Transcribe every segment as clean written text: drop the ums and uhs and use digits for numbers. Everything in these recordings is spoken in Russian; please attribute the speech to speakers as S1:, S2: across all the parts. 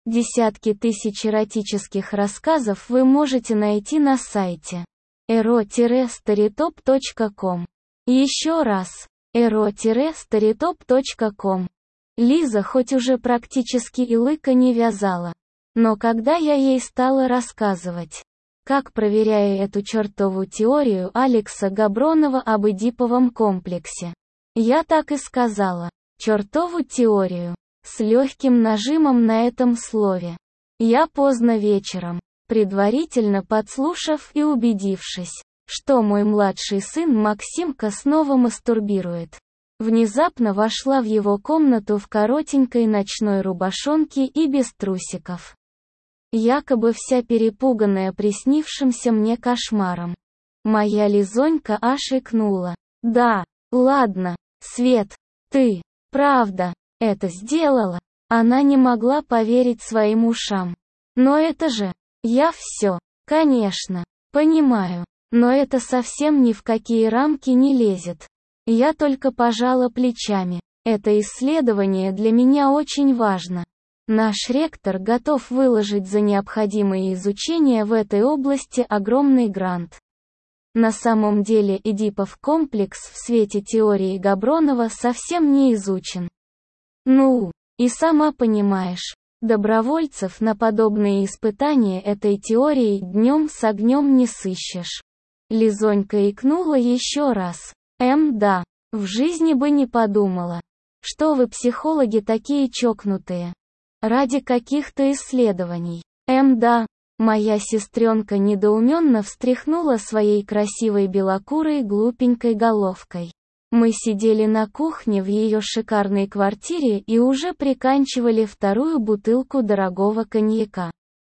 S1: Десятки тысяч эротических рассказов вы можете найти на сайте ero-storytop.com. Еще раз, ero-storytop.com. Лиза хоть уже практически и лыка не вязала. Но когда я ей стала рассказывать, как проверяя эту чертову теорию Алекса Габронова об эдиповом комплексе, я так и сказала, чертову теорию, с легким нажимом на этом слове. Я поздно вечером, предварительно подслушав и убедившись, что мой младший сын Максимка снова мастурбирует, внезапно вошла в его комнату в коротенькой ночной рубашонке и без трусиков. Якобы вся перепуганная приснившимся мне кошмаром. Моя Лизонька аж икнула. «Да, ладно, Свет, ты, правда, это сделала?» Она не могла поверить своим ушам. «Но это же, я все, конечно, понимаю, но это совсем ни в какие рамки не лезет». Я только пожала плечами. Это исследование для меня очень важно. Наш ректор готов выложить за необходимое изучение в этой области огромный грант. На самом деле Эдипов комплекс в свете теории Габронова совсем не изучен. Ну, и сама понимаешь, добровольцев на подобные испытания этой теорией днем с огнем не сыщешь. Лизонька икнула еще раз. Да, в жизни бы не подумала. Что вы, психологи, такие чокнутые? Ради каких-то исследований. Да, моя сестренка недоуменно встряхнула своей красивой белокурой глупенькой головкой. Мы сидели на кухне в ее шикарной квартире и уже приканчивали вторую бутылку дорогого коньяка.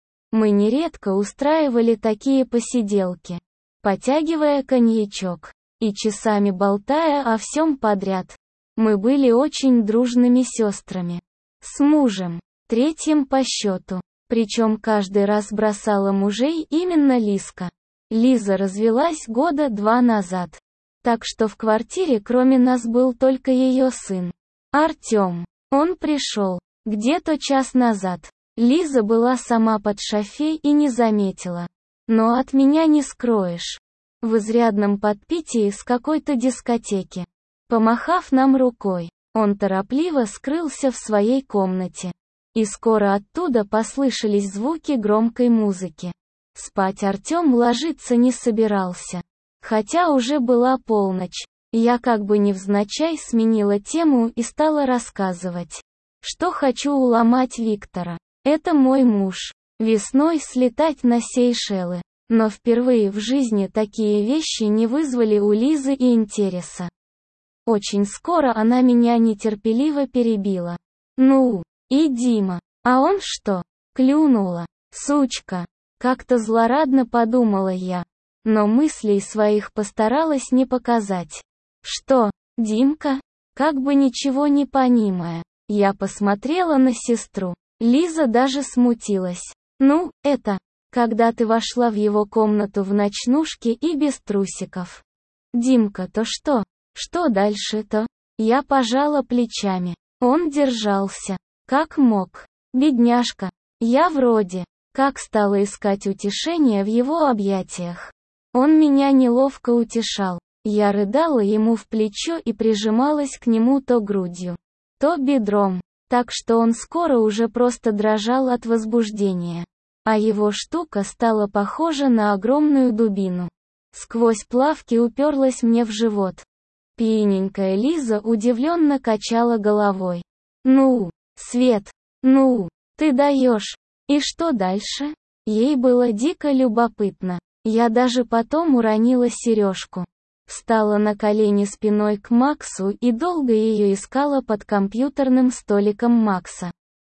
S1: Мы нередко устраивали такие посиделки, потягивая коньячок и часами болтая о всем подряд. Мы были очень дружными сестрами. С мужем, третьим по счету. Причем каждый раз бросала мужей именно Лизка. Лиза развелась года 2 назад. Так что в квартире кроме нас был только ее сын, Артем. Он пришел где-то час назад. Лиза была сама под шофе и не заметила. Но от меня не скроешь. В изрядном подпитии с какой-то дискотеки. Помахав нам рукой, он торопливо скрылся в своей комнате. И скоро оттуда послышались звуки громкой музыки. Спать Артем ложиться не собирался. Хотя уже была полночь. Я как бы невзначай сменила тему и стала рассказывать, что хочу уломать Виктора. Это мой муж. Весной слетать на Сейшелы. Но впервые в жизни такие вещи не вызвали у Лизы и интереса. Очень скоро она меня нетерпеливо перебила. «Ну, и Дима, а он что?» Клюнула. «Сучка!» Как-то злорадно подумала я. Но мыслей своих постаралась не показать. «Что, Димка?» Как бы ничего не понимая, я посмотрела на сестру. Лиза даже смутилась. «Ну, это, когда ты вошла в его комнату в ночнушке и без трусиков». «Димка-то что? Что дальше-то?» Я пожала плечами. Он держался, как мог. Бедняжка. Я вроде как стала искать утешения в его объятиях. Он меня неловко утешал. Я рыдала ему в плечо и прижималась к нему то грудью, то бедром, так что он скоро уже просто дрожал от возбуждения. А его штука стала похожа на огромную дубину. Сквозь плавки уперлась мне в живот. Пьяненькая Лиза удивленно качала головой. «Ну, Свет, ну, ты даешь. И что дальше?» Ей было дико любопытно. Я даже потом уронила сережку. Встала на колени спиной к Максу и долго ее искала под компьютерным столиком Макса.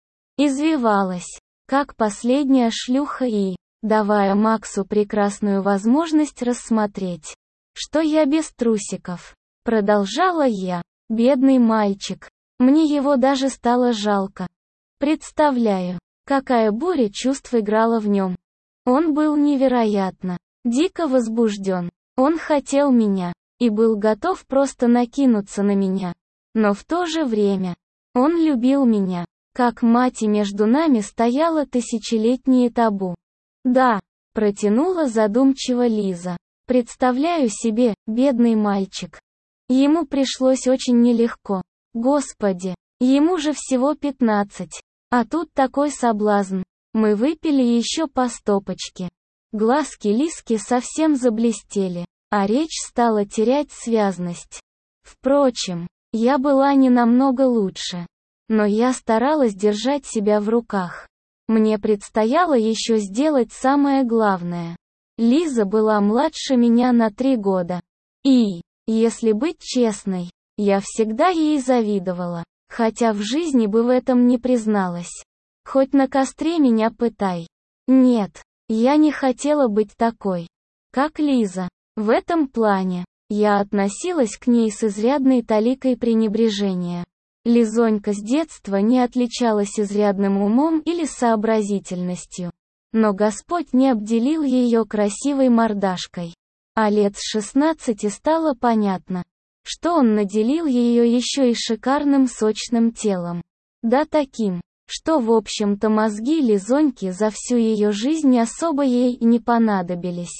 S1: Извивалась, как последняя шлюха и, давая Максу прекрасную возможность рассмотреть, что я без трусиков. Продолжала я. Бедный мальчик. Мне его даже стало жалко. Представляю, какая буря чувств играла в нем. Он был невероятно, дико возбужден. Он хотел меня, и был готов просто накинуться на меня. Но в то же время, он любил меня, Как мать, и между нами стояло тысячелетнее табу. Да, протянула задумчиво Лиза. Представляю себе, бедный мальчик. Ему пришлось очень нелегко. Господи, ему же всего 15. А тут такой соблазн. Мы выпили еще по стопочке. Глазки Лизки совсем заблестели, а речь стала терять связность. Впрочем, я была не намного лучше. Но я старалась держать себя в руках. Мне предстояло еще сделать самое главное. Лиза была младше меня на 3 года. И, если быть честной, я всегда ей завидовала, хотя в жизни бы в этом не призналась. Хоть на костре меня пытай. Нет, я не хотела быть такой, как Лиза. В этом плане, я относилась к ней с изрядной толикой пренебрежения. Лизонька с детства не отличалась изрядным умом или сообразительностью. Но Господь не обделил ее красивой мордашкой. А лет с 16 стало понятно, что Он наделил ее еще и шикарным сочным телом. Да таким, что в общем-то мозги Лизоньки за всю ее жизнь особо ей и не понадобились.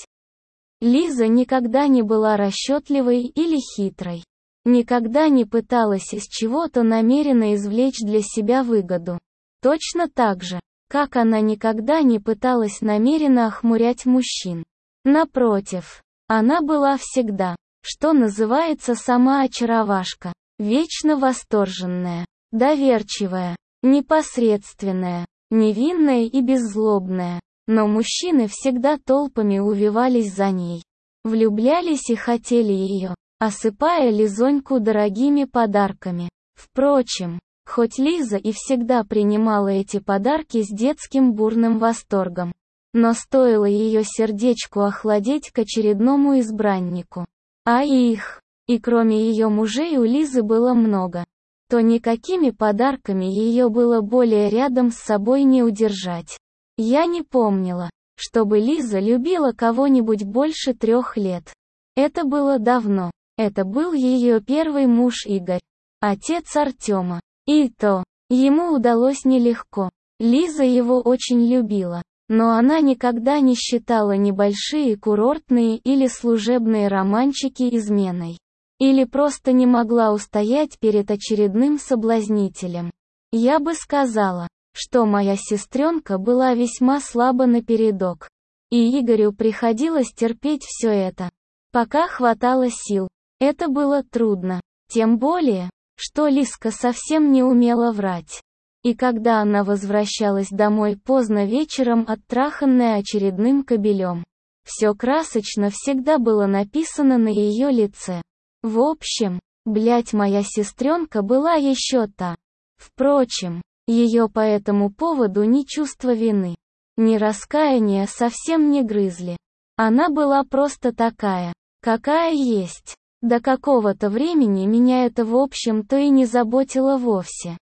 S1: Лиза никогда не была расчетливой или хитрой. Никогда не пыталась из чего-то намеренно извлечь для себя выгоду. Точно так же, как она никогда не пыталась намеренно охмурять мужчин. Напротив, она была всегда, что называется, сама очаровашка, вечно восторженная, доверчивая, непосредственная, невинная и беззлобная. Но мужчины всегда толпами увивались за ней, влюблялись и хотели ее, осыпая Лизоньку дорогими подарками. Впрочем, хоть Лиза и всегда принимала эти подарки с детским бурным восторгом, но стоило ее сердечку охладеть к очередному избраннику. А их, и кроме ее мужей у Лизы было много, то никакими подарками ее было более рядом с собой не удержать. Я не помнила, чтобы Лиза любила кого-нибудь больше 3 лет. Это было давно. Это был ее первый муж Игорь, отец Артема. И то, ему удалось нелегко. Лиза его очень любила, но она никогда не считала небольшие курортные или служебные романчики изменой. Или просто не могла устоять перед очередным соблазнителем. Я бы сказала, что моя сестренка была весьма слаба напередок. И Игорю приходилось терпеть все это, пока хватало сил. Это было трудно. Тем более, что Лизка совсем не умела врать. И когда она возвращалась домой поздно вечером, оттраханная очередным кобелем, все красочно всегда было написано на ее лице. В общем, моя сестренка была еще та. Впрочем, ее по этому поводу ни чувство вины, ни раскаяния совсем не грызли. Она была просто такая, какая есть. До какого-то времени меня это в общем-то и не заботило вовсе.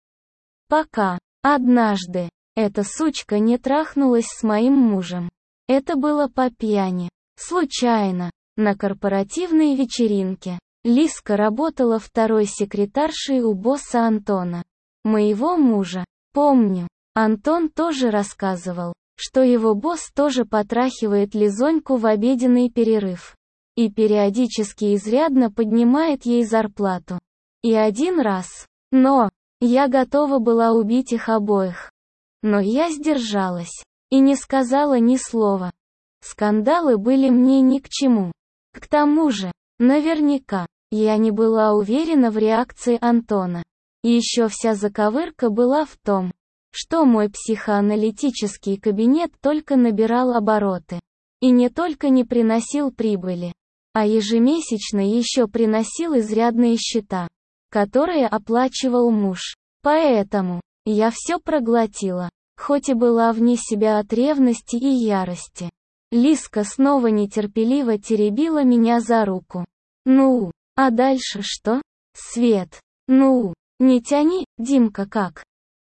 S1: Пока, однажды, эта сучка не трахнулась с моим мужем. Это было по пьяни. Случайно, на корпоративной вечеринке. Лизка работала второй секретаршей у босса Антона, моего мужа. Помню, Антон тоже рассказывал, что его босс тоже потрахивает Лизоньку в обеденный перерыв. И периодически изрядно поднимает ей зарплату. И один раз. Но, я готова была убить их обоих. Но я сдержалась. И не сказала ни слова. Скандалы были мне ни к чему. К тому же, наверняка, я не была уверена в реакции Антона. И еще вся заковырка была в том, что мой психоаналитический кабинет только набирал обороты. И не только не приносил прибыли, а ежемесячно еще приносил изрядные счета, которые оплачивал муж. Поэтому, я все проглотила, хоть и была вне себя от ревности и ярости. Лизка снова нетерпеливо теребила меня за руку. «Ну, а дальше что? Свет, ну, не тяни, Димка, как?»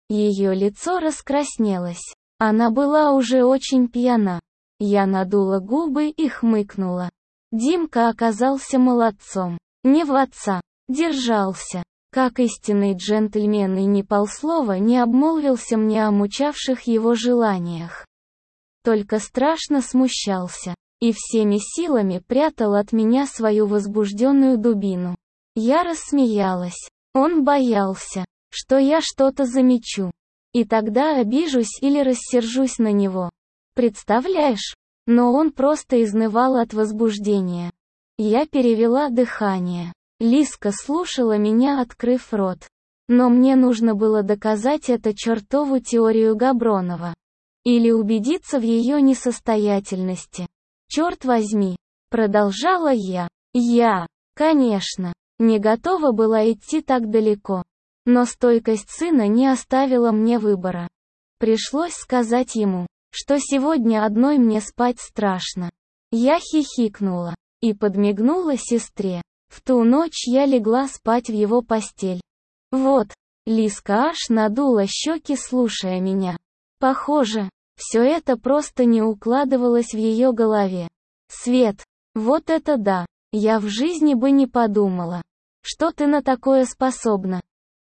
S1: Ее лицо раскраснелось. Она была уже очень пьяна. Я надула губы и хмыкнула. Димка оказался молодцом. Не в отца. Держался. Как истинный джентльмен и ни полслова не обмолвился мне о мучавших его желаниях. Только страшно смущался и всеми силами прятал от меня свою возбужденную дубину. Я рассмеялась. Он боялся, что я что-то замечу. И тогда обижусь или рассержусь на него. Представляешь? Но он просто изнывал от возбуждения. Я перевела дыхание. Лизка слушала меня, открыв рот. Но мне нужно было доказать эту чертову теорию Габронова. Или убедиться в ее несостоятельности. Черт возьми, продолжала я. Я, конечно, не готова была идти так далеко. Но стойкость сына не оставила мне выбора. Пришлось сказать ему, что сегодня одной мне спать страшно. Я хихикнула и подмигнула сестре. В ту ночь я легла спать в его постель. Вот, Лизка аж надула щеки, слушая меня. Похоже, все это просто не укладывалось в ее голове. Свет, вот это да, я в жизни бы не подумала, что ты на такое способна.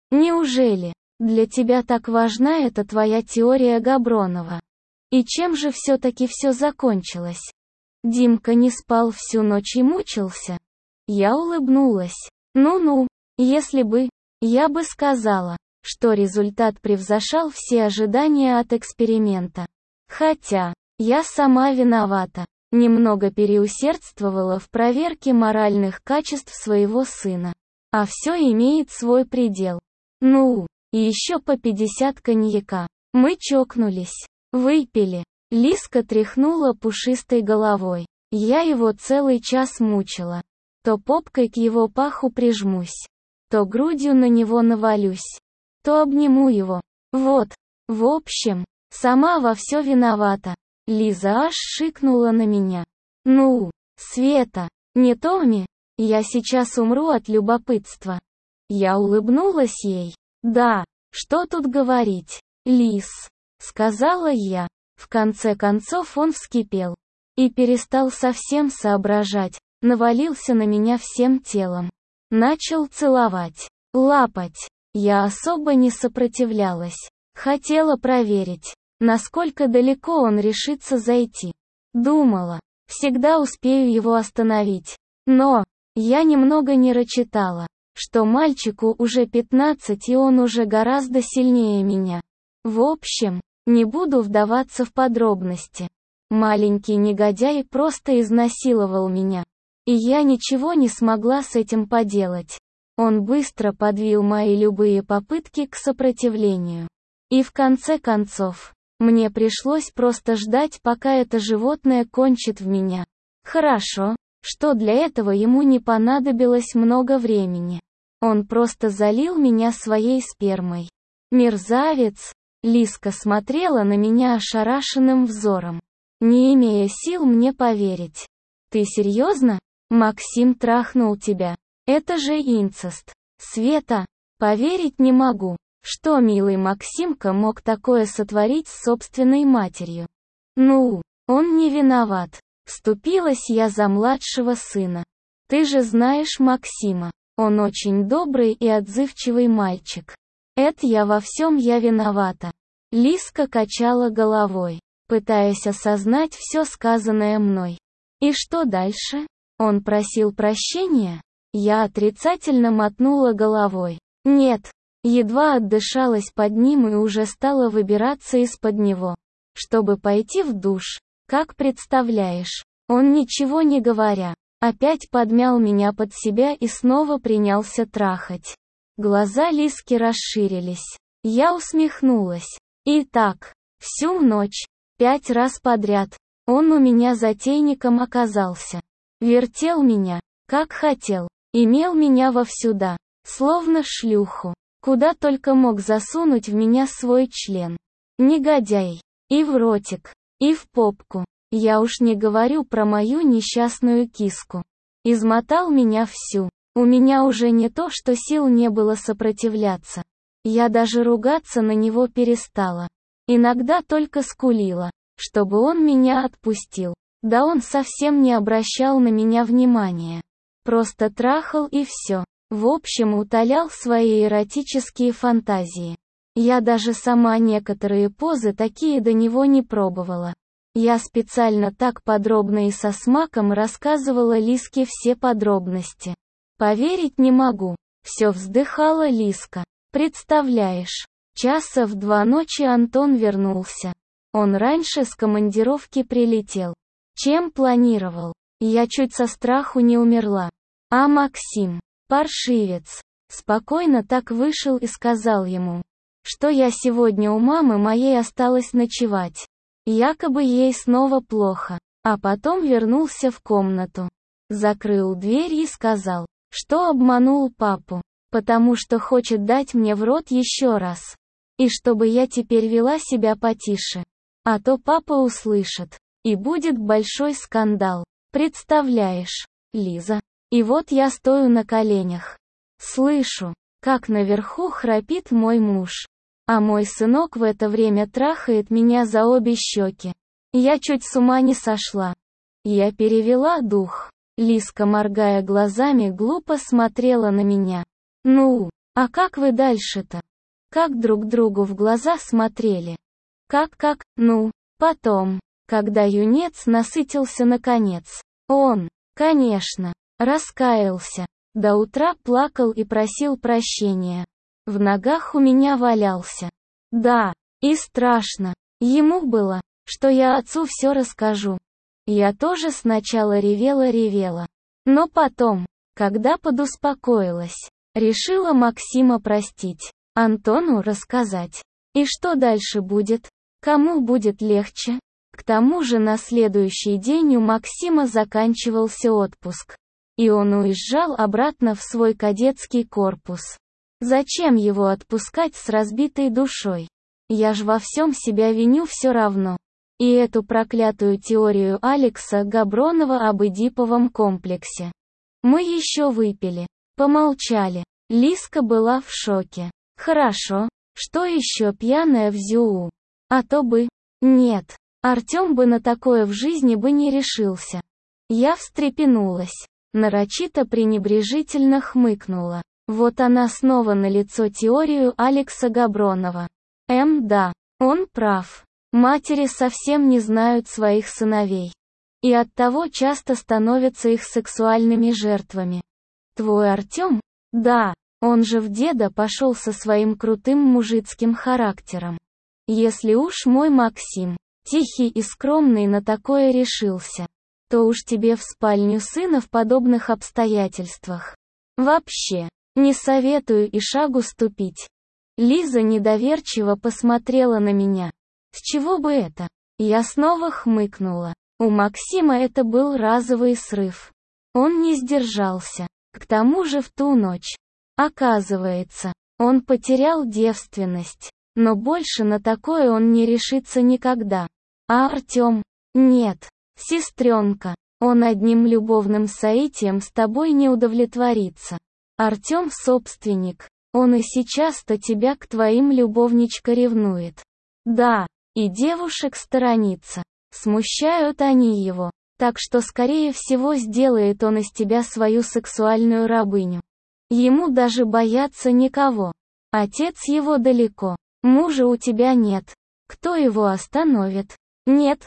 S1: Неужели для тебя так важна эта твоя теория Габронова? И чем же все-таки все закончилось? Димка не спал всю ночь и мучился? Я улыбнулась. Ну-ну, если бы, я бы сказала, что результат превзошел все ожидания от эксперимента. Хотя, я сама виновата, немного переусердствовала в проверке моральных качеств своего сына. А все имеет свой предел. Ну, и еще по 50 коньяка. Мы чокнулись, выпили. Лизка тряхнула пушистой головой. Я его целый час мучила. То попкой к его паху прижмусь, то грудью на него навалюсь, то обниму его. Вот, в общем, сама во все виновата. Лиза аж шикнула на меня. Ну, Света, не Томми, я сейчас умру от любопытства. Я улыбнулась ей. Да, что тут говорить, Лиз, сказала я. В конце концов он вскипел и перестал совсем соображать, навалился на меня всем телом. Начал целовать, лапать. Я особо не сопротивлялась. Хотела проверить, насколько далеко он решится зайти. Думала, всегда успею его остановить. Но я немного не рычитала, что мальчику уже 15 и он уже гораздо сильнее меня. В общем, не буду вдаваться в подробности. Маленький негодяй просто изнасиловал меня. И я ничего не смогла с этим поделать. Он быстро подвил мои любые попытки к сопротивлению. И в конце концов, мне пришлось просто ждать, пока это животное кончит в меня. Хорошо, что для этого ему не понадобилось много времени. Он просто залил меня своей спермой. Мерзавец! Лизка смотрела на меня ошарашенным взором, не имея сил мне поверить. Ты серьезно? Максим трахнул тебя. Это же инцест. Света, поверить не могу, что милый Максимка мог такое сотворить с собственной матерью. Ну, он не виноват. Вступилась я за младшего сына. Ты же знаешь Максима. Он очень добрый и отзывчивый мальчик. Это во всем я виновата. Лизка качала головой, пытаясь осознать все сказанное мной. И что дальше? Он просил прощения? Я отрицательно мотнула головой. Нет. Едва отдышалась под ним и уже стала выбираться из-под него, чтобы пойти в душ. Как представляешь, он ничего не говоря, опять подмял меня под себя и снова принялся трахать. Глаза Лизки расширились. Я усмехнулась. Итак, всю ночь, 5 раз подряд, он у меня затейником оказался. Вертел меня, как хотел, имел меня вовсюда, словно шлюху, куда только мог засунуть в меня свой член. Негодяй. И в ротик, и в попку. Я уж не говорю про мою несчастную киску. Измотал меня всю. У меня уже не то, что сил не было сопротивляться. Я даже ругаться на него перестала. Иногда только скулила, чтобы он меня отпустил. Да он совсем не обращал на меня внимания. Просто трахал и все. В общем, утолял свои эротические фантазии. Я даже сама некоторые позы такие до него не пробовала. Я специально так подробно и со смаком рассказывала Лиске все подробности. Поверить не могу. Все вздыхала Лиска. Представляешь, часа в 2 ночи Антон вернулся. Он раньше с командировки прилетел, чем планировал. Я чуть со страху не умерла. А Максим, паршивец, спокойно так вышел и сказал ему, что я сегодня у мамы моей осталась ночевать. Якобы ей снова плохо. А потом вернулся в комнату, закрыл дверь и сказал, что обманул папу, потому что хочет дать мне в рот еще раз. И чтобы я теперь вела себя потише. А то папа услышит, и будет большой скандал. Представляешь, Лиза? И вот я стою на коленях. Слышу, как наверху храпит мой муж. А мой сынок в это время трахает меня за обе щеки. Я чуть с ума не сошла. Я перевела дух. Лиска, моргая глазами, глупо смотрела на меня. Ну, а как вы дальше-то? Как друг другу в глаза смотрели? Как, ну, потом, когда юнец насытился наконец. Он, конечно, раскаялся. До утра плакал и просил прощения. В ногах у меня валялся. Да, и страшно. Ему было, что я отцу все расскажу. Я тоже сначала ревела. Но потом, когда подуспокоилась, решила Максима простить, Антону рассказать. И что дальше будет? Кому будет легче? К тому же на следующий день у Максима заканчивался отпуск. И он уезжал обратно в свой кадетский корпус. Зачем его отпускать с разбитой душой? Я ж во всем себя виню все равно. И эту проклятую теорию Алекса Габронова об эдиповом комплексе. Мы еще выпили, помолчали. Лиска была в шоке. Хорошо, что еще пьяная в ЗЮУ? А то бы... Нет, Артем бы на такое в жизни бы не решился. Я встрепенулась, нарочито пренебрежительно хмыкнула. Вот она снова налицо теорию Алекса Габронова. Да, он прав. Матери совсем не знают своих сыновей. И оттого часто становятся их сексуальными жертвами. Твой Артем? Да, он же в деда пошел со своим крутым мужицким характером. Если уж мой Максим, тихий и скромный, на такое решился, то уж тебе в спальню сына в подобных обстоятельствах. Вообще, не советую и шагу ступить. Лиза недоверчиво посмотрела на меня. С чего бы это? Я снова хмыкнула. У Максима это был разовый срыв. Он не сдержался. К тому же в ту ночь. Оказывается, он потерял девственность. Но больше на такое он не решится никогда. А Артем? Нет, сестренка. Он одним любовным соитием с тобой не удовлетворится. Артем собственник. Он и сейчас-то тебя к твоим любовничка ревнует. Да, и девушек сторонится. Смущают они его. Так что скорее всего сделает он из тебя свою сексуальную рабыню. Ему даже бояться никого. Отец его далеко. Мужа у тебя нет. Кто его остановит? Нет,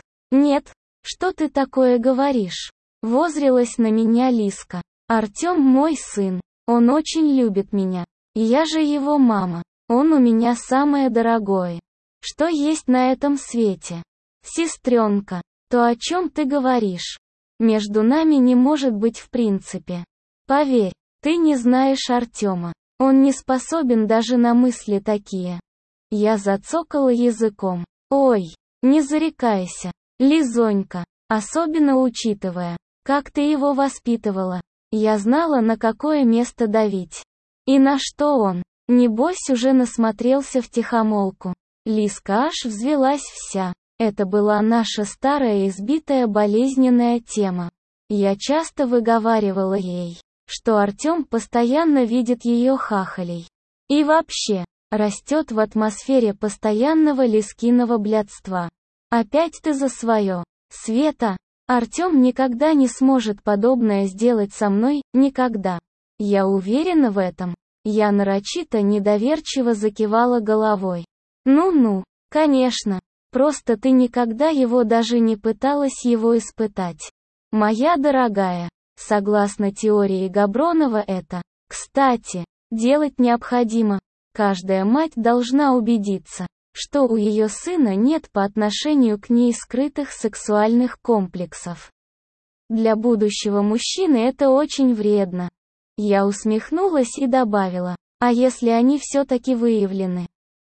S1: что ты такое говоришь? Воззрелась на меня Лиска. Артем мой сын. Он очень любит меня. Я же его мама. Он у меня самое дорогое. Что есть на этом свете? Сестренка, то о чем ты говоришь? Между нами не может быть в принципе. Поверь, ты не знаешь Артема. Он не способен даже на мысли такие. Я зацокала языком. Ой, не зарекайся, Лизонька, особенно учитывая, как ты его воспитывала. Я знала, на какое место давить. И на что он, небось, уже насмотрелся втихомолку. Лиска аж взвелась вся. Это была наша старая избитая болезненная тема. Я часто выговаривала ей, что Артем постоянно видит ее хахалей. И вообще, растет в атмосфере постоянного лискиного блядства. Опять ты за свое, Света. Артем никогда не сможет подобное сделать со мной, никогда. Я уверена в этом. Я нарочито недоверчиво закивала головой. Ну-ну, конечно. Просто ты никогда его даже не пыталась его испытать. Моя дорогая, согласно теории Габронова это, кстати, делать необходимо. Каждая мать должна убедиться, что у ее сына нет по отношению к ней скрытых сексуальных комплексов. Для будущего мужчины это очень вредно. Я усмехнулась и добавила, а если они все-таки выявлены?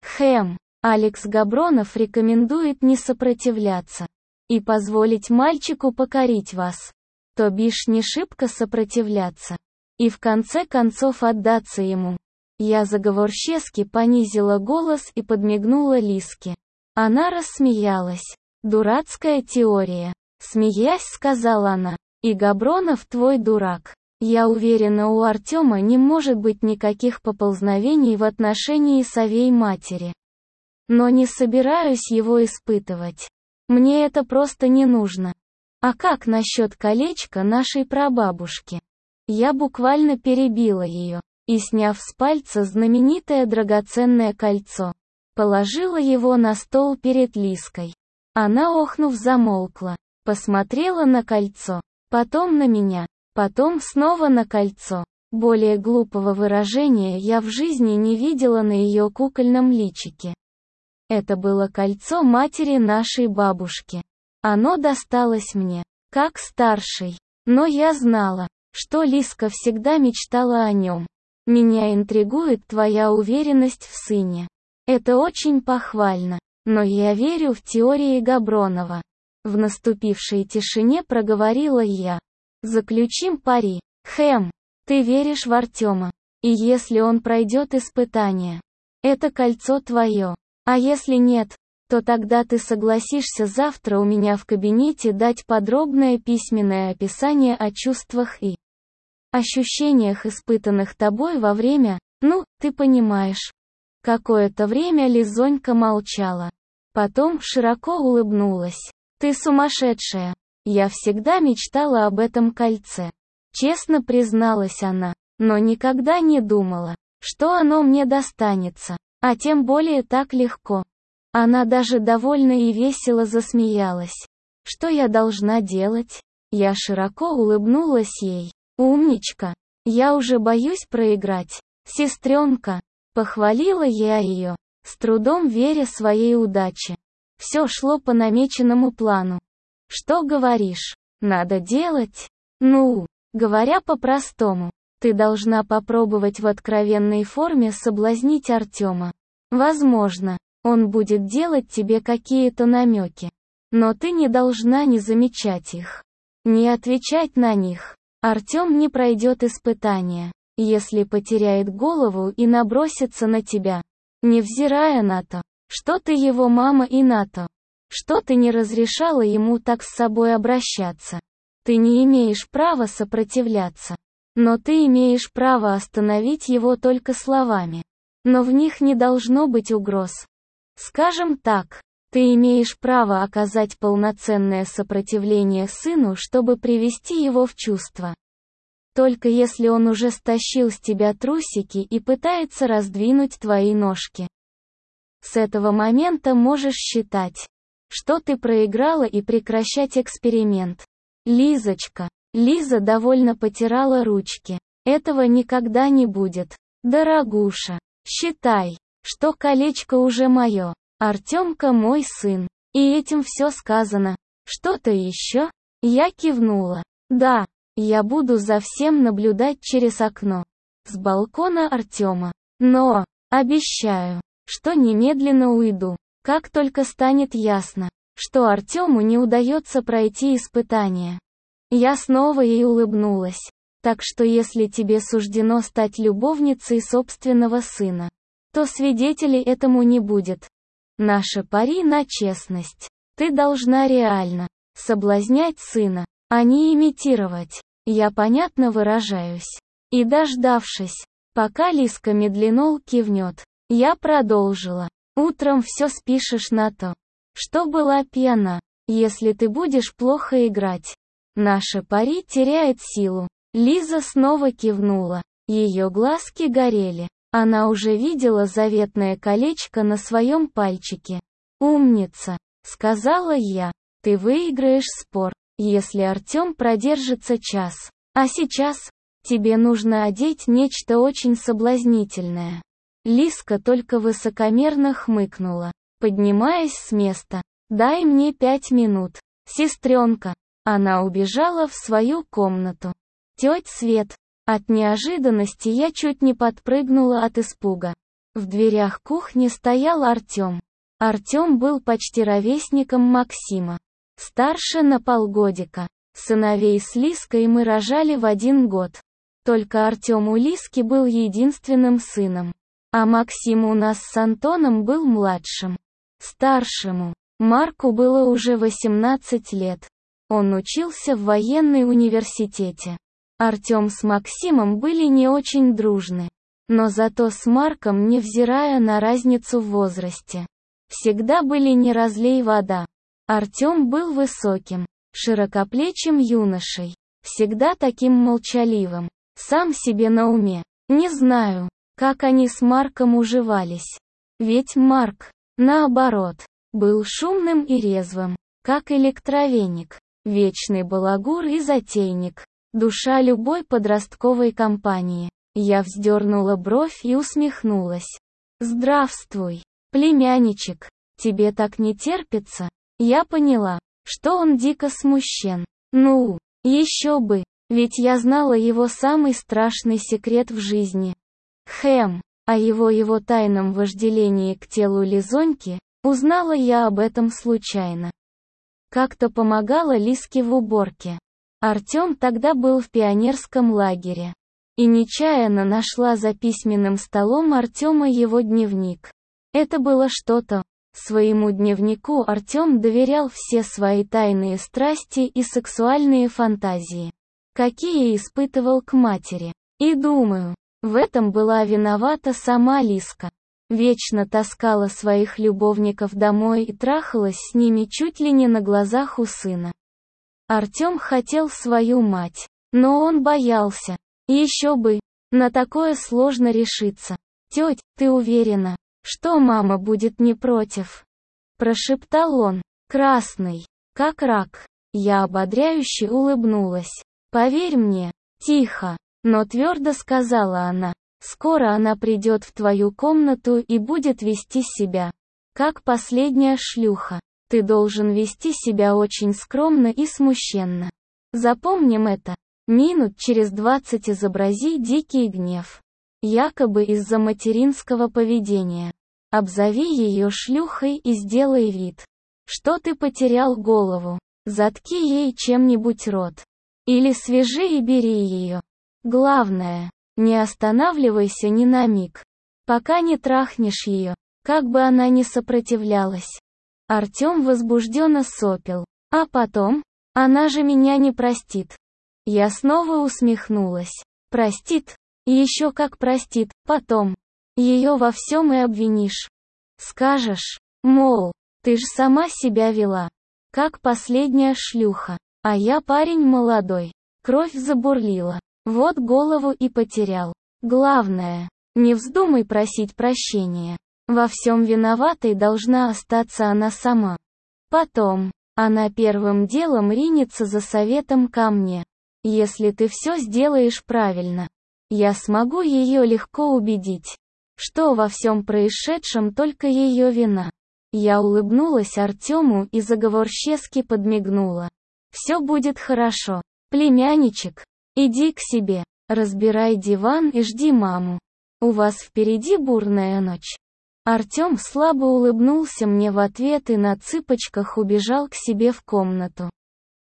S1: Алекс Габронов рекомендует не сопротивляться и позволить мальчику покорить вас. То бишь не шибко сопротивляться. И в конце концов отдаться ему. Я заговорщески понизила голос и подмигнула Лиске. Она рассмеялась. Дурацкая теория. Смеясь, сказала она. И Габронов твой дурак. Я уверена, у Артема не может быть никаких поползновений в отношении совей матери. Но не собираюсь его испытывать. Мне это просто не нужно. А как насчет колечка нашей прабабушки? Я буквально перебила ее, и, сняв с пальца знаменитое драгоценное кольцо, положила его на стол перед Лиской. Она, охнув, замолкла, посмотрела на кольцо, потом на меня, потом снова на кольцо. Более глупого выражения я в жизни не видела на ее кукольном личике. Это было кольцо матери нашей бабушки. Оно досталось мне, как старшей. Но я знала, что Лиска всегда мечтала о нем. Меня интригует твоя уверенность в сыне. Это очень похвально. Но я верю в теории Габронова. В наступившей тишине проговорила я. Заключим пари. Ты веришь в Артема. И если он пройдет испытание, это кольцо твое. А если нет, то тогда ты согласишься завтра у меня в кабинете дать подробное письменное описание о чувствах и ощущениях, испытанных тобой во время, ты понимаешь. Какое-то время Лизонька молчала. Потом широко улыбнулась. Ты сумасшедшая. Я всегда мечтала об этом кольце. Честно призналась она, но никогда не думала, что оно мне достанется. А тем более так легко. Она даже довольно и весело засмеялась. Что я должна делать? Я широко улыбнулась ей. Умничка. Я уже боюсь проиграть. Сестренка. Похвалила я ее, с трудом веря своей удаче. Все шло по намеченному плану. Что говоришь? Надо делать? Говоря по-простому. Ты должна попробовать в откровенной форме соблазнить Артема. Возможно, он будет делать тебе какие-то намеки. Но ты не должна не замечать их. Не отвечать на них. Артем не пройдет испытания, если потеряет голову и набросится на тебя. Невзирая на то, что ты его мама, и на то, что ты не разрешала ему так с собой обращаться. Ты не имеешь права сопротивляться. Но ты имеешь право остановить его только словами. Но в них не должно быть угроз. Скажем так, ты имеешь право оказать полноценное сопротивление сыну, чтобы привести его в чувство. Только если он уже стащил с тебя трусики и пытается раздвинуть твои ножки. С этого момента можешь считать, что ты проиграла, и прекращать эксперимент. Лизочка. Лиза довольно потирала ручки. Этого никогда не будет. Дорогуша, считай, что колечко уже мое. Артемка мой сын. И этим все сказано. Что-то еще? Я кивнула. Да, я буду за всем наблюдать через окно. С балкона Артема. Но, обещаю, что немедленно уйду, как только станет ясно, что Артему не удается пройти испытание. Я снова ей улыбнулась. Так что если тебе суждено стать любовницей собственного сына, то свидетелей этому не будет. Наше пари на честность. Ты должна реально соблазнять сына, а не имитировать. Я понятно выражаюсь. И дождавшись, пока Лиска медленно кивнет, я продолжила. Утром все спишешь на то, что была пьяна. Если ты будешь плохо играть, наше пари теряет силу. Лиза снова кивнула. Ее глазки горели. Она уже видела заветное колечко на своем пальчике. «Умница», — сказала я. «Ты выиграешь спор, если Артем продержится час. А сейчас тебе нужно одеть нечто очень соблазнительное». Лиска только высокомерно хмыкнула, поднимаясь с места. «Дай мне 5 минут, сестренка». Она убежала в свою комнату. «Теть Свет». От неожиданности я чуть не подпрыгнула от испуга. В дверях кухни стоял Артем. Артем был почти ровесником Максима. Старше на полгодика. Сыновей с Лиской мы рожали в 1 год. Только Артем у Лиски был единственным сыном. А Максим у нас с Антоном был младшим. Старшему, Марку, было уже 18 лет. Он учился в военном университете. Артем с Максимом были не очень дружны. Но зато с Марком, невзирая на разницу в возрасте, всегда были не разлей вода. Артем был высоким, широкоплечим юношей, всегда таким молчаливым, сам себе на уме. Не знаю, как они с Марком уживались. Ведь Марк, наоборот, был шумным и резвым, как электровеник, вечный балагур и затейник. Душа любой подростковой компании. Я вздернула бровь и усмехнулась. «Здравствуй, племянничек, тебе так не терпится?» Я поняла, что он дико смущен. Ну, еще бы, ведь я знала его самый страшный секрет в жизни. О его тайном вожделении к телу Лизоньки, узнала я об этом случайно. Как-то помогала Лиске в уборке. Артем тогда был в пионерском лагере. И нечаянно нашла за письменным столом Артема его дневник. Это было что-то. Своему дневнику Артем доверял все свои тайные страсти и сексуальные фантазии, какие испытывал к матери. И думаю, в этом была виновата сама Лиска. Вечно таскала своих любовников домой и трахалась с ними чуть ли не на глазах у сына. Артем хотел свою мать, но он боялся. Еще бы, на такое сложно решиться. «Теть, ты уверена, что мама будет не против?» Прошептал он, красный, как рак. Я ободряюще улыбнулась. «Поверь мне», тихо, но твердо сказала она. «Скоро она придет в твою комнату и будет вести себя как последняя шлюха. Ты должен вести себя очень скромно и смущенно. Запомним это. Минут через 20 изобрази дикий гнев. Якобы из-за материнского поведения. Обзови ее шлюхой и сделай вид, что ты потерял голову. Затки ей чем-нибудь рот. Или свяжи и бери ее. Главное, не останавливайся ни на миг, пока не трахнешь ее, как бы она ни сопротивлялась». Артем возбужденно сопел. «А потом? Она же меня не простит». Я снова усмехнулась. «Простит? Еще как простит, потом. Ее во всем и обвинишь. Скажешь, мол, ты ж сама себя вела, как последняя шлюха, а я парень молодой». Кровь забурлила. Вот голову и потерял. Главное, не вздумай просить прощения. Во всем виноватой должна остаться она сама. Потом, она первым делом ринется за советом ко мне. Если ты все сделаешь правильно, я смогу ее легко убедить, что во всем происшедшем только ее вина. Я улыбнулась Артему и заговорщицки подмигнула. «Все будет хорошо, племянничек. Иди к себе, разбирай диван и жди маму. У вас впереди бурная ночь». Артем слабо улыбнулся мне в ответ и на цыпочках убежал к себе в комнату.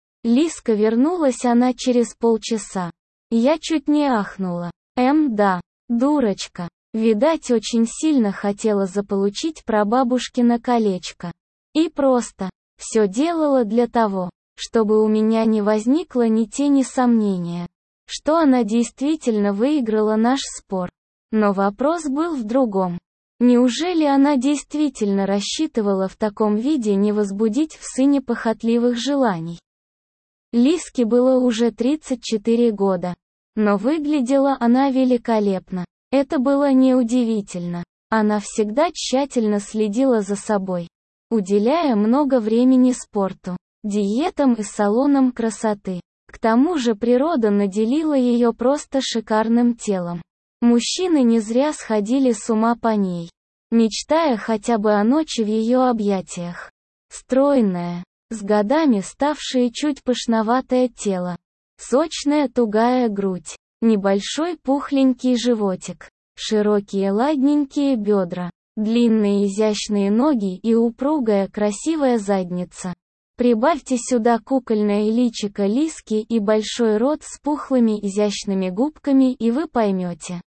S1: Лиска вернулась она через полчаса. Я чуть не ахнула. Да, дурочка. Видать, очень сильно хотела заполучить прабабушкино колечко. И просто все делала для того, чтобы у меня не возникло ни тени сомнения, что она действительно выиграла наш спор. Но вопрос был в другом. Неужели она действительно рассчитывала в таком виде не возбудить в сыне похотливых желаний? Лиске было уже 34 года. Но выглядела она великолепно. Это было неудивительно. Она всегда тщательно следила за собой, уделяя много времени спорту, диетам и салонам красоты. К тому же природа наделила ее просто шикарным телом. Мужчины не зря сходили с ума по ней, мечтая хотя бы о ночи в ее объятиях. Стройное, с годами ставшее чуть пышноватое тело, сочная тугая грудь, небольшой пухленький животик, широкие ладненькие бедра, длинные изящные ноги и упругая красивая задница. Прибавьте сюда кукольное личико Лизки и большой рот с пухлыми изящными губками, и вы поймете,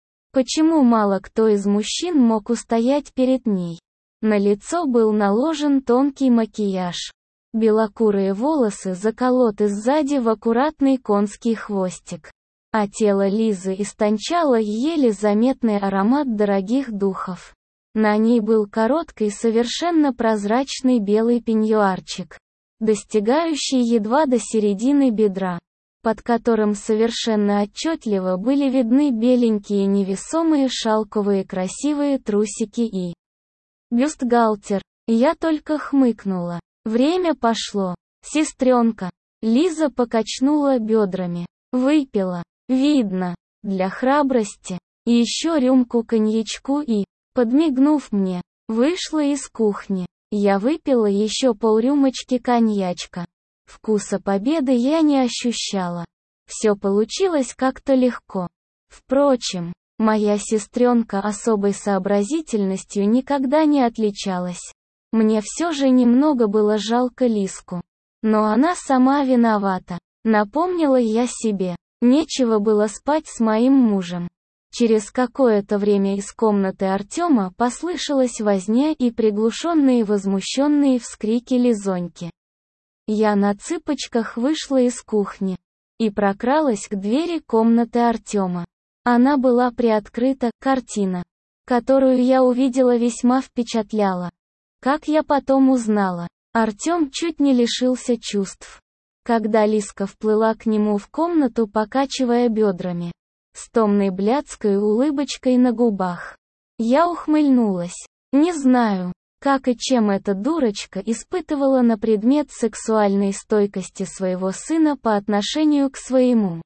S1: почему мало кто из мужчин мог устоять перед ней. На лицо был наложен тонкий макияж. Белокурые волосы заколоты сзади в аккуратный конский хвостик. А тело Лизы истончало еле заметный аромат дорогих духов. На ней был короткий, совершенно прозрачный белый пеньюарчик, достигающий едва до середины бедра, под которым совершенно отчетливо были видны беленькие невесомые шелковые красивые трусики и бюстгальтер. Я только хмыкнула. Время пошло. Сестренка. Лиза покачнула бедрами. Выпила. Видно. Для храбрости. И еще рюмку коньячку и, подмигнув мне, вышла из кухни. Я выпила еще полрюмочки коньячка. Вкуса победы я не ощущала. Все получилось как-то легко. Впрочем, моя сестренка особой сообразительностью никогда не отличалась. Мне все же немного было жалко Лизку. Но она сама виновата. Напомнила я себе. Нечего было спать с моим мужем. Через какое-то время из комнаты Артема послышалась возня и приглушенные возмущенные вскрики Лизоньки. Я на цыпочках вышла из кухни и прокралась к двери комнаты Артема. Она была приоткрыта, картина, которую я увидела, весьма впечатляла. Как я потом узнала, Артем чуть не лишился чувств, когда Лизка вплыла к нему в комнату, покачивая бедрами, с томной блядской улыбочкой на губах. Я ухмыльнулась. Не знаю, как и чем эта дурочка испытывала на предмет сексуальной стойкости своего сына по отношению к своему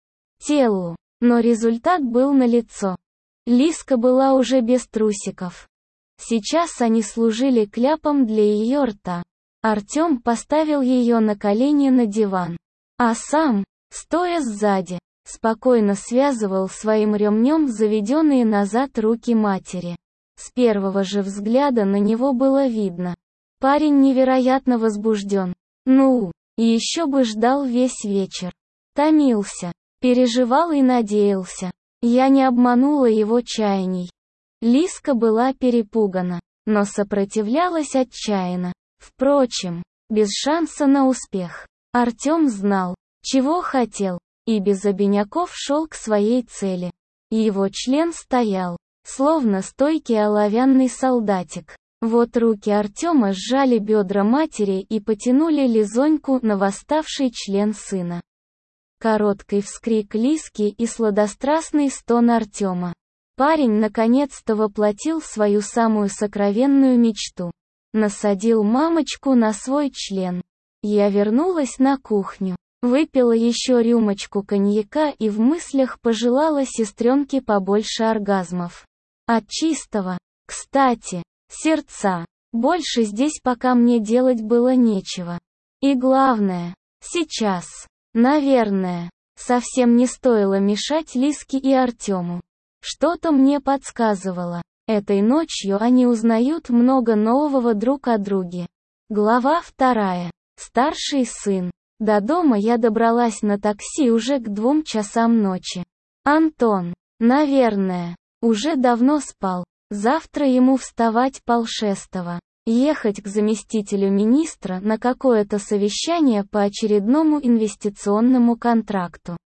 S1: телу, но результат был налицо. Лизка была уже без трусиков. Сейчас они служили кляпом для ее рта. Артем поставил ее на колени на диван, а сам, стоя сзади, спокойно связывал своим ремнем заведенные назад руки матери. С первого же взгляда на него было видно. Парень невероятно возбужден. Ну, и еще бы ждал весь вечер. Томился, переживал и надеялся. Я не обманула его чаяний. Лизка была перепугана, но сопротивлялась отчаянно. Впрочем, без шанса на успех. Артем знал, чего хотел, и без обиняков шел к своей цели. Его член стоял, словно стойкий оловянный солдатик. Вот руки Артема сжали бедра матери и потянули Лизоньку на восставший член сына. Короткий вскрик Лизки и сладострастный стон Артема. Парень наконец-то воплотил свою самую сокровенную мечту. Насадил мамочку на свой член. Я вернулась на кухню, выпила еще рюмочку коньяка и в мыслях пожелала сестренке побольше оргазмов. От чистого, кстати, сердца. Больше здесь пока мне делать было нечего. И главное, сейчас, наверное, совсем не стоило мешать Лизке и Артему. Что-то мне подсказывало. Этой ночью они узнают много нового друг о друге. Глава 2. Старший сын. До дома я добралась на такси уже к 2 часам ночи. Антон, наверное, уже давно спал. Завтра ему вставать 5:30. Ехать к заместителю министра на какое-то совещание по очередному инвестиционному контракту.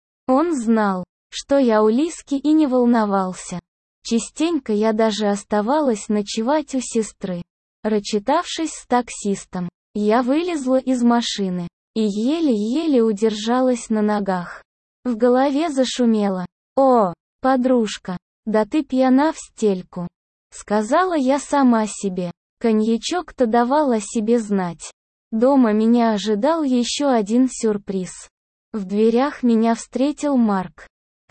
S1: Он знал, что я у Лизки, и не волновался. Частенько я даже оставалась ночевать у сестры. Рачитавшись с таксистом, я вылезла из машины и еле-еле удержалась на ногах. В голове зашумело. «О, подружка, да ты пьяна в стельку», — сказала я сама себе. Коньячок-то давал о себе знать. Дома меня ожидал еще один сюрприз. В дверях меня встретил Марк.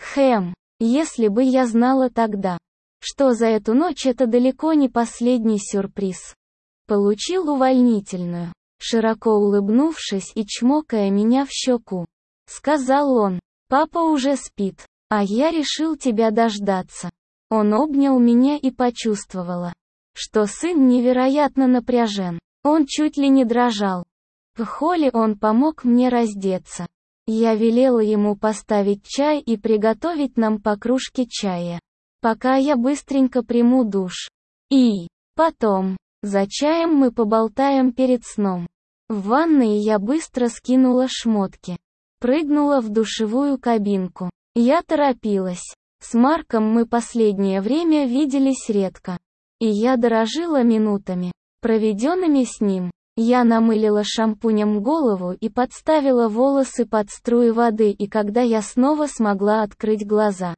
S1: Если бы я знала тогда, что за эту ночь это далеко не последний сюрприз. Получил увольнительную. Широко улыбнувшись и чмокая меня в щеку, сказал он: «Папа уже спит, а я решил тебя дождаться». Он обнял меня и почувствовала, что сын невероятно напряжен. Он чуть ли не дрожал. В холле он помог мне раздеться. Я велела ему поставить чай и приготовить нам по кружке чая, пока я быстренько приму душ. И потом, за чаем мы поболтаем перед сном. В ванной я быстро скинула шмотки. Прыгнула в душевую кабинку. Я торопилась. С Марком мы последнее время виделись редко. И я дорожила минутами, проведенными с ним. Я намылила шампунем голову и подставила волосы под струи воды, и когда я снова смогла открыть глаза,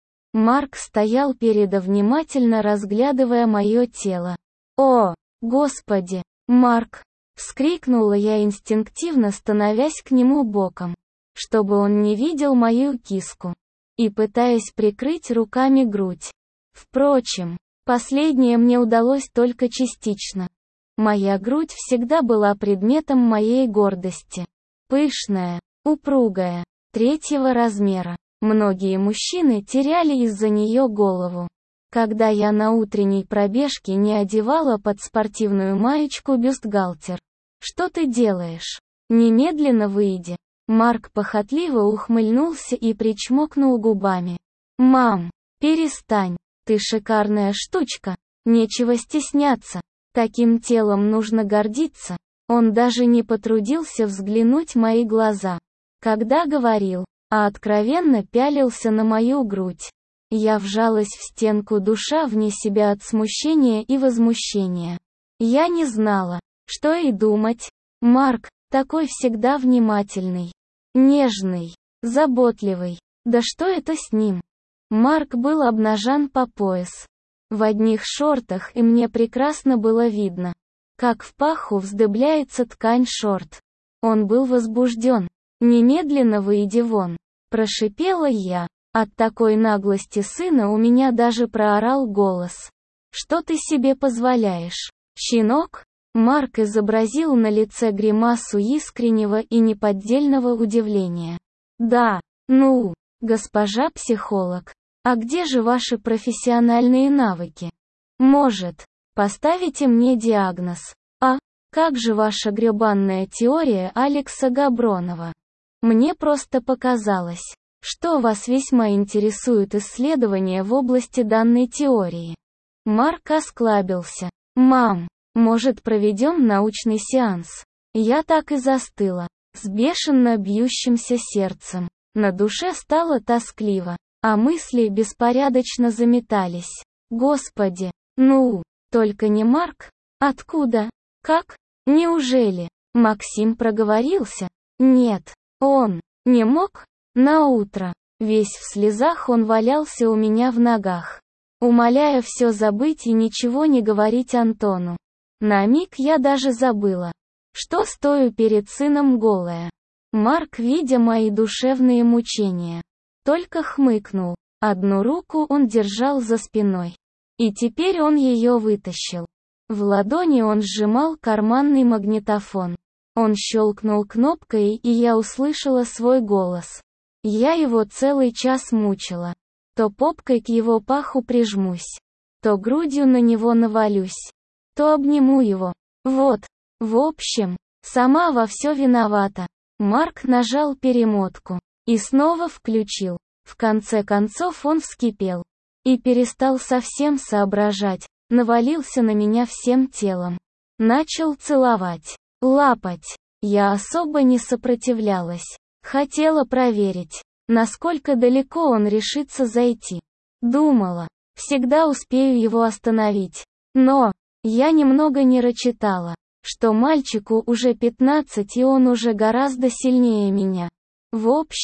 S1: Марк стоял передо, внимательно разглядывая мое тело. «О, Господи, Марк!» — вскрикнула я инстинктивно, становясь к нему боком, чтобы он не видел мою киску, и пытаясь прикрыть руками грудь. Впрочем, последнее мне удалось только частично. Моя грудь всегда была предметом моей гордости. Пышная, упругая, 3-го размера. Многие мужчины теряли из-за нее голову. Когда я на утренней пробежке не одевала под спортивную маечку бюстгальтер. «Что ты делаешь? Немедленно выйди». Марк похотливо ухмыльнулся и причмокнул губами. «Мам, перестань, ты шикарная штучка, нечего стесняться, таким телом нужно гордиться». Он даже не потрудился взглянуть в мои глаза, когда говорил, а откровенно пялился на мою грудь. Я вжалась в стенку, душа вне себя от смущения и возмущения. Я не знала, что и думать. Марк, такой всегда внимательный, нежный, заботливый. Да что это с ним? Марк был обнажен по пояс, в одних шортах, и мне прекрасно было видно, как в паху вздыбляется ткань шорт. Он был возбужден. «Немедленно выйди вон», — прошипела я. От такой наглости сына у меня даже проорал голос. «Что ты себе позволяешь, щенок?» Марк изобразил на лице гримасу искреннего и неподдельного удивления. «Да, ну, госпожа психолог, а где же ваши профессиональные навыки? Может, поставите мне диагноз? А, как же ваша гребанная теория Алекса Габронова? Мне просто показалось, что вас весьма интересуют исследования в области данной теории». Марк осклабился. «Мам, может, проведем научный сеанс?» Я так и застыла, с бешено бьющимся сердцем. На душе стало тоскливо, а мысли беспорядочно заметались. Господи, ну, только не Марк? Откуда? Как? Неужели? Максим проговорился? Нет, он не мог? Наутро, весь в слезах, он валялся у меня в ногах, умоляя все забыть и ничего не говорить Антону. На миг я даже забыла, что стою перед сыном голая. Марк, видя мои душевные мучения, только хмыкнул. Одну руку он держал за спиной, и теперь он ее вытащил. В ладони он сжимал карманный магнитофон. Он щелкнул кнопкой, и я услышала свой голос. Я его целый час мучила. То попкой к его паху прижмусь, то грудью на него навалюсь, то обниму его. Вот, в общем, сама во все виновата. Марк нажал перемотку и снова включил. В конце концов он вскипел и перестал совсем соображать, навалился на меня всем телом. Начал целовать, лапать. Я особо не сопротивлялась. Хотела проверить, насколько далеко он решится зайти. Думала, всегда успею его остановить. Но я немного не рычитала, что мальчику уже 15 и он уже гораздо сильнее меня. В общем,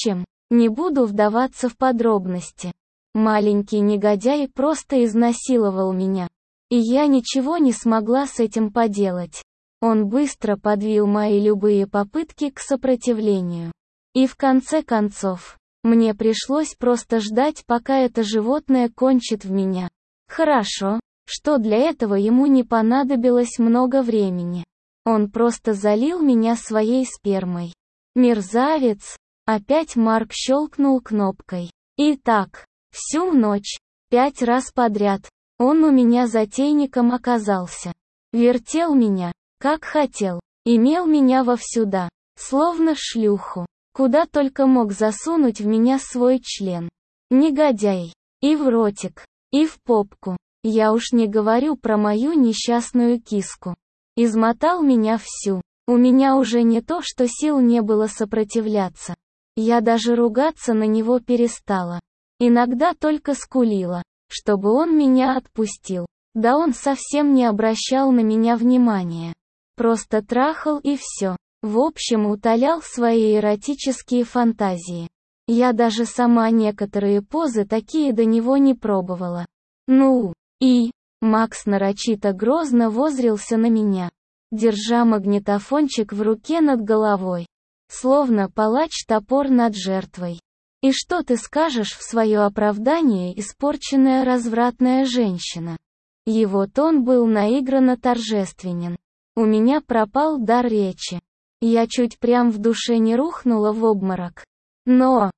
S1: Не буду вдаваться в подробности. Маленький негодяй просто изнасиловал меня. И я ничего не смогла с этим поделать. Он быстро подвил мои любые попытки к сопротивлению. И в конце концов, мне пришлось просто ждать, пока это животное кончит в меня. Хорошо, что для этого ему не понадобилось много времени. Он просто залил меня своей спермой. Мерзавец! Опять Марк щелкнул кнопкой. Итак, всю ночь, 5 раз подряд, он у меня затейником оказался. Вертел меня, как хотел, имел меня вовсюду, словно шлюху. Куда только мог засунуть в меня свой член. Негодяй. И в ротик, и в попку. Я уж не говорю про мою несчастную киску. Измотал меня всю. У меня уже не то, что сил не было сопротивляться. Я даже ругаться на него перестала. Иногда только скулила, чтобы он меня отпустил. Да он совсем не обращал на меня внимания. Просто трахал и все. В общем, утолял свои эротические фантазии. Я даже сама некоторые позы такие до него не пробовала. Ну, и... Макс нарочито грозно воззрился на меня, держа магнитофончик в руке над головой. Словно палач топор над жертвой. И что ты скажешь в свое оправдание, испорченная развратная женщина? Его тон был наигранно торжественен. У меня пропал дар речи. Я чуть прям в душе не рухнула в обморок. Но,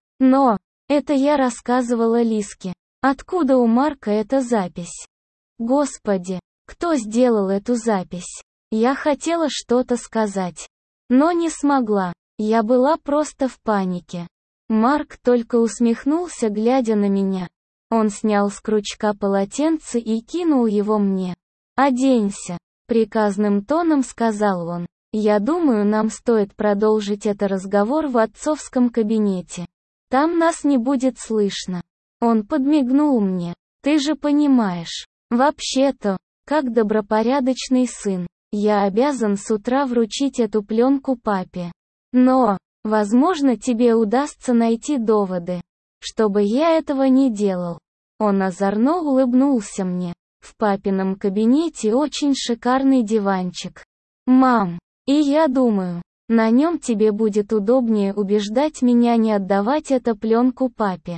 S1: это я рассказывала Лиске. Откуда у Марка эта запись? Господи, кто сделал эту запись? Я хотела что-то сказать, но не смогла. Я была просто в панике. Марк только усмехнулся, глядя на меня. Он снял с крючка полотенце и кинул его мне. «Оденься», — приказным тоном сказал он. «Я думаю, нам стоит продолжить этот разговор в отцовском кабинете. Там нас не будет слышно». Он подмигнул мне. «Ты же понимаешь. Вообще-то, как добропорядочный сын, я обязан с утра вручить эту пленку папе. Но, возможно, тебе удастся найти доводы, чтобы я этого не делал». Он озорно улыбнулся мне. «В папином кабинете очень шикарный диванчик. Мам, и я думаю, на нем тебе будет удобнее убеждать меня не отдавать эту пленку папе».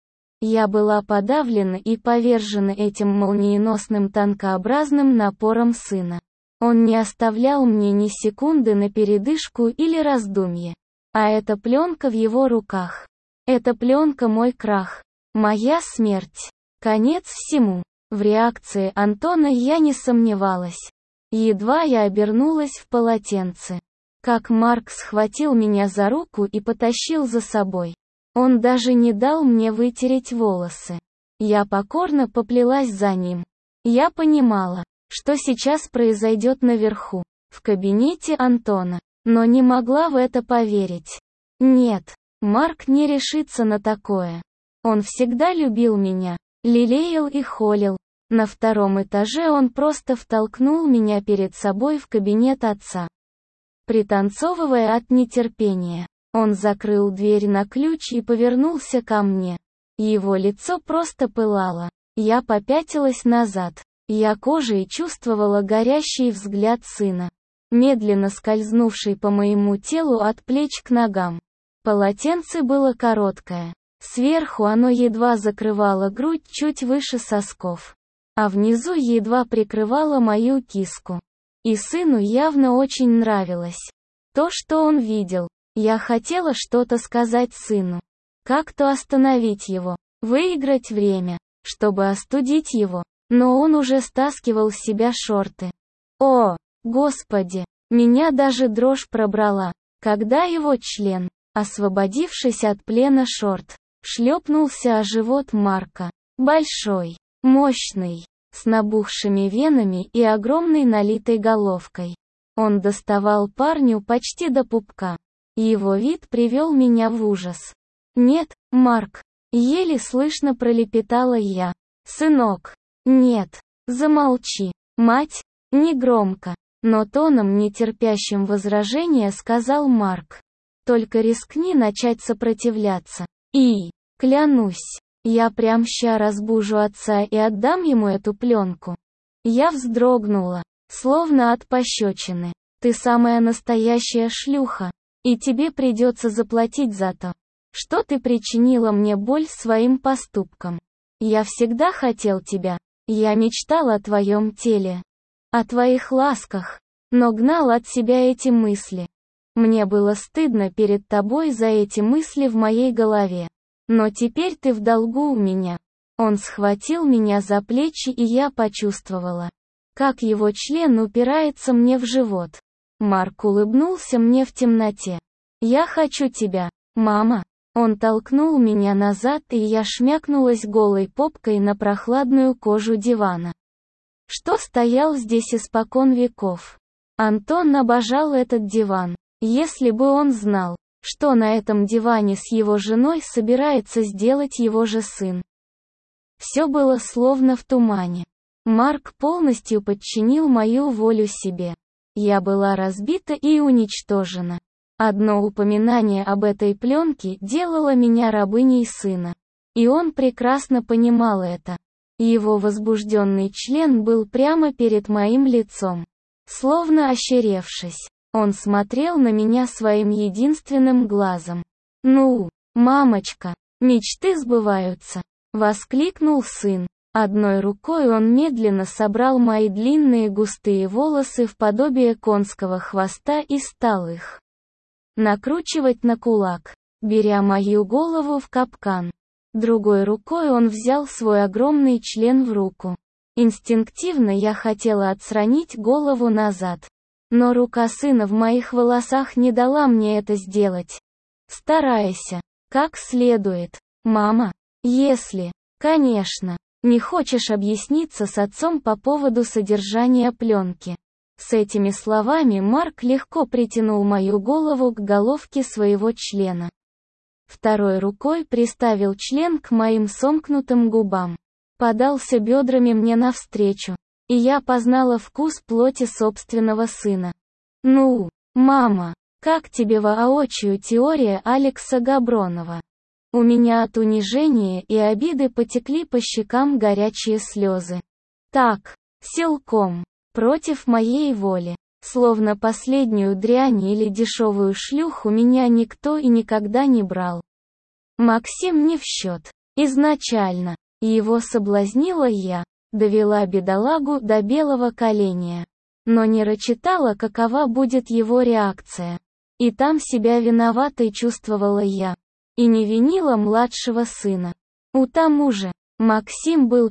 S1: Я была подавлена и повержена этим молниеносным танкообразным напором сына. Он не оставлял мне ни секунды на передышку или раздумье. А эта пленка в его руках. Эта пленка мой крах. Моя смерть. Конец всему. В реакции Антона я не сомневалась. Едва я обернулась в полотенце, как Марк схватил меня за руку и потащил за собой. Он даже не дал мне вытереть волосы. Я покорно поплелась за ним. Я понимала, что сейчас произойдет наверху, в кабинете Антона, но не могла в это поверить. Нет, Марк не решится на такое. Он всегда любил меня, лелеял и холил. На 2-м этаже он просто втолкнул меня перед собой в кабинет отца. Пританцовывая от нетерпения, он закрыл дверь на ключ и повернулся ко мне. Его лицо просто пылало. Я попятилась назад. Я кожей чувствовала горящий взгляд сына, медленно скользнувший по моему телу от плеч к ногам. Полотенце было короткое. Сверху оно едва закрывало грудь чуть выше сосков, а внизу едва прикрывало мою киску. И сыну явно очень нравилось то, что он видел. Я хотела что-то сказать сыну. Как-то остановить его, выиграть время, чтобы остудить его. Но он уже стаскивал с себя шорты. О, Господи, меня даже дрожь пробрала, когда его член, освободившись от плена шорт, шлепнулся о живот Марка. Большой, мощный, с набухшими венами и огромной налитой головкой. Он доставал парню почти до пупка. Его вид привел меня в ужас. «Нет, Марк», — еле слышно пролепетала я. «Сынок». «Нет, замолчи, мать», — негромко, но тоном, нетерпящим возражения, сказал Марк. «Только рискни начать сопротивляться, И, клянусь, я прям ща разбужу отца и отдам ему эту пленку. Я вздрогнула, словно от пощечины. Ты самая настоящая шлюха, и тебе придется заплатить за то, что ты причинила мне боль своим поступком. Я всегда хотел тебя, я мечтал о твоем теле, о твоих ласках, но гнал от себя эти мысли. Мне было стыдно перед тобой за эти мысли в моей голове. Но теперь ты в долгу у меня. Он схватил меня за плечи, и я почувствовала, как его член упирается мне в живот. Марк улыбнулся мне в темноте. «Я хочу тебя, мама». Он толкнул меня назад, и я шмякнулась голой попкой на прохладную кожу дивана, что стоял здесь испокон веков. Антон обожал этот диван. Если бы он знал, что на этом диване с его женой собирается сделать его же сын. Все было словно в тумане. Марк полностью подчинил мою волю себе. Я была разбита и уничтожена. Одно упоминание об этой пленке делало меня рабыней сына. И он прекрасно понимал это. Его возбужденный член был прямо перед моим лицом. Словно ощеревшись, он смотрел на меня своим единственным глазом. «Ну, мамочка, мечты сбываются!» — воскликнул сын. Одной рукой он медленно собрал мои длинные густые волосы в подобие конского хвоста и стал их накручивать на кулак, беря мою голову в капкан. Другой рукой он взял свой огромный член в руку. Инстинктивно я хотела отстранить голову назад. Но рука сына в моих волосах не дала мне это сделать. «Старайся, как следует, мама. Если, конечно, не хочешь объясниться с отцом по поводу содержания пленки». С этими словами Марк легко притянул мою голову к головке своего члена. Второй рукой приставил член к моим сомкнутым губам. Подался бедрами мне навстречу, и я познала вкус плоти собственного сына. «Ну, мама, как тебе воочию теория Алекса Габронова?» У меня от унижения и обиды потекли по щекам горячие слезы. Так, силком, против моей воли. Словно последнюю дрянь или дешевую шлюху меня никто и никогда не брал. Максим не в счет. Изначально. Его соблазнила я, довела бедолагу до белого коленя. Но не рассчитала, какова будет его реакция. И там себя виноватой чувствовала я. И не винила младшего сына. У тому же, Максим был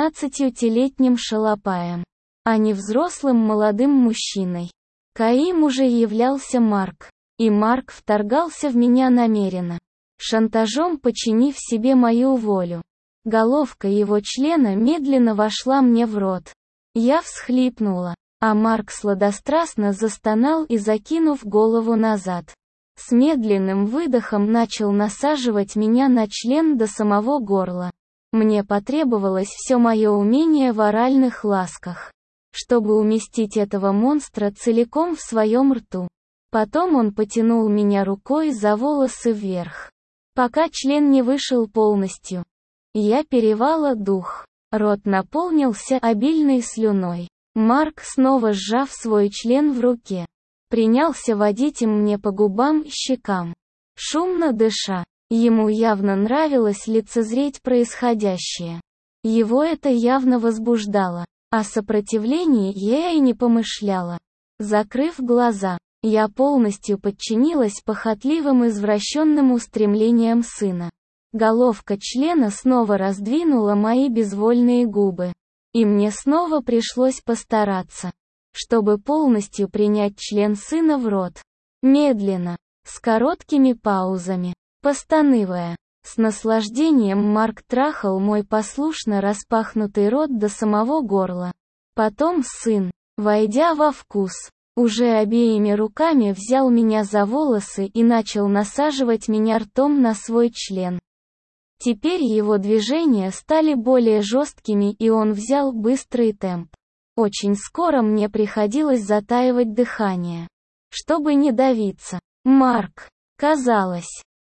S1: 15-летним шалопаем, а не взрослым молодым мужчиной. Каим уже являлся Марк. И Марк вторгался в меня намеренно, шантажом подчинив себе мою волю. Головка его члена медленно вошла мне в рот. Я всхлипнула, а Марк сладострастно застонал и, закинув голову назад, с медленным выдохом начал насаживать меня на член до самого горла. Мне потребовалось все мое умение в оральных ласках, чтобы уместить этого монстра целиком в своем рту. Потом он потянул меня рукой за волосы вверх, пока член не вышел полностью. Я перевела дух. Рот наполнился обильной слюной. Марк, снова сжав свой член в руке, принялся водить им мне по губам и щекам, шумно дыша. Ему явно нравилось лицезреть происходящее. Его это явно возбуждало. О сопротивлении я и не помышляла. Закрыв глаза, я полностью подчинилась похотливым извращенным устремлениям сына. Головка члена снова раздвинула мои безвольные губы. И мне снова пришлось постараться, чтобы полностью принять член сына в рот. Медленно, с короткими паузами, постанывая. С наслаждением Марк трахал мой послушно распахнутый рот до самого горла. Потом сын, войдя во вкус, уже обеими руками взял меня за волосы и начал насаживать меня ртом на свой член. Теперь его движения стали более жесткими, и он взял быстрый темп. Очень скоро мне приходилось затаивать дыхание, чтобы не давиться. Марк, казалось,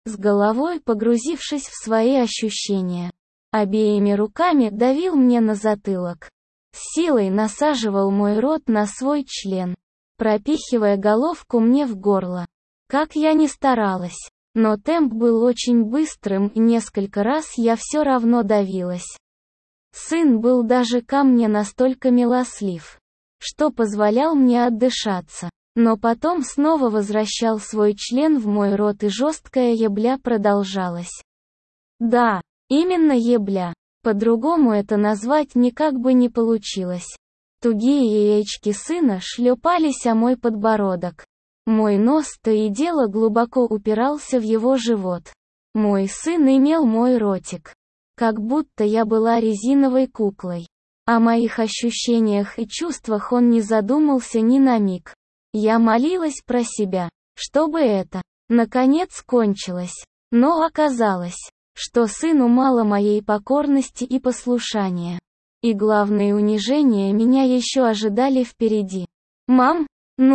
S1: с головой погрузившись в свои ощущения. Обеими руками давил мне на затылок. С силой насаживал мой рот на свой член, пропихивая головку мне в горло. Как я ни старалась, но темп был очень быстрым, и несколько раз я все равно давилась. Сын был даже ко мне настолько милослив, что позволял мне отдышаться, но потом снова возвращал свой член в мой рот, и жесткая ебля продолжалась. Да, именно ебля, по-другому это назвать никак бы не получилось. Тугие яички сына шлепались о мой подбородок. Мой нос то и дело глубоко упирался в его живот. Мой сын имел мой ротик. Как будто я была резиновой куклой. О моих ощущениях и чувствах он не задумался ни на миг. Я молилась про себя, чтобы это, наконец, кончилось. Но оказалось, что сыну мало моей покорности и послушания. И главные унижения меня еще ожидали впереди. «Мам,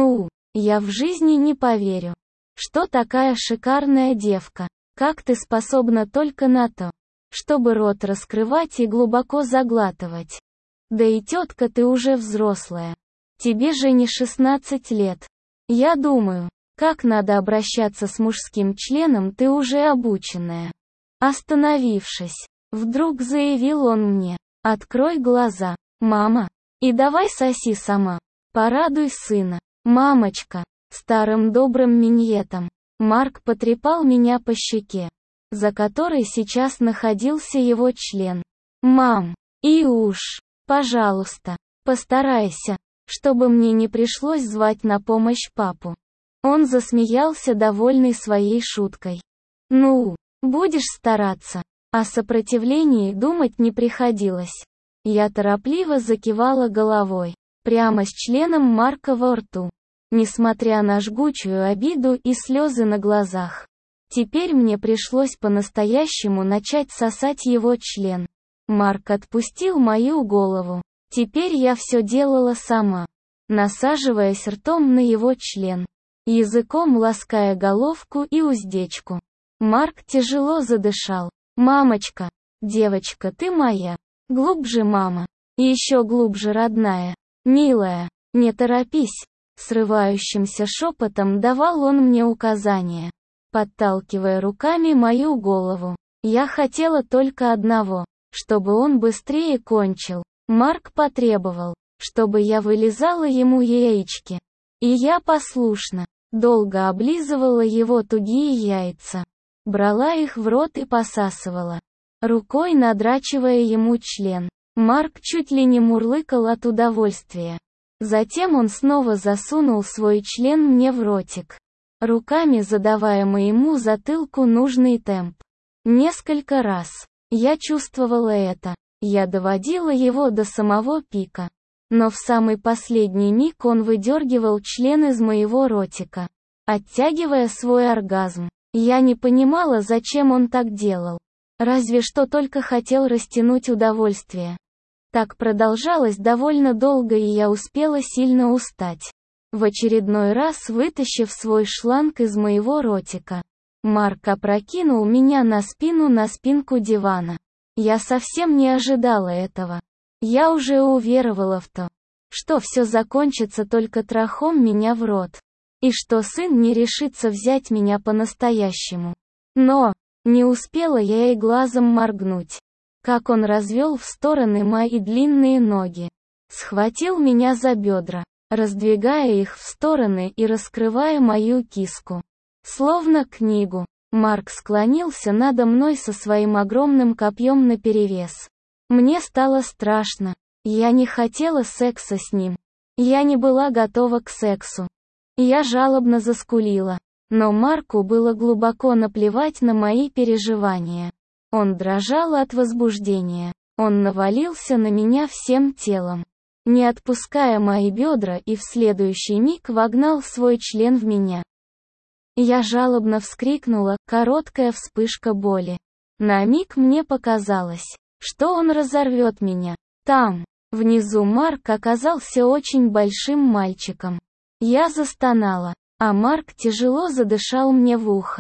S1: я в жизни не поверю, что такая шикарная девка, как ты способна только на то, чтобы рот раскрывать и глубоко заглатывать. Да и тетка, ты уже взрослая. Тебе же не 16 лет. Я думаю, как надо обращаться с мужским членом, ты уже обученная». Остановившись, вдруг заявил он мне: «Открой глаза, мама, и давай соси сама. Порадуй сына, мамочка». Старым добрым миньетом Марк потрепал меня по щеке, за которой сейчас находился его член. «Мам, и уж, пожалуйста, постарайся, чтобы мне не пришлось звать на помощь папу». Он засмеялся, довольный своей шуткой. Будешь стараться. О сопротивлении думать не приходилось. Я торопливо закивала головой, прямо с членом Марка во рту. Несмотря на жгучую обиду и слезы на глазах, теперь мне пришлось по-настоящему начать сосать его член. Марк отпустил мою голову. Теперь я все делала сама, насаживаясь ртом на его член, языком лаская головку и уздечку. Марк тяжело задышал. «Мамочка, девочка, ты моя. Глубже, мама. И еще глубже, родная. Милая, не торопись». Срывающимся шепотом давал он мне указания, подталкивая руками мою голову. Я хотела только одного, чтобы он быстрее кончил. Марк потребовал, чтобы я вылизала ему яички. И я послушно, долго облизывала его тугие яйца. Брала их в рот и посасывала, рукой надрачивая ему член. Марк чуть ли не мурлыкал от удовольствия. Затем он снова засунул свой член мне в ротик, руками задавая моему затылку нужный темп. Несколько раз. Я чувствовала это. Я доводила его до самого пика. Но в самый последний миг он выдергивал член из моего ротика, оттягивая свой оргазм. Я не понимала, зачем он так делал. Разве что только хотел растянуть удовольствие. Так продолжалось довольно долго, и я успела сильно устать. В очередной раз вытащив свой шланг из моего ротика, Марк опрокинул меня на спинку дивана. Я совсем не ожидала этого. Я уже уверовала в то, что все закончится только трахом меня в рот, и что сын не решится взять меня по-настоящему. Но не успела я и глазом моргнуть, как он развел в стороны мои длинные ноги, схватил меня за бедра, раздвигая их в стороны и раскрывая мою киску. Словно книгу, Марк склонился надо мной со своим огромным копьем наперевес. Мне стало страшно. Я не хотела секса с ним. Я не была готова к сексу. Я жалобно заскулила. Но Марку было глубоко наплевать на мои переживания. Он дрожал от возбуждения. Он навалился на меня всем телом, не отпуская мои бедра, и в следующий миг вогнал свой член в меня. Я жалобно вскрикнула, короткая вспышка боли. На миг мне показалось, что он разорвет меня. Там, внизу, Марк оказался очень большим мальчиком. Я застонала, а Марк тяжело задышал мне в ухо.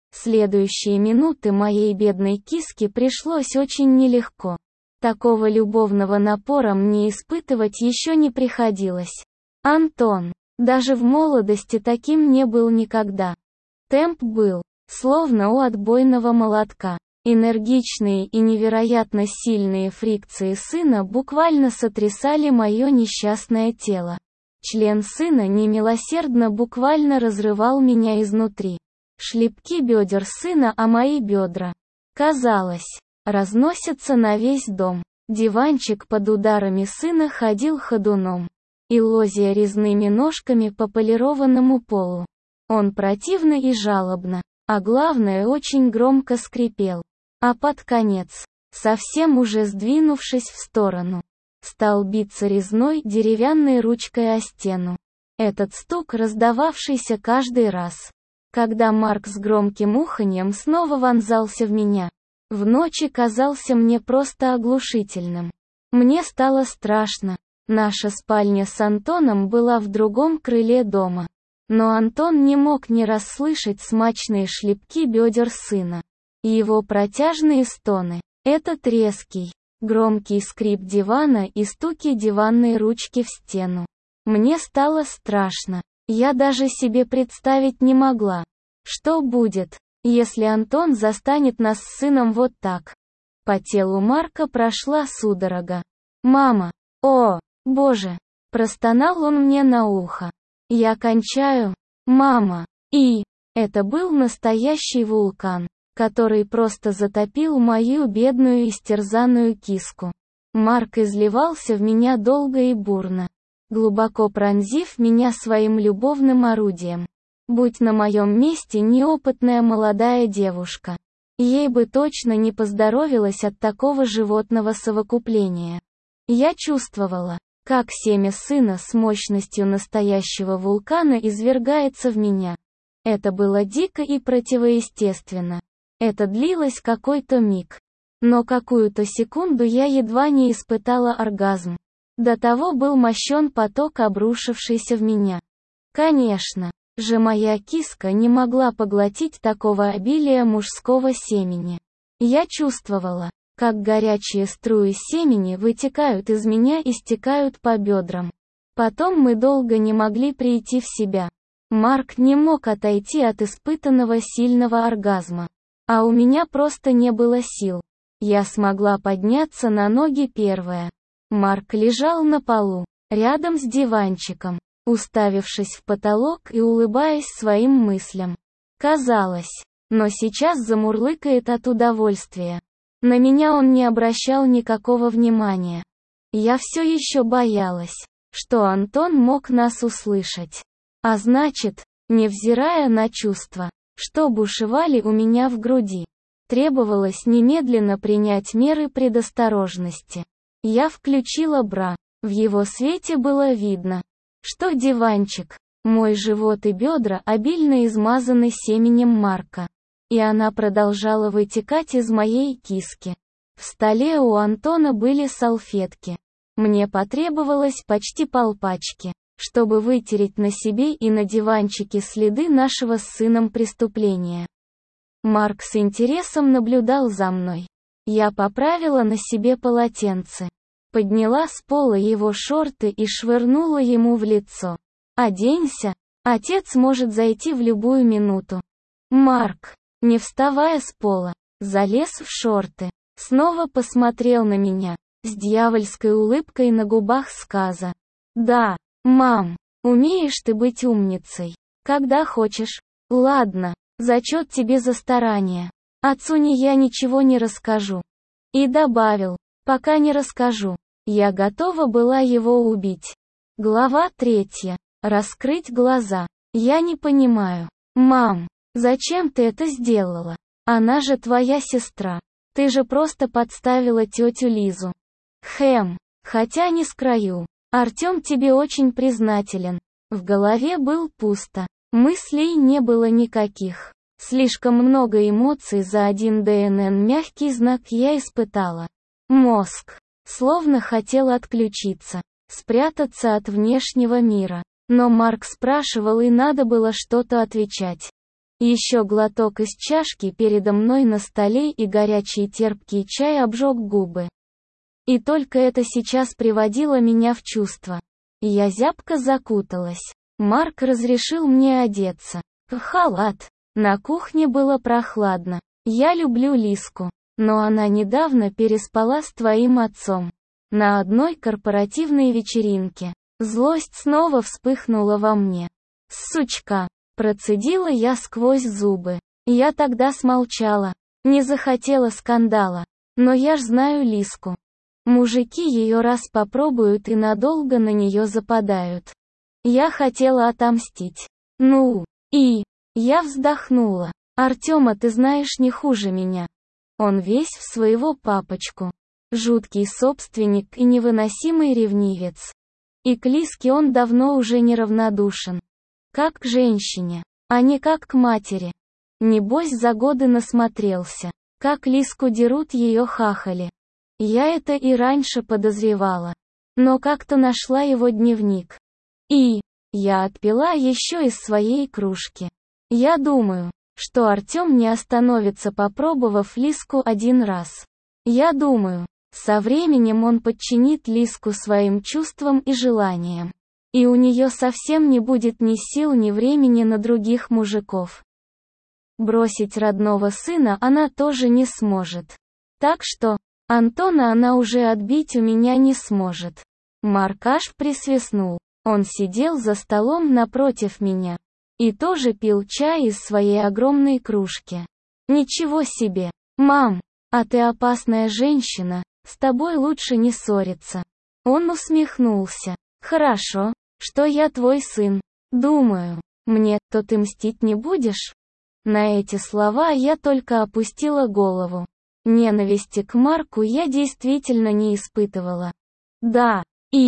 S1: Следующие минуты моей бедной киске пришлось очень нелегко. Такого любовного напора мне испытывать еще не приходилось. Антон, даже в молодости таким не был никогда. Темп был, словно у отбойного молотка. Энергичные и невероятно сильные фрикции сына буквально сотрясали мое несчастное тело. Член сына немилосердно буквально разрывал меня изнутри. Шлепки бедер сына о мои бедра, казалось, разносятся на весь дом. Диванчик под ударами сына ходил ходуном, и лозя резными ножками по полированному полу. Он противно и жалобно, а главное очень громко скрипел. А под конец, совсем уже сдвинувшись в сторону, стал биться резной деревянной ручкой о стену. Этот стук, раздававшийся каждый раз, когда Марк с громким уханьем снова вонзался в меня, в ночи казался мне просто оглушительным. Мне стало страшно. Наша спальня с Антоном была в другом крыле дома. Но Антон не мог не расслышать смачные шлепки бедер сына. Его протяжные стоны, этот резкий, громкий скрип дивана и стуки диванной ручки в стену. Мне стало страшно. Я даже себе представить не могла, что будет, если Антон застанет нас с сыном вот так. По телу Марка прошла судорога. «Мама! О, Боже!» – простонал он мне на ухо. «Я кончаю, мама!» И это был настоящий вулкан, который просто затопил мою бедную истерзанную киску. Марк изливался в меня долго и бурно, глубоко пронзив меня своим любовным орудием. Будь на моем месте неопытная молодая девушка, ей бы точно не поздоровилось от такого животного совокупления. Я чувствовала, как семя сына с мощностью настоящего вулкана извергается в меня. Это было дико и противоестественно. Это длилось какой-то миг. Но какую-то секунду я едва не испытала оргазм. До того был мощен поток, обрушившийся в меня. Конечно же, моя киска не могла поглотить такого обилия мужского семени. Я чувствовала, как горячие струи семени вытекают из меня и стекают по бедрам. Потом мы долго не могли прийти в себя. Марк не мог отойти от испытанного сильного оргазма. А у меня просто не было сил. Я смогла подняться на ноги первая. Марк лежал на полу, рядом с диванчиком, уставившись в потолок и улыбаясь своим мыслям. Казалось, но сейчас замурлыкает от удовольствия. На меня он не обращал никакого внимания. Я все еще боялась, что Антон мог нас услышать. А значит, невзирая на чувства, что бушевали у меня в груди, требовалось немедленно принять меры предосторожности. Я включила бра. В его свете было видно, что диванчик, мой живот и бедра обильно измазаны семенем Марка. И она продолжала вытекать из моей киски. В столе у Антона были салфетки. Мне потребовалось почти полпачки, чтобы вытереть на себе и на диванчике следы нашего с сыном преступления. Марк с интересом наблюдал за мной. Я поправила на себе полотенце, подняла с пола его шорты и швырнула ему в лицо. «Оденься, отец может зайти в любую минуту». Марк, не вставая с пола, залез в шорты, снова посмотрел на меня, с дьявольской улыбкой на губах сказа. «Да, мам, умеешь ты быть умницей. Когда хочешь. Ладно, зачет тебе за старание. Отцу я ничего не расскажу». И добавил, пока не расскажу. Я готова была его убить. Глава 3. Раскрыть глаза. Я не понимаю. Мам, зачем ты это сделала? Она же твоя сестра. Ты же просто подставила тетю Лизу. Хотя не скрою. Артем тебе очень признателен. В голове был пусто. Мыслей не было никаких. Слишком много эмоций за один ДНН мягкий знак я испытала. Мозг словно хотел отключиться, спрятаться от внешнего мира. Но Марк спрашивал и надо было что-то отвечать. Еще глоток из чашки передо мной на столе и горячий терпкий чай обжег губы. И только это сейчас приводило меня в чувство. Я зябко закуталась. Марк разрешил мне одеться. Халат. На кухне было прохладно. Я люблю Лиску. Но она недавно переспала с твоим отцом. На одной корпоративной вечеринке. Злость снова вспыхнула во мне. Сучка. Процедила я сквозь зубы. Я тогда смолчала. Не захотела скандала. Но я ж знаю Лиску. Мужики ее раз попробуют и надолго на нее западают. Я хотела отомстить. Я вздохнула. Артема ты знаешь не хуже меня. Он весь в своего папочку. Жуткий собственник и невыносимый ревнивец. И к Лиске он давно уже неравнодушен. Как к женщине, а не как к матери. Небось за годы насмотрелся. Как Лиску дерут ее хахали. Я это и раньше подозревала. Но как-то нашла его дневник. И я отпила еще из своей кружки. Я думаю, что Артем не остановится, попробовав Лиску один раз. Я думаю, со временем он подчинит Лиску своим чувствам и желаниям. И у нее совсем не будет ни сил, ни времени на других мужиков. Бросить родного сына она тоже не сможет. Так что, Антона она уже отбить у меня не сможет. Марк аж присвистнул. Он сидел за столом напротив меня. И тоже пил чай из своей огромной кружки. Ничего себе. Мам, а ты опасная женщина, с тобой лучше не ссориться. Он усмехнулся. Хорошо, что я твой сын. Думаю, мне, то ты мстить не будешь? На эти слова я только опустила голову. Ненависти к Марку я действительно не испытывала. Да,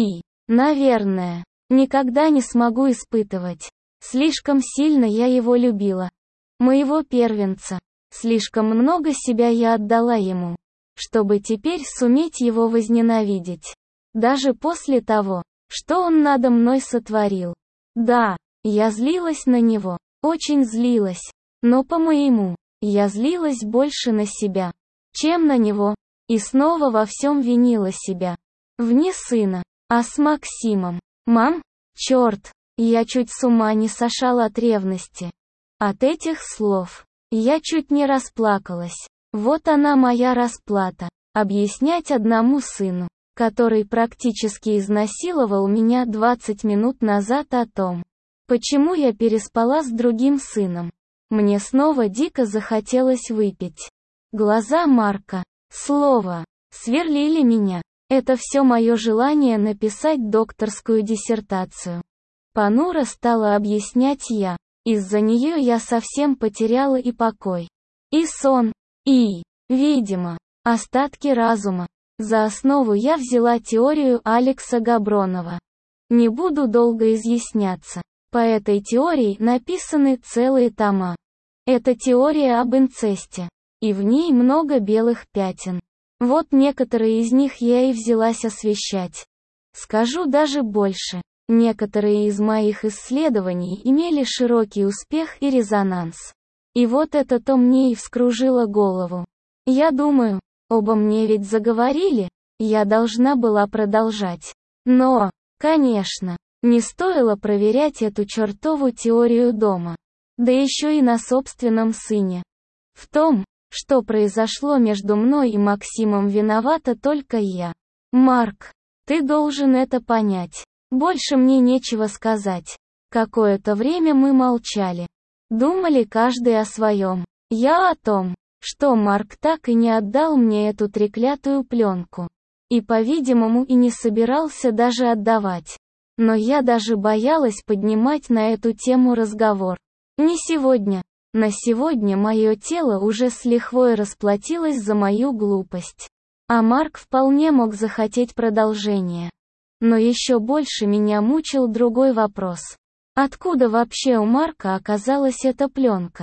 S1: наверное, никогда не смогу испытывать. Слишком сильно я его любила. Моего первенца. Слишком много себя я отдала ему, чтобы теперь суметь его возненавидеть. Даже после того, что он надо мной сотворил. Да, я злилась на него, очень злилась. Но по-моему, я злилась больше на себя, чем на него. И снова во всем винила себя. Вне сына, а с Максимом. Мам, черт, я чуть с ума не сошла от ревности. От этих слов. Я чуть не расплакалась. Вот она моя расплата. Объяснять одному сыну, который практически изнасиловал меня 20 минут назад, о том, почему я переспала с другим сыном. Мне снова дико захотелось выпить. Глаза Марка, слово, сверлили меня. Это все мое желание написать докторскую диссертацию. Понуро стала объяснять я. Из-за нее я совсем потеряла и покой, и сон, и, видимо, остатки разума. За основу я взяла теорию Алекса Габронова. Не буду долго изъясняться. По этой теории написаны целые тома. Это теория об инцесте. И в ней много белых пятен. Вот некоторые из них я и взялась освещать. Скажу даже больше. Некоторые из моих исследований имели широкий успех и резонанс. И вот это-то мне и вскружило голову. Я думаю, обо мне ведь заговорили, я должна была продолжать. Но, конечно, не стоило проверять эту чертову теорию дома. Да еще и на собственном сыне. В том, что произошло между мной и Максимом, виновата только я. Марк, ты должен это понять. Больше мне нечего сказать. Какое-то время мы молчали. Думали каждый о своем. Я о том, что Марк так и не отдал мне эту треклятую пленку. И, по-видимому, и не собирался даже отдавать. Но я даже боялась поднимать на эту тему разговор. Не сегодня. На сегодня мое тело уже с лихвой расплатилось за мою глупость. А Марк вполне мог захотеть продолжения. Но еще больше меня мучил другой вопрос. Откуда вообще у Марка оказалась эта пленка?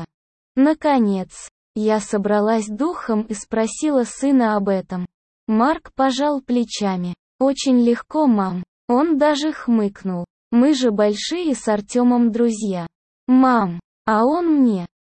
S1: Наконец, я собралась духом и спросила сына об этом. Марк пожал плечами. Очень легко, мам. Он даже хмыкнул. Мы же большие с Артемом друзья. Мам, а он мне.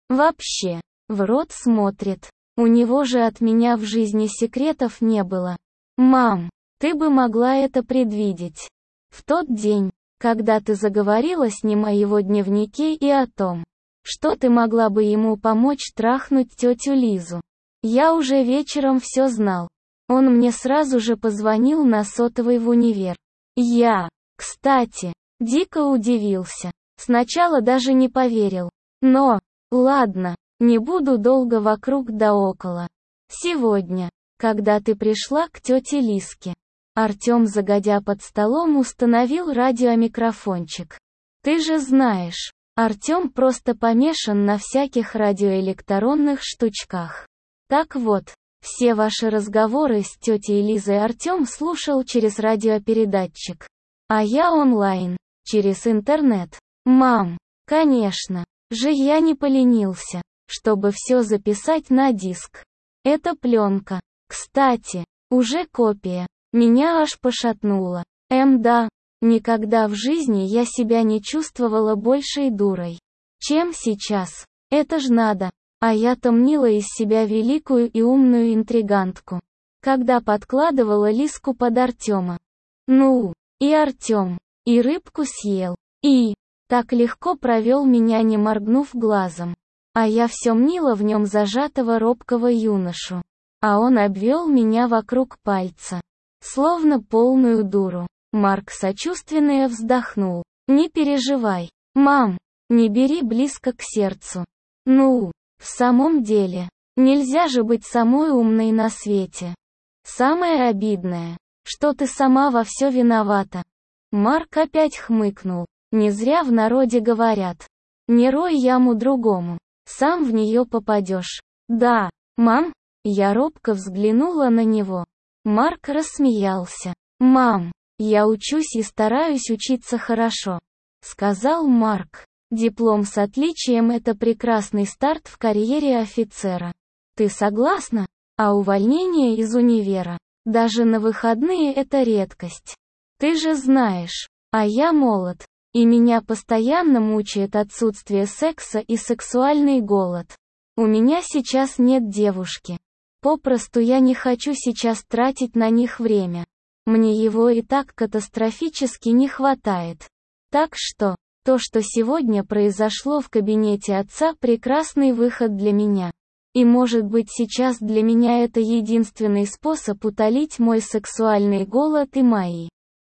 S1: Вообще, в рот смотрит. У него же от меня в жизни секретов не было. Мам, ты бы могла это предвидеть. В тот день, когда ты заговорила с ним о его дневнике и о том, что ты могла бы ему помочь трахнуть тетю Лизу. Я уже вечером все знал. Он мне сразу же позвонил на сотовый в универ. Я, кстати, дико удивился. Сначала даже не поверил. Но, ладно, не буду долго вокруг да около. Сегодня, когда ты пришла к тете Лизке, Артем загодя под столом установил радиомикрофончик. Ты же знаешь, Артем просто помешан на всяких радиоэлектронных штучках. Так вот, все ваши разговоры с тетей Лизой Артем слушал через радиопередатчик. А я онлайн, через интернет. Мам, конечно же я не поленился, чтобы все записать на диск. Это пленка. Кстати, уже копия. Меня аж пошатнуло. Да, никогда в жизни я себя не чувствовала большей дурой, чем сейчас. Это ж надо. А я-то мнила из себя великую и умную интригантку, когда подкладывала Лизку под Артема. Ну, и Артем, и рыбку съел, и так легко провел меня, не моргнув глазом. А я все мнила в нем зажатого робкого юношу. А он обвел меня вокруг пальца, словно полную дуру. Марк сочувственно вздохнул. Не переживай, мам, не бери близко к сердцу. Ну, в самом деле, нельзя же быть самой умной на свете. Самое обидное, что ты сама во все виновата. Марк опять хмыкнул. Не зря в народе говорят: не рой яму другому, сам в нее попадешь. Да, мам? Я робко взглянула на него. Марк рассмеялся. Мам, я учусь и стараюсь учиться хорошо, сказал Марк. Диплом с отличием — это прекрасный старт в карьере офицера. Ты согласна? А увольнение из универа, даже на выходные, это редкость. Ты же знаешь, а я молод, и меня постоянно мучает отсутствие секса и сексуальный голод. У меня сейчас нет девушки. Попросту я не хочу сейчас тратить на них время. Мне его и так катастрофически не хватает. Так что, то, что сегодня произошло в кабинете отца, прекрасный выход для меня. И может быть сейчас для меня это единственный способ утолить мой сексуальный голод и мои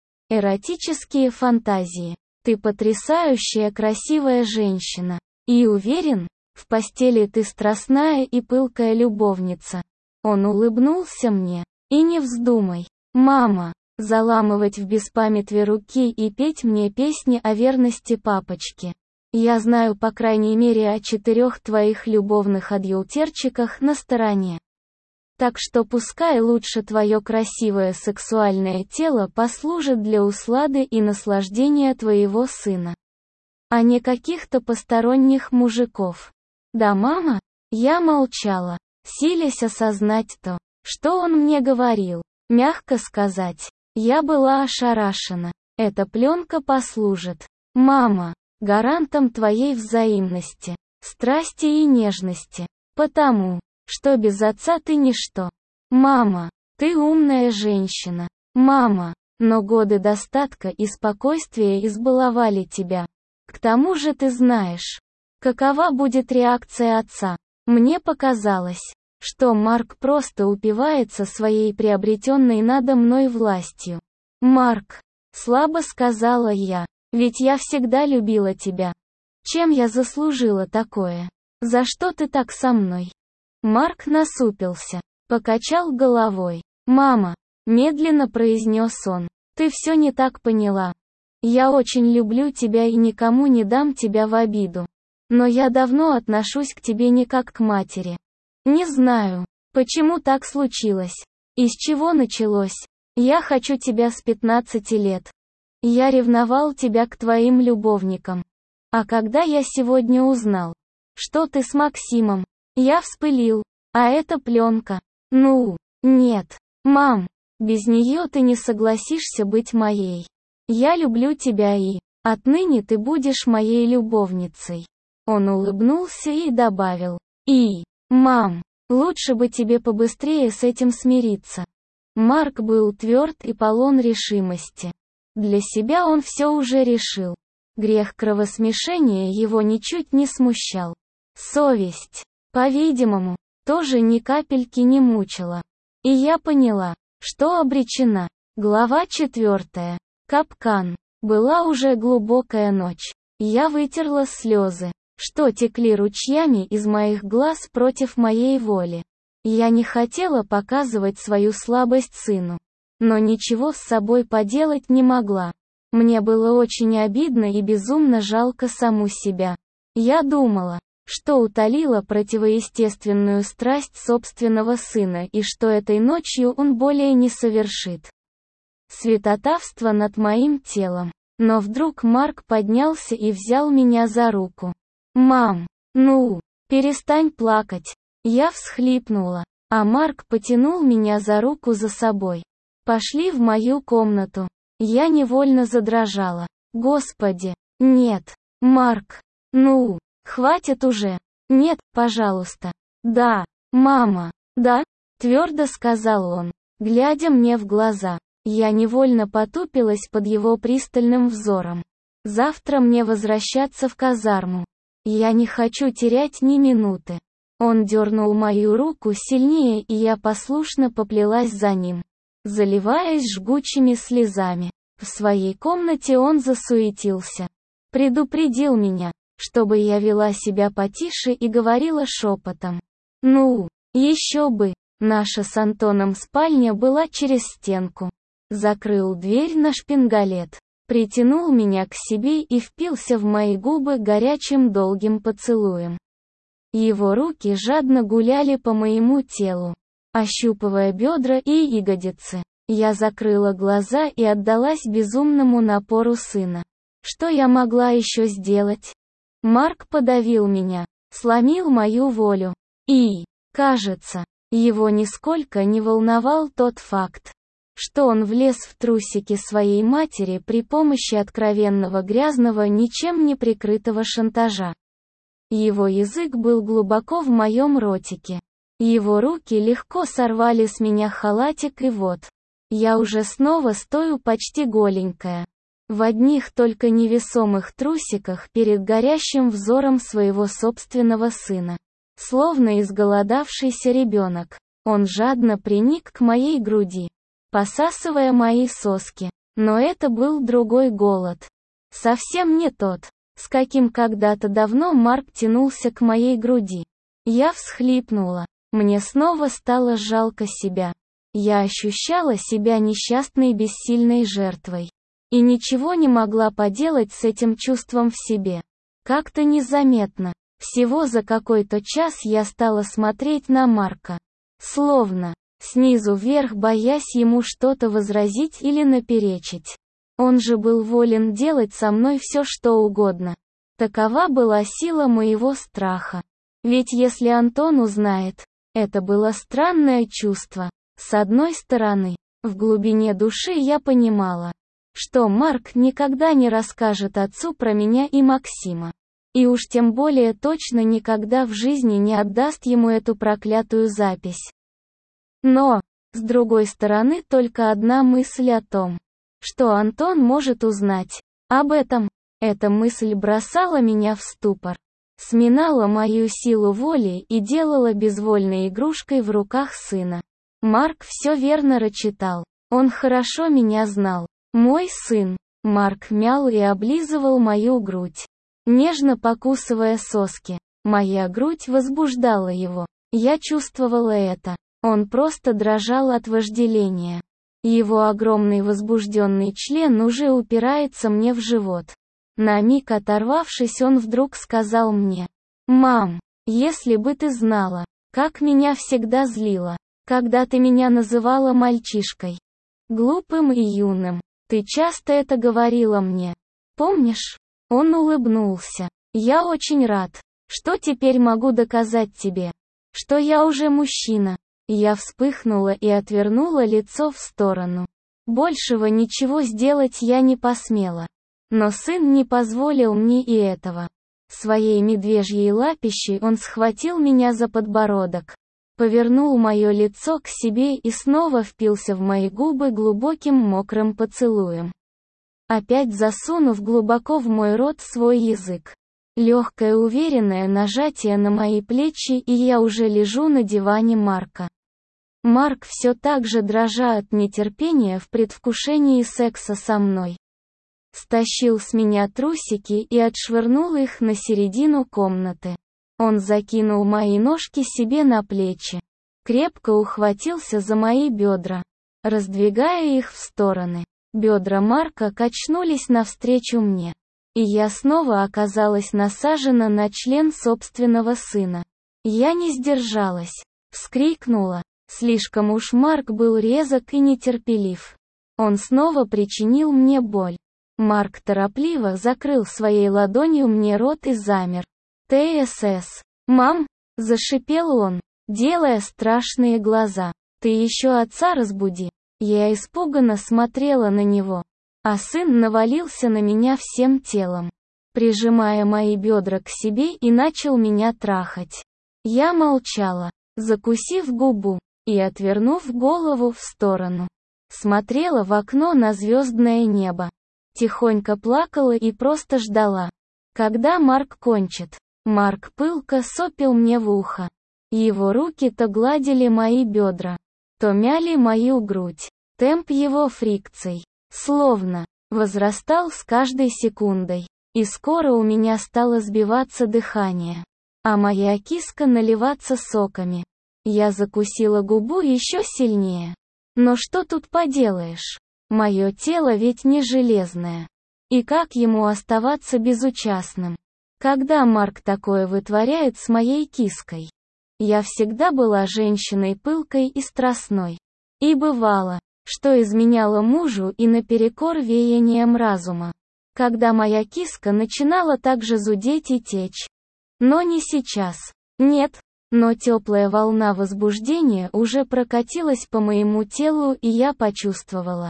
S1: эротические фантазии. Ты потрясающая красивая женщина. И уверен, в постели ты страстная и пылкая любовница. Он улыбнулся мне. И не вздумай, мама, заламывать в беспамятстве руки и петь мне песни о верности папочке. Я знаю по крайней мере о 4 твоих любовных адъюльтерчиках на стороне. Так что пускай лучше твое красивое сексуальное тело послужит для услады и наслаждения твоего сына, а не каких-то посторонних мужиков. Да, мама? Я молчала, силясь осознать то, что он мне говорил. Мягко сказать, я была ошарашена. Эта пленка послужит, мама, гарантом твоей взаимности, страсти и нежности. Потому что без отца ты ничто. Мама, ты умная женщина. Мама, но годы достатка и спокойствия избаловали тебя. К тому же ты знаешь, какова будет реакция отца. Мне показалось, что Марк просто упивается своей приобретенной надо мной властью. Марк, слабо сказала я, ведь я всегда любила тебя. Чем я заслужила такое? За что ты так со мной? Марк насупился, покачал головой. «Мама», — медленно произнес он, — «ты все не так поняла. Я очень люблю тебя и никому не дам тебя в обиду. Но я давно отношусь к тебе не как к матери. Не знаю, почему так случилось. Из чего началось. Я хочу тебя с 15 лет. Я ревновал тебя к твоим любовникам. А когда я сегодня узнал, что ты с Максимом, я вспылил. А это пленка. Ну, нет, мам, без нее ты не согласишься быть моей. Я люблю тебя и отныне ты будешь моей любовницей. Он улыбнулся и добавил: мам, лучше бы тебе побыстрее с этим смириться. Марк был тверд и полон решимости. Для себя он все уже решил. Грех кровосмешения его ничуть не смущал. Совесть, по-видимому, тоже ни капельки не мучила. И я поняла, что обречена. Глава 4. Капкан. Была уже глубокая ночь. Я вытерла слезы, что текли ручьями из моих глаз против моей воли. Я не хотела показывать свою слабость сыну, но ничего с собой поделать не могла. Мне было очень обидно и безумно жалко саму себя. Я думала, что утолила противоестественную страсть собственного сына и что этой ночью он более не совершит святотатство над моим телом. Но вдруг Марк поднялся и взял меня за руку. «Мам, ну, перестань плакать». Я всхлипнула, а Марк потянул меня за руку за собой. Пошли в мою комнату. Я невольно задрожала. Господи, нет, Марк, ну, хватит уже. Нет, пожалуйста. Да, мама, да, твердо сказал он, глядя мне в глаза. Я невольно потупилась под его пристальным взором. Завтра мне возвращаться в казарму. Я не хочу терять ни минуты. Он дернул мою руку сильнее, и я послушно поплелась за ним, заливаясь жгучими слезами. В своей комнате он засуетился. Предупредил меня, чтобы я вела себя потише и говорила шепотом. Ну, еще бы. Наша с Антоном спальня была через стенку. Закрыл дверь на шпингалет, притянул меня к себе и впился в мои губы горячим долгим поцелуем. Его руки жадно гуляли по моему телу, ощупывая бедра и ягодицы. Я закрыла глаза и отдалась безумному напору сына. Что я могла еще сделать? Марк подавил меня, сломил мою волю. И, кажется, его нисколько не волновал тот факт, что он влез в трусики своей матери при помощи откровенного грязного, ничем не прикрытого шантажа. Его язык был глубоко в моем ротике. Его руки легко сорвали с меня халатик, и вот, я уже снова стою почти голенькая, в одних только невесомых трусиках перед горящим взором своего собственного сына. Словно изголодавшийся ребенок, он жадно приник к моей груди, посасывая мои соски. Но это был другой голод. Совсем не тот, с каким когда-то давно Марк тянулся к моей груди. Я всхлипнула. Мне снова стало жалко себя. Я ощущала себя несчастной бессильной жертвой. И ничего не могла поделать с этим чувством в себе. Как-то незаметно, всего за какой-то час я стала смотреть на Марка. Словно снизу вверх, боясь ему что-то возразить или наперечить. Он же был волен делать со мной все, что угодно. Такова была сила моего страха. Ведь если Антон узнает, это было странное чувство. С одной стороны, в глубине души я понимала, что Марк никогда не расскажет отцу про меня и Максима. И уж тем более точно никогда в жизни не отдаст ему эту проклятую запись. Но, с другой стороны, только одна мысль о том, что Антон может узнать об этом. Эта мысль бросала меня в ступор, сминала мою силу воли и делала безвольной игрушкой в руках сына. Марк все верно рачитал. Он хорошо меня знал. Мой сын. Марк мял и облизывал мою грудь, нежно покусывая соски. Моя грудь возбуждала его. Я чувствовала это. Он просто дрожал от вожделения. Его огромный возбужденный член уже упирается мне в живот. На миг оторвавшись, он вдруг сказал мне: «Мам, если бы ты знала, как меня всегда злило, когда ты меня называла мальчишкой, глупым и юным. Ты часто это говорила мне. Помнишь?» Он улыбнулся. «Я очень рад, что теперь могу доказать тебе, что я уже мужчина». Я вспыхнула и отвернула лицо в сторону. Большего ничего сделать я не посмела. Но сын не позволил мне и этого. Своей медвежьей лапищей он схватил меня за подбородок, повернул мое лицо к себе и снова впился в мои губы глубоким мокрым поцелуем. Опять засунув глубоко в мой рот свой язык. Легкое уверенное нажатие на мои плечи, и я уже лежу на диване Марка. Марк все так же, дрожа от нетерпения в предвкушении секса со мной, стащил с меня трусики и отшвырнул их на середину комнаты. Он закинул мои ножки себе на плечи, крепко ухватился за мои бедра, раздвигая их в стороны. Бедра Марка качнулись навстречу мне, и я снова оказалась насажена на член собственного сына. Я не сдержалась, вскрикнула. Слишком уж Марк был резок и нетерпелив. Он снова причинил мне боль. Марк торопливо закрыл своей ладонью мне рот и замер. «ТСС! Мам!» – зашипел он, делая страшные глаза. «Ты еще отца разбуди!» Я испуганно смотрела на него, а сын навалился на меня всем телом, прижимая мои бедра к себе и начал меня трахать. Я молчала, закусив губу и отвернув голову в сторону. Смотрела в окно на звездное небо. Тихонько плакала и просто ждала, когда Марк кончит. Марк пылко сопел мне в ухо. Его руки то гладили мои бедра, то мяли мою грудь. Темп его фрикций, словно, возрастал с каждой секундой. И скоро у меня стало сбиваться дыхание, а моя киска наливаться соками. Я закусила губу еще сильнее. Но что тут поделаешь? Мое тело ведь не железное. И как ему оставаться безучастным, когда Марк такое вытворяет с моей киской? Я всегда была женщиной пылкой и страстной. И бывало, что изменяла мужу и наперекор веяниям разума, когда моя киска начинала также зудеть и течь. Но не сейчас. Нет. Но теплая волна возбуждения уже прокатилась по моему телу, и я почувствовала,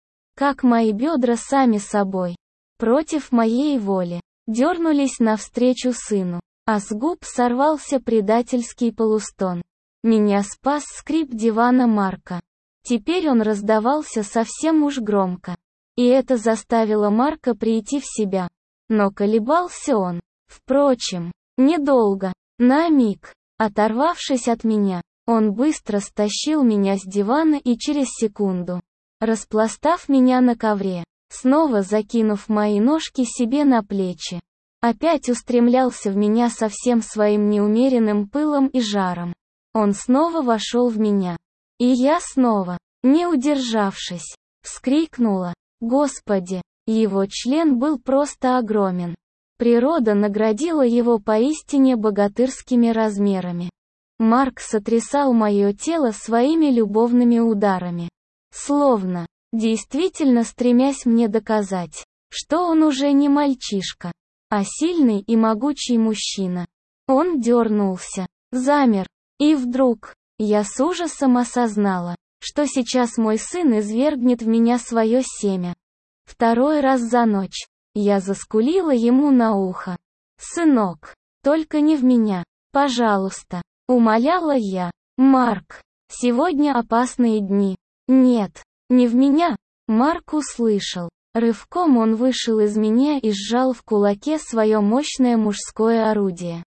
S1: как мои бедра сами собой, против моей воли, дернулись навстречу сыну, а с губ сорвался предательский полустон. Меня спас скрип дивана Марка. Теперь он раздавался совсем уж громко. И это заставило Марка прийти в себя. Но колебался он, впрочем, недолго, на миг. Оторвавшись от меня, он быстро стащил меня с дивана и через секунду, распластав меня на ковре, снова закинув мои ножки себе на плечи, опять устремлялся в меня со всем своим неумеренным пылом и жаром. Он снова вошел в меня. И я снова, не удержавшись, вскрикнула. Господи, его член был просто огромен. Природа наградила его поистине богатырскими размерами. Марк сотрясал мое тело своими любовными ударами, словно, действительно стремясь мне доказать, что он уже не мальчишка, а сильный и могучий мужчина. Он дернулся, замер, и вдруг, я с ужасом осознала, что сейчас мой сын извергнет в меня свое семя. Второй раз за ночь. Я заскулила ему на ухо. «Сынок, только не в меня, пожалуйста», — умоляла я. «Марк, сегодня опасные дни». «Нет, не в меня». Марк услышал. Рывком он вышел из меня и сжал в кулаке свое мощное мужское орудие.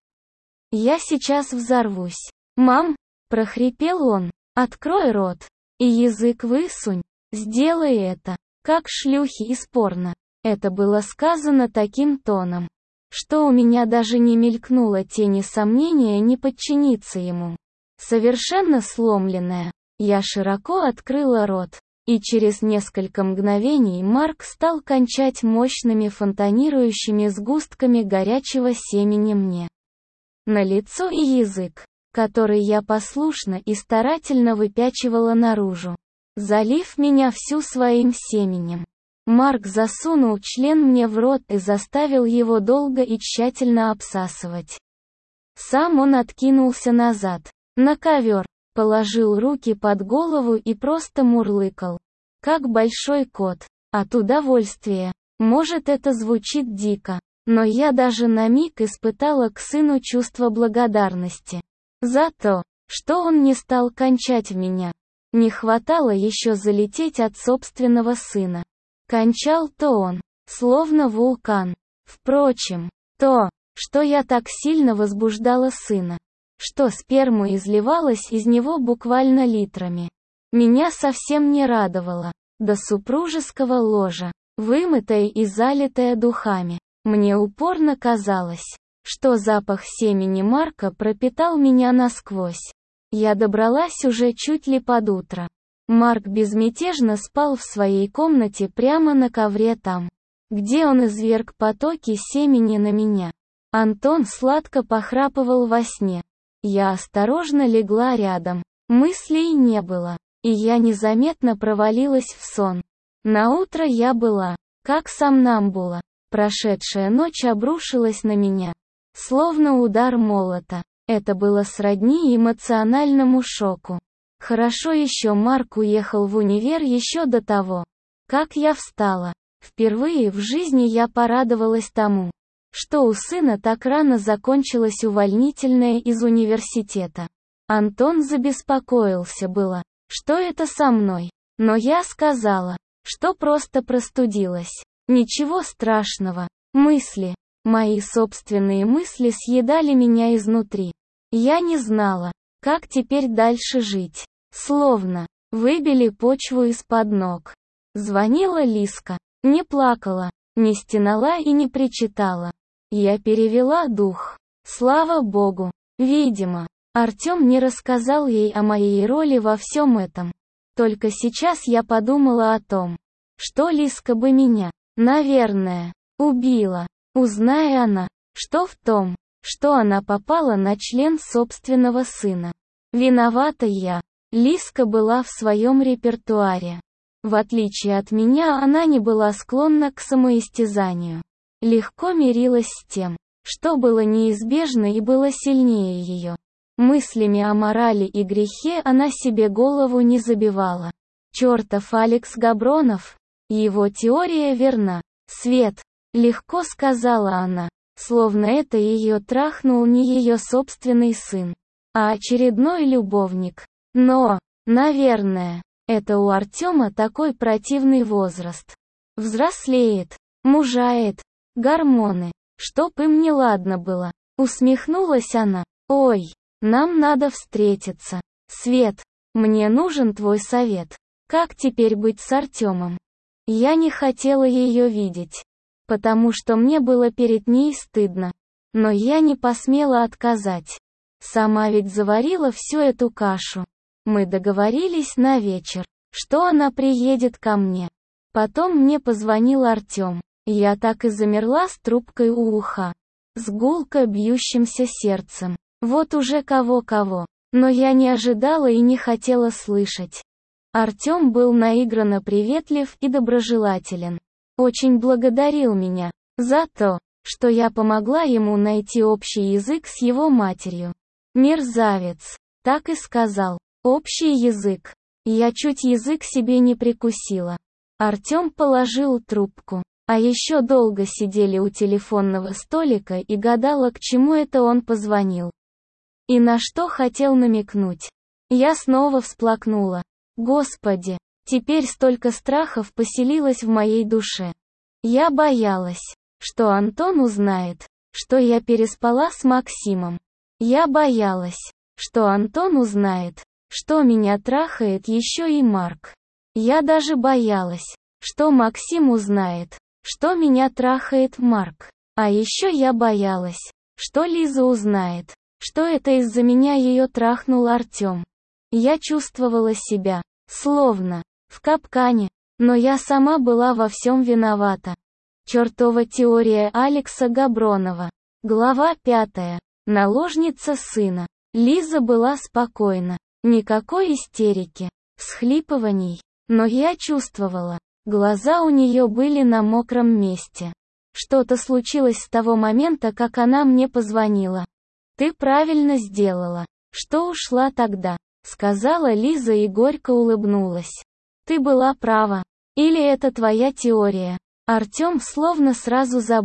S1: «Я сейчас взорвусь». «Мам», — прохрипел он, — «открой рот и язык высунь. Сделай это, как шлюхи из порно». Это было сказано таким тоном, что у меня даже не мелькнуло тени сомнения не подчиниться ему. Совершенно сломленная, я широко открыла рот, и через несколько мгновений Марк стал кончать мощными фонтанирующими сгустками горячего семени мне на лицо и язык, который я послушно и старательно выпячивала наружу, залив меня всю своим семенем. Марк засунул член мне в рот и заставил его долго и тщательно обсасывать. Сам он откинулся назад, на ковер, положил руки под голову и просто мурлыкал, как большой кот, от удовольствия. Может, это звучит дико, Но я даже на миг испытала к сыну чувство благодарности. За то, что он не стал кончать в меня. Не хватало еще залететь от собственного сына. Кончал-то он, словно вулкан. Впрочем, то, что я так сильно возбуждала сына, что сперма изливалась из него буквально литрами, меня совсем не радовало. До супружеского ложа, вымытая и залитая духами, мне упорно казалось, что запах семени Марка пропитал меня насквозь. Я добралась уже чуть ли под утро. Марк безмятежно спал в своей комнате прямо на ковре там, где он изверг потоки семени на меня. Антон сладко похрапывал во сне. Я осторожно легла рядом. Мыслей не было, и я незаметно провалилась в сон. Наутро я была, как сомнамбула. Прошедшая ночь обрушилась на меня, словно удар молота. Это было сродни эмоциональному шоку. Хорошо еще Марк уехал в универ еще до того, как я встала. Впервые в жизни я порадовалась тому, что у сына так рано закончилось увольнительное из университета. Антон забеспокоился было, что это со мной. Но я сказала, что просто простудилась. Ничего страшного. Мои собственные мысли съедали меня изнутри. Я не знала, как теперь дальше жить. Словно выбили почву из-под ног. Звонила Лизка. Не плакала, не стенала и не причитала. Я перевела дух. Слава Богу. Видимо, Артем не рассказал ей о моей роли во всем этом. Только сейчас я подумала о том, что Лизка бы меня, наверное, убила, узная она, что в том, что она попала на член собственного сына. Виновата я. Лизка была в своем репертуаре. В отличие от меня, она не была склонна к самоистязанию. Легко мирилась с тем, что было неизбежно и было сильнее ее. Мыслями о морали и грехе она себе голову не забивала. Чертов Алекс Габронов. Его теория верна. Свет, легко сказала она, словно это ее трахнул не ее собственный сын, а очередной любовник. Но, наверное, это у Артема такой противный возраст. Взрослеет, мужает, гормоны, чтоб им не ладно было. Усмехнулась она. Ой, нам надо встретиться. Свет, мне нужен твой совет. Как теперь быть с Артемом? Я не хотела ее видеть, потому что мне было перед ней стыдно. Но я не посмела отказать. Сама ведь заварила всю эту кашу. Мы договорились на вечер, что она приедет ко мне. Потом мне позвонил Артем. Я так и замерла с трубкой у уха, с гулко бьющимся сердцем. Вот уже кого-кого, но я не ожидала и не хотела слышать. Артем был наигранно приветлив и доброжелателен. Очень благодарил меня за то, что я помогла ему найти общий язык с его матерью. Мерзавец, так и сказал. Общий язык. Я чуть язык себе не прикусила. Артем положил трубку. А еще долго сидели у телефонного столика и гадала, к чему это он позвонил. И на что хотел намекнуть. Я снова всплакнула. Господи, теперь столько страхов поселилось в моей душе. Я боялась, что Антон узнает, что я переспала с Максимом. Я боялась, что Антон узнает, что меня трахает еще и Марк. Я даже боялась, что Максим узнает, что меня трахает Марк. А еще я боялась, что Лиза узнает, что это из-за меня ее трахнул Артем. Я чувствовала себя, словно, в капкане, но я сама была во всем виновата. Чертова теория Алекса Габронова. Глава 5. Наложница сына. Лиза была спокойна. Никакой истерики, всхлипываний. Но я чувствовала, глаза у нее были на мокром месте. Что-то случилось с того момента, как она мне позвонила. «Ты правильно сделала, что ушла тогда», — сказала Лиза и горько улыбнулась. «Ты была права. Или это твоя теория?» Артем словно сразу забыл,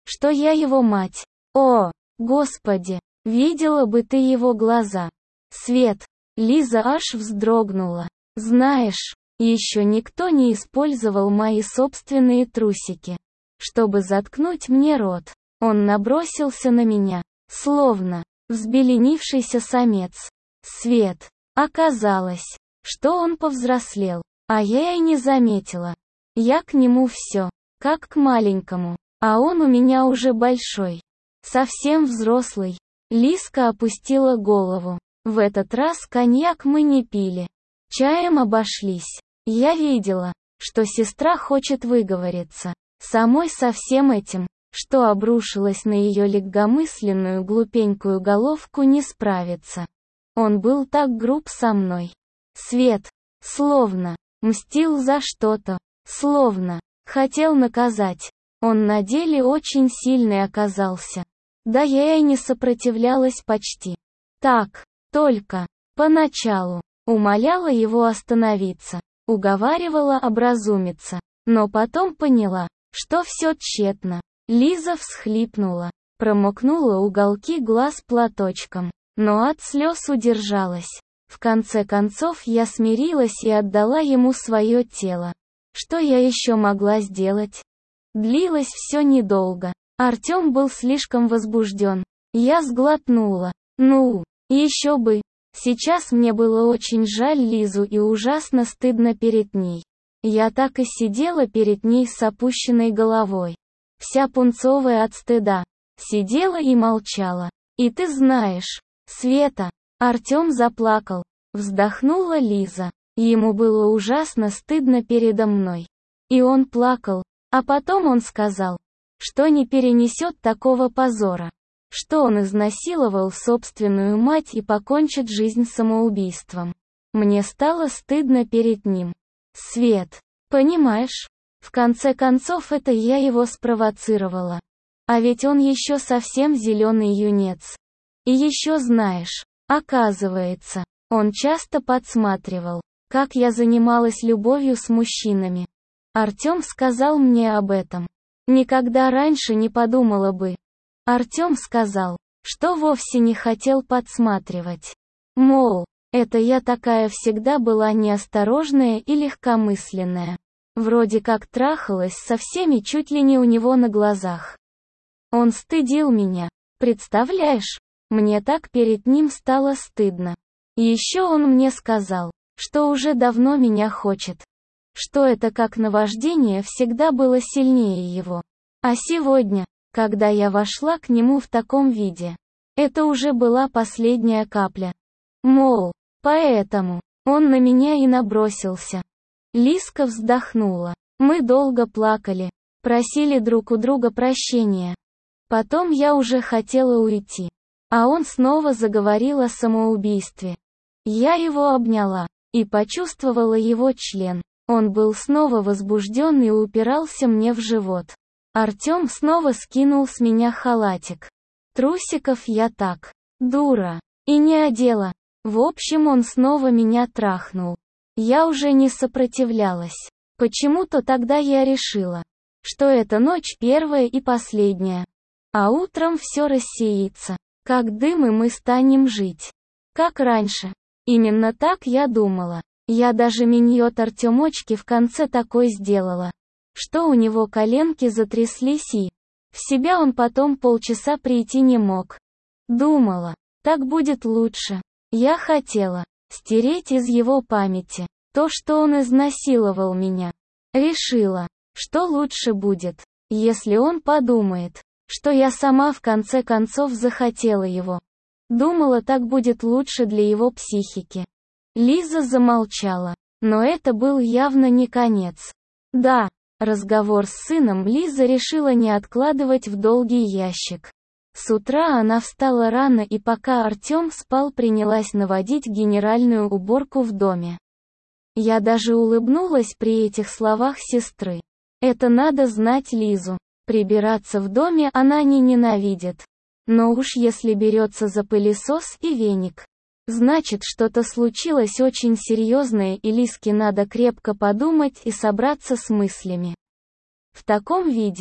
S1: что я его мать. О, Господи, видела бы ты его глаза. Свет. Лиза аж вздрогнула. Знаешь, еще никто не использовал мои собственные трусики, чтобы заткнуть мне рот. Он набросился на меня, словно взбеленившийся самец. Свет. Оказалось, что он повзрослел, а я и не заметила. Я к нему все, как к маленькому, а он у меня уже большой, совсем взрослый. Лизка опустила голову. В этот раз коньяк мы не пили. Чаем обошлись. Я видела, что сестра хочет выговориться. Самой со всем этим, что обрушилось на ее легкомысленную глупенькую головку, не справиться. Он был так груб со мной. Свет. Словно мстил за что-то. Словно хотел наказать. Он на деле очень сильный оказался. Да я и не сопротивлялась почти. Так, только поначалу умоляла его остановиться, уговаривала образумиться, но потом поняла, что все тщетно. Лиза всхлипнула, промокнула уголки глаз платочком, но от слез удержалась. В конце концов я смирилась и отдала ему свое тело. Что я еще могла сделать? Длилось все недолго. Артем был слишком возбужден. Я сглотнула. Ну, еще бы. Сейчас мне было очень жаль Лизу и ужасно стыдно перед ней. Я так и сидела перед ней с опущенной головой, вся пунцовая от стыда. Сидела и молчала. И ты знаешь, Света, Артем заплакал. Вздохнула Лиза. Ему было ужасно стыдно передо мной. И он плакал. А потом он сказал, что не перенесет такого позора, что он изнасиловал собственную мать и покончит жизнь самоубийством. Мне стало стыдно перед ним. Свет, понимаешь? В конце концов это я его спровоцировала. А ведь он еще совсем зеленый юнец. И еще знаешь, оказывается, он часто подсматривал, как я занималась любовью с мужчинами. Артем сказал мне об этом. Никогда раньше не подумала бы. Артем сказал, что вовсе не хотел подсматривать. Мол, это я такая всегда была неосторожная и легкомысленная. Вроде как трахалась со всеми чуть ли не у него на глазах. Он стыдил меня. Представляешь? Мне так перед ним стало стыдно. И еще он мне сказал, что уже давно меня хочет. Что это как наваждение всегда было сильнее его. А сегодня, когда я вошла к нему в таком виде, это уже была последняя капля. Мол, поэтому он на меня и набросился. Лизка вздохнула. Мы долго плакали, просили друг у друга прощения. Потом я уже хотела уйти. А он снова заговорил о самоубийстве. Я его обняла и почувствовала его член. Он был снова возбужден и упирался мне в живот. Артем снова скинул с меня халатик. Трусиков я так, дура, и не одела. В общем, он снова меня трахнул. Я уже не сопротивлялась. Почему-то тогда я решила, что эта ночь первая и последняя. А утром все рассеется, как дым, и мы станем жить, как раньше. Именно так я думала. Я даже миньот Артемочки в конце такой сделала, что у него коленки затряслись и в себя он потом полчаса прийти не мог. Думала, так будет лучше. Я хотела стереть из его памяти то, что он изнасиловал меня. Решила, что лучше будет, если он подумает, что я сама в конце концов захотела его. Думала, так будет лучше для его психики. Лиза замолчала, но это был явно не конец. Да, разговор с сыном Лиза решила не откладывать в долгий ящик. С утра она встала рано и пока Артем спал, принялась наводить генеральную уборку в доме. Я даже улыбнулась при этих словах сестры. Это надо знать Лизу. Прибираться в доме она не ненавидит. Но уж если берется за пылесос и веник, значит, что-то случилось очень серьезное, и Лизке надо крепко подумать и собраться с мыслями. В таком виде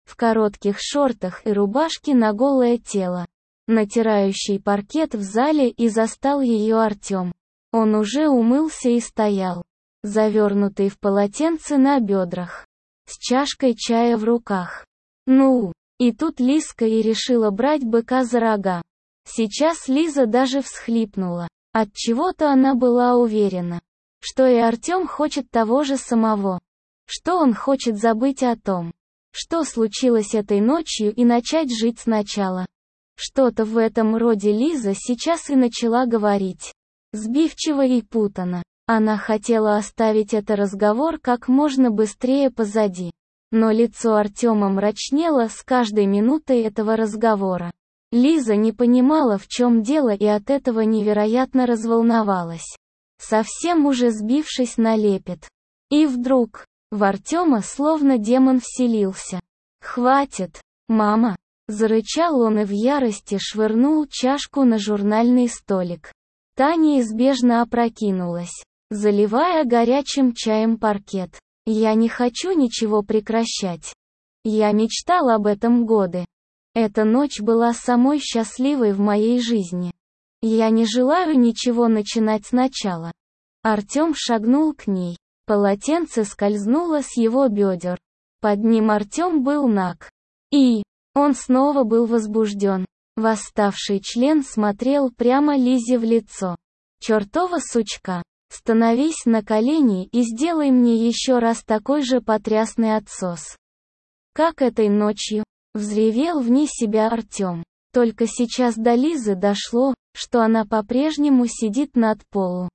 S1: в коротких шортах и рубашке на голое тело, натирающий паркет в зале, и застал ее Артем. Он уже умылся и стоял, завернутый в полотенце на бедрах, с чашкой чая в руках. Ну, и тут Лизка и решила брать быка за рога. Сейчас Лиза даже всхлипнула. Отчего-то она была уверена, что и Артем хочет того же самого. Что он хочет забыть о том, что случилось этой ночью, и начать жить сначала. Что-то в этом роде Лиза сейчас и начала говорить. Сбивчиво и путано. Она хотела оставить этот разговор как можно быстрее позади. Но лицо Артема мрачнело с каждой минутой этого разговора. Лиза не понимала, в чем дело, и от этого невероятно разволновалась, совсем уже сбившись на лепет. И вдруг, в Артема словно демон вселился. «Хватит, мама!» — зарычал он и в ярости швырнул чашку на журнальный столик. Та неизбежно опрокинулась, заливая горячим чаем паркет. «Я не хочу ничего прекращать. Я мечтал об этом годы. Эта ночь была самой счастливой в моей жизни. Я не желаю ничего начинать сначала». Артем шагнул к ней. Полотенце скользнуло с его бедер. Под ним Артем был наг. И он снова был возбужден. Восставший член смотрел прямо Лизе в лицо. «Чертова сучка! Становись на колени и сделай мне еще раз такой же потрясный отсос. Как этой ночью!» Взревел вне себя Артем. Только сейчас до Лизы дошло, что она по-прежнему сидит над полу.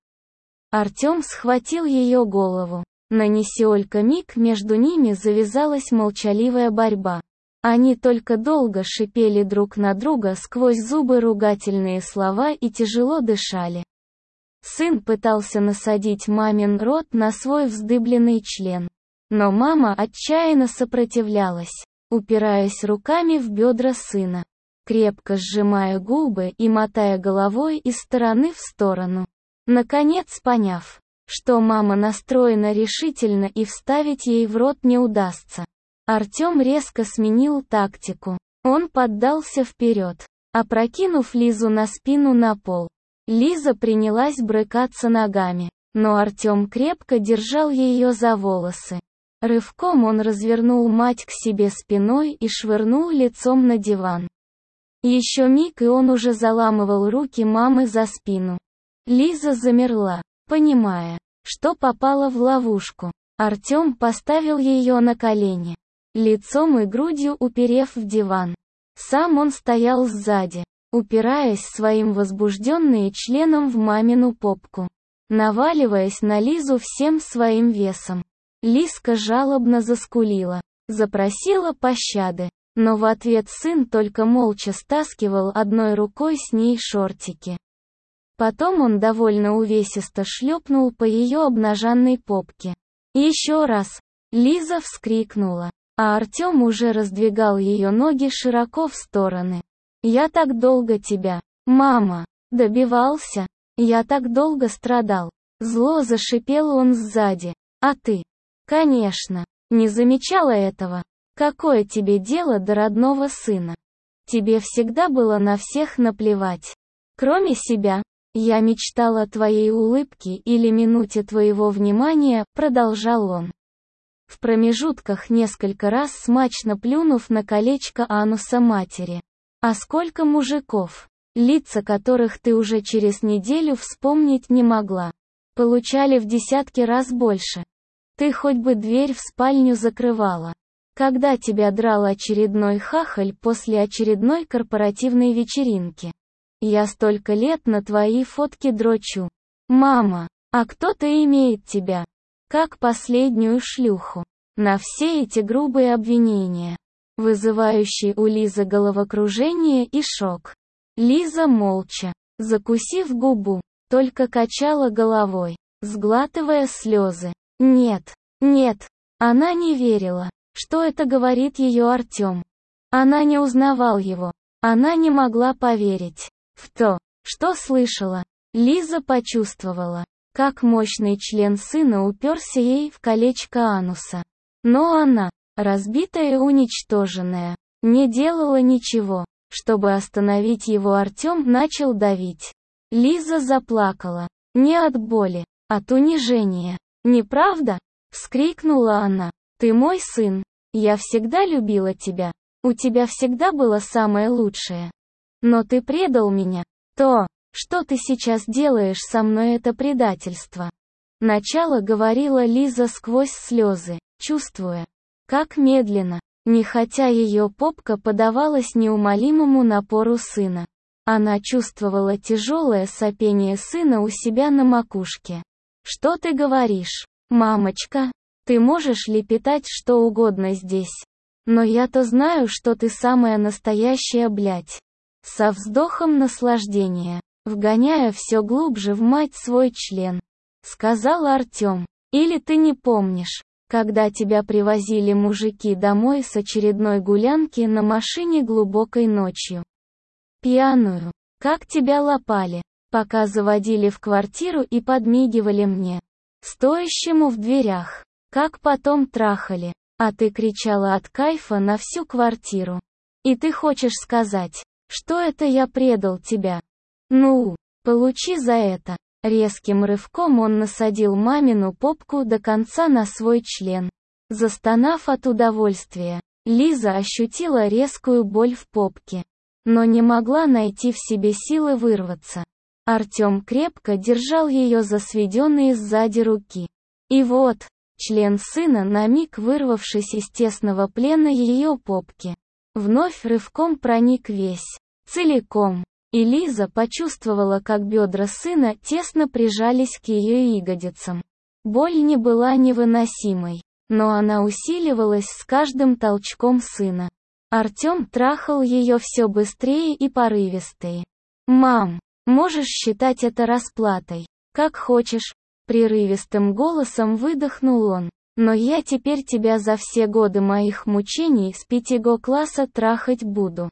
S1: Артем схватил ее голову. На несёлька миг между ними завязалась молчаливая борьба. Они только долго шипели друг на друга сквозь зубы ругательные слова и тяжело дышали. Сын пытался насадить мамин рот на свой вздыбленный член. Но мама отчаянно сопротивлялась, упираясь руками в бедра сына, крепко сжимая губы и мотая головой из стороны в сторону. Наконец поняв, что мама настроена решительно и вставить ей в рот не удастся, Артем резко сменил тактику. Он поддался вперед, опрокинув Лизу на спину на пол. Лиза принялась брыкаться ногами, но Артем крепко держал ее за волосы. Рывком он развернул мать к себе спиной и швырнул лицом на диван. Еще миг, и он уже заламывал руки мамы за спину. Лиза замерла, понимая, что попала в ловушку. Артем поставил ее на колени, лицом и грудью уперев в диван. Сам он стоял сзади, упираясь своим возбужденным членом в мамину попку, наваливаясь на Лизу всем своим весом. Лизка жалобно заскулила, запросила пощады, но в ответ сын только молча стаскивал одной рукой с ней шортики. Потом он довольно увесисто шлепнул по ее обнаженной попке. Еще раз. Лиза вскрикнула, а Артем уже раздвигал ее ноги широко в стороны. «Я так долго тебя, мама, добивался, я так долго страдал». Зло зашипел он сзади. «А ты? Конечно, не замечала этого. Какое тебе дело до родного сына? Тебе всегда было на всех наплевать. Кроме себя. Я мечтал о твоей улыбке или минуте твоего внимания», — продолжал он, в промежутках несколько раз смачно плюнув на колечко ануса матери. «А сколько мужиков, лица которых ты уже через неделю вспомнить не могла, получали в десятки раз больше. Ты хоть бы дверь в спальню закрывала, когда тебя драл очередной хахаль после очередной корпоративной вечеринки. Я столько лет на твои фотки дрочу. Мама, а кто-то имеет тебя, как последнюю шлюху». На все эти грубые обвинения, вызывающие у Лизы головокружение и шок, Лиза молча, закусив губу, только качала головой, сглатывая слезы. Нет, нет, она не верила, что это говорит ее Артем. Она не узнавал его, она не могла поверить в то, что слышала. Лиза почувствовала, как мощный член сына уперся ей в колечко ануса. Но она разбитая и уничтоженная. Не делала ничего, чтобы остановить его. Артем начал давить. Лиза заплакала. Не от боли, от унижения. «Неправда?» — вскрикнула она. «Ты мой сын. Я всегда любила тебя. У тебя всегда было самое лучшее. Но ты предал меня. То, что ты сейчас делаешь со мной, это предательство». Начало говорила Лиза сквозь слезы, чувствуя, как медленно, нехотя ее попка подавалась неумолимому напору сына. Она чувствовала тяжелое сопение сына у себя на макушке. «Что ты говоришь, мамочка? Ты можешь лепетать что угодно здесь. Но я-то знаю, что ты самая настоящая блядь». Со вздохом наслаждения, вгоняя все глубже в мать свой член, сказал Артем. «Или ты не помнишь, когда тебя привозили мужики домой с очередной гулянки на машине глубокой ночью? Пьяную. Как тебя лапали, пока заводили в квартиру и подмигивали мне, стоящему в дверях. Как потом трахали, а ты кричала от кайфа на всю квартиру. И ты хочешь сказать, что это я предал тебя? Ну, получи за это». Резким рывком он насадил мамину попку до конца на свой член. Застонав от удовольствия, Лиза ощутила резкую боль в попке, но не могла найти в себе силы вырваться. Артем крепко держал ее за сведенные сзади руки. И вот, член сына, на миг вырвавшись из тесного плена ее попки, вновь рывком проник весь, целиком. И Лиза почувствовала, как бедра сына тесно прижались к ее ягодицам. Боль не была невыносимой, но она усиливалась с каждым толчком сына. Артем трахал ее все быстрее и порывистее. «Мам, можешь считать это расплатой, как хочешь», — прерывистым голосом выдохнул он. «Но я теперь тебя за все годы моих мучений с 5 класса трахать буду.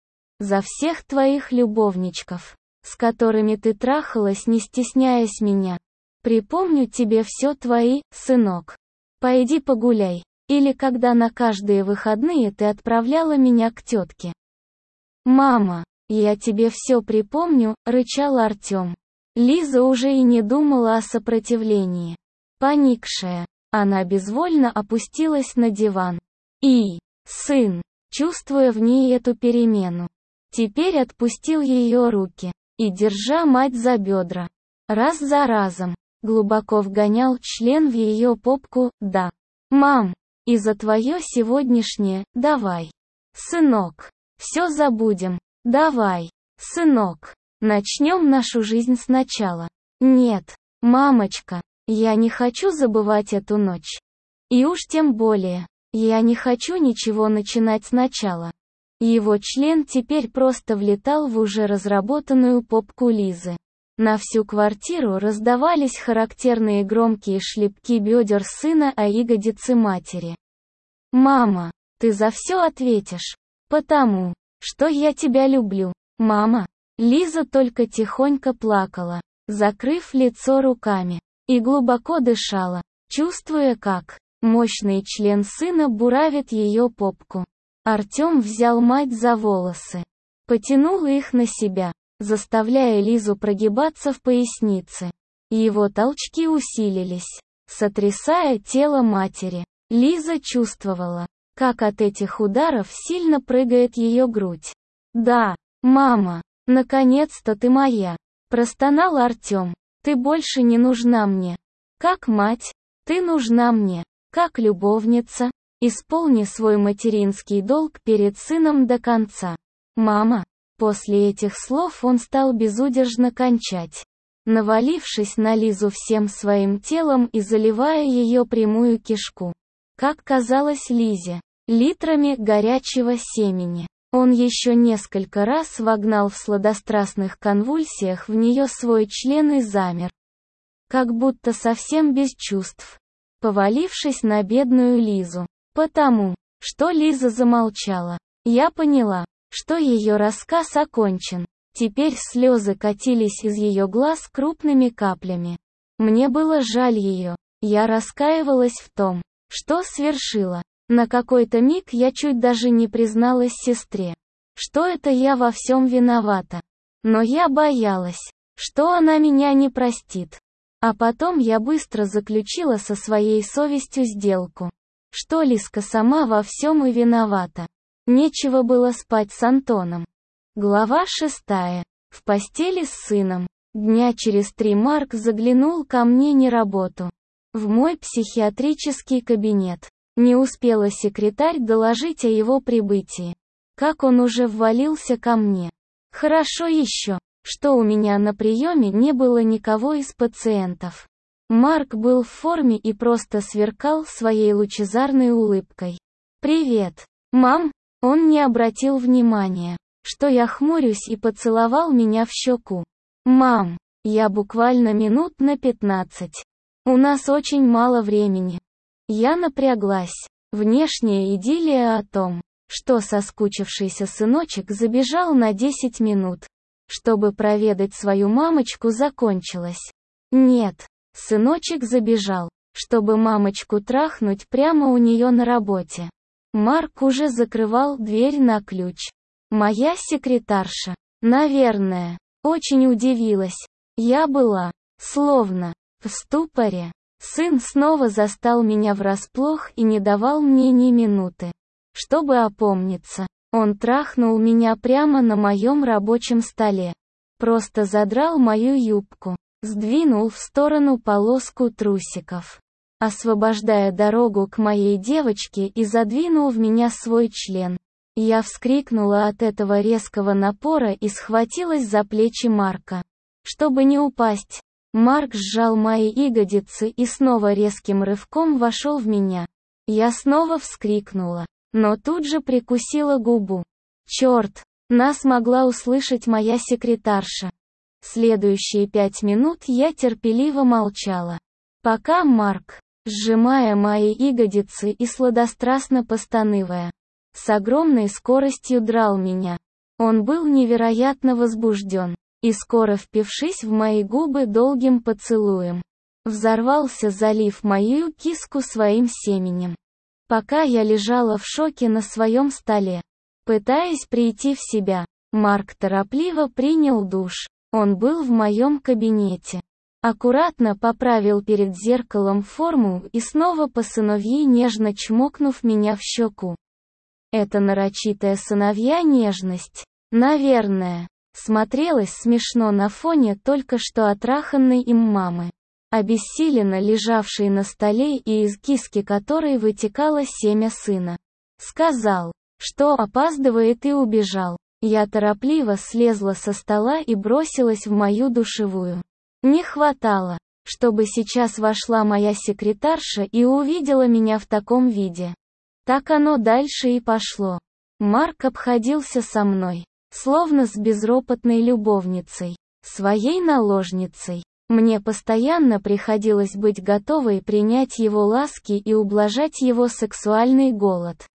S1: За всех твоих любовничков, с которыми ты трахалась, не стесняясь меня. Припомню тебе все твои, сынок. Пойди погуляй. Или когда на каждые выходные ты отправляла меня к тетке». «Мама, я тебе все припомню», — рычал Артем. Лиза уже и не думала о сопротивлении. Поникшая, она безвольно опустилась на диван. И сын, чувствуя в ней эту перемену, теперь отпустил ее руки и, держа мать за бедра, раз за разом, глубоко вгонял член в ее попку. «Да, мам, и за твое сегодняшнее, давай, сынок, все забудем, давай, сынок, начнем нашу жизнь сначала». «Нет, мамочка, я не хочу забывать эту ночь. И уж тем более, я не хочу ничего начинать сначала». Его член теперь просто влетал в уже разработанную попку Лизы. На всю квартиру раздавались характерные громкие шлепки бедер сына о ягодицы матери. «Мама, ты за все ответишь. Потому, что я тебя люблю, мама». Лиза только тихонько плакала, закрыв лицо руками, и глубоко дышала, чувствуя, как мощный член сына буравит ее попку. Артем взял мать за волосы, потянул их на себя, заставляя Лизу прогибаться в пояснице. Его толчки усилились, сотрясая тело матери. Лиза чувствовала, как от этих ударов сильно прыгает ее грудь. «Да, мама, наконец-то ты моя», — простонал Артем. «Ты больше не нужна мне. Как мать, ты нужна мне, как любовница. Исполни свой материнский долг перед сыном до конца, мама». После этих слов он стал безудержно кончать, навалившись на Лизу всем своим телом и заливая ее прямую кишку, как казалось Лизе, литрами горячего семени. Он еще несколько раз вогнал в сладострастных конвульсиях в нее свой член и замер, как будто совсем без чувств, повалившись на бедную Лизу. Потому, что Лиза замолчала, я поняла, что ее рассказ окончен. Теперь слезы катились из ее глаз крупными каплями. Мне было жаль ее. Я раскаивалась в том, что свершила. На какой-то миг я чуть даже не призналась сестре, что это я во всем виновата. Но я боялась, что она меня не простит. А потом я быстро заключила со своей совестью сделку, что Лиска сама во всем и виновата. Нечего было спать с Антоном. Глава 6. В постели с сыном. Дня через 3 Марк заглянул ко мне на работу. В мой психиатрический кабинет. Не успела секретарь доложить о его прибытии, как он уже ввалился ко мне. Хорошо еще, что у меня на приеме не было никого из пациентов. Марк был в форме и просто сверкал своей лучезарной улыбкой. «Привет, мам!» Он не обратил внимания, что я хмурюсь, и поцеловал меня в щеку. «Мам, я буквально минут на 15. У нас очень мало времени». Я напряглась. Внешняя идиллия о том, что соскучившийся сыночек забежал на 10 минут, чтобы проведать свою мамочку, закончилась. Нет, сыночек забежал, чтобы мамочку трахнуть прямо у нее на работе. Марк уже закрывал дверь на ключ. Моя секретарша, наверное, очень удивилась. Я была, словно, в ступоре. Сын снова застал меня врасплох и не давал мне ни минуты, чтобы опомниться. Он трахнул меня прямо на моем рабочем столе. Просто задрал мою юбку, сдвинул в сторону полоску трусиков, освобождая дорогу к моей девочке, и задвинул в меня свой член. Я вскрикнула от этого резкого напора и схватилась за плечи Марка, чтобы не упасть. Марк сжал мои ягодицы и снова резким рывком вошел в меня. Я снова вскрикнула, но тут же прикусила губу. Черт, нас могла услышать моя секретарша. Следующие 5 минут я терпеливо молчала, пока Марк, сжимая мои ягодицы и сладострастно постанывая, с огромной скоростью драл меня. Он был невероятно возбужден, и скоро, впившись в мои губы долгим поцелуем, взорвался, залив мою киску своим семенем. Пока я лежала в шоке на своем столе, пытаясь прийти в себя, Марк торопливо принял душ. Он был в моем кабинете. Аккуратно поправил перед зеркалом форму и снова по-сыновьи нежно чмокнув меня в щеку. Эта нарочитая сыновья нежность, наверное, смотрелась смешно на фоне только что отраханной им мамы, обессиленно лежавшей на столе и из киски которой вытекало семя сына. Сказал, что опаздывает, и убежал. Я торопливо слезла со стола и бросилась в мою душевую. Не хватало, чтобы сейчас вошла моя секретарша и увидела меня в таком виде. Так оно дальше и пошло. Марк обходился со мной, словно с безропотной любовницей, своей наложницей. Мне постоянно приходилось быть готовой принять его ласки и ублажать его сексуальный голод.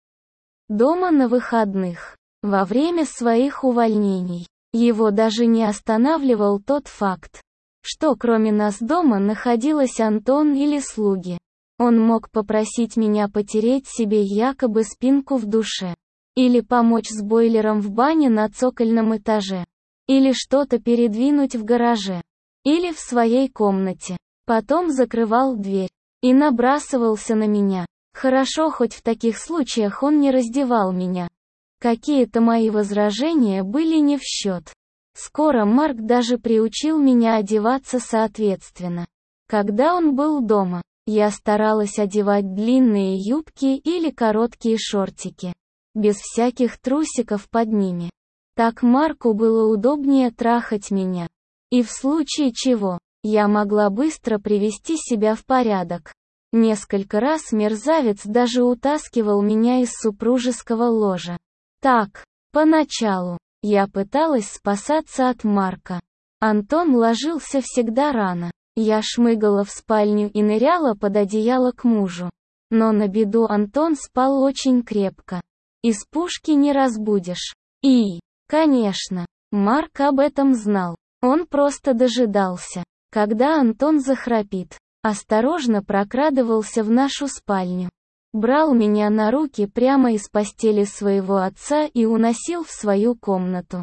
S1: Дома на выходных, во время своих увольнений, его даже не останавливал тот факт, что кроме нас дома находилась Антон или слуги. Он мог попросить меня потереть себе якобы спинку в душе, или помочь с бойлером в бане на цокольном этаже, или что-то передвинуть в гараже, или в своей комнате. Потом закрывал дверь и набрасывался на меня. Хорошо, хоть в таких случаях он не раздевал меня. Какие-то мои возражения были не в счет. Скоро Марк даже приучил меня одеваться соответственно. Когда он был дома, я старалась одевать длинные юбки или короткие шортики, без всяких трусиков под ними. Так Марку было удобнее трахать меня. И в случае чего, я могла быстро привести себя в порядок. Несколько раз мерзавец даже утаскивал меня из супружеского ложа. Так, поначалу, я пыталась спасаться от Марка. Антон ложился всегда рано. Я шмыгала в спальню и ныряла под одеяло к мужу. Но на беду Антон спал очень крепко. Из пушки не разбудишь. И, конечно, Марк об этом знал. Он просто дожидался, когда Антон захрапит. Осторожно прокрадывался в нашу спальню. Брал меня на руки прямо из постели своего отца и уносил в свою комнату.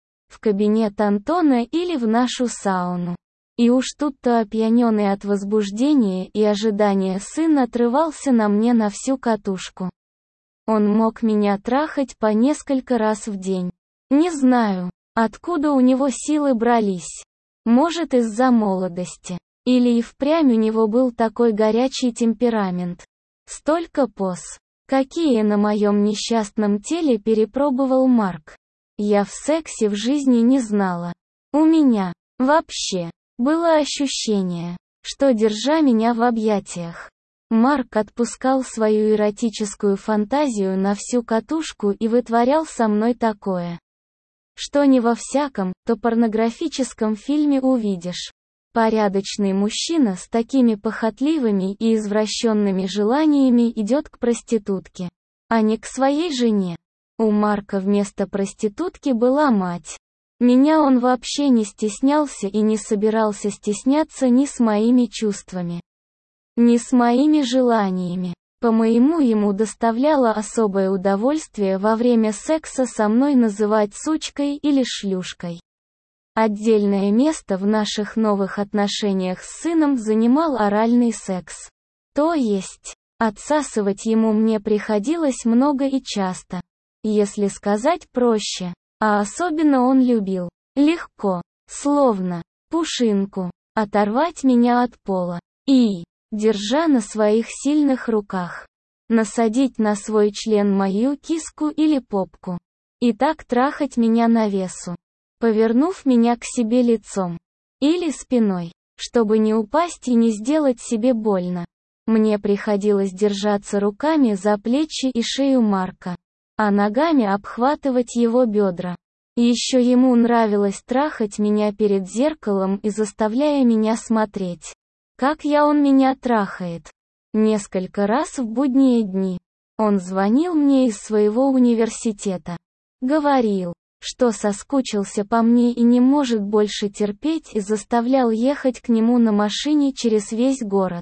S1: В кабинет Антона или в нашу сауну. И уж тут-то опьяненный от возбуждения и ожидания сын отрывался на мне на всю катушку. Он мог меня трахать по несколько раз в день. Не знаю, откуда у него силы брались. Может, из-за молодости. Или и впрямь у него был такой горячий темперамент. Столько поз, какие на моем несчастном теле перепробовал Марк. Я в сексе в жизни не знала. У меня, вообще, было ощущение, что, держа меня в объятиях, Марк отпускал свою эротическую фантазию на всю катушку и вытворял со мной такое, что не во всяком, то порнографическом фильме увидишь. Порядочный мужчина с такими похотливыми и извращенными желаниями идет к проститутке, а не к своей жене. У Марка вместо проститутки была мать. Меня он вообще не стеснялся и не собирался стесняться ни с моими чувствами, ни с моими желаниями. По-моему, ему доставляло особое удовольствие во время секса со мной называть сучкой или шлюшкой. Отдельное место в наших новых отношениях с сыном занимал оральный секс. То есть, отсасывать ему мне приходилось много и часто. Если сказать проще, а особенно он любил, легко, словно пушинку, оторвать меня от пола и, держа на своих сильных руках, насадить на свой член мою киску или попку. И так трахать меня на весу, повернув меня к себе лицом или спиной, чтобы не упасть и не сделать себе больно. Мне приходилось держаться руками за плечи и шею Марка, а ногами обхватывать его бедра. Еще ему нравилось трахать меня перед зеркалом и заставляя меня смотреть, как он меня трахает. Несколько раз в будние дни он звонил мне из своего университета. Говорил, что соскучился по мне и не может больше терпеть, и заставлял ехать к нему на машине через весь город.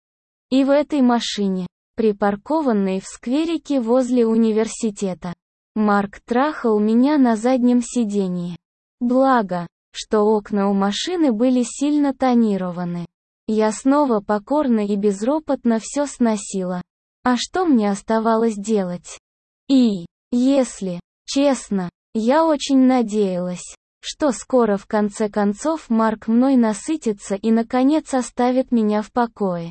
S1: И в этой машине, припаркованной в скверике возле университета, Марк трахал меня на заднем сиденье. Благо, что окна у машины были сильно тонированы. Я снова покорно и безропотно все сносила. А что мне оставалось делать? И, если честно, я очень надеялась, что скоро в конце концов Марк мной насытится и наконец оставит меня в покое.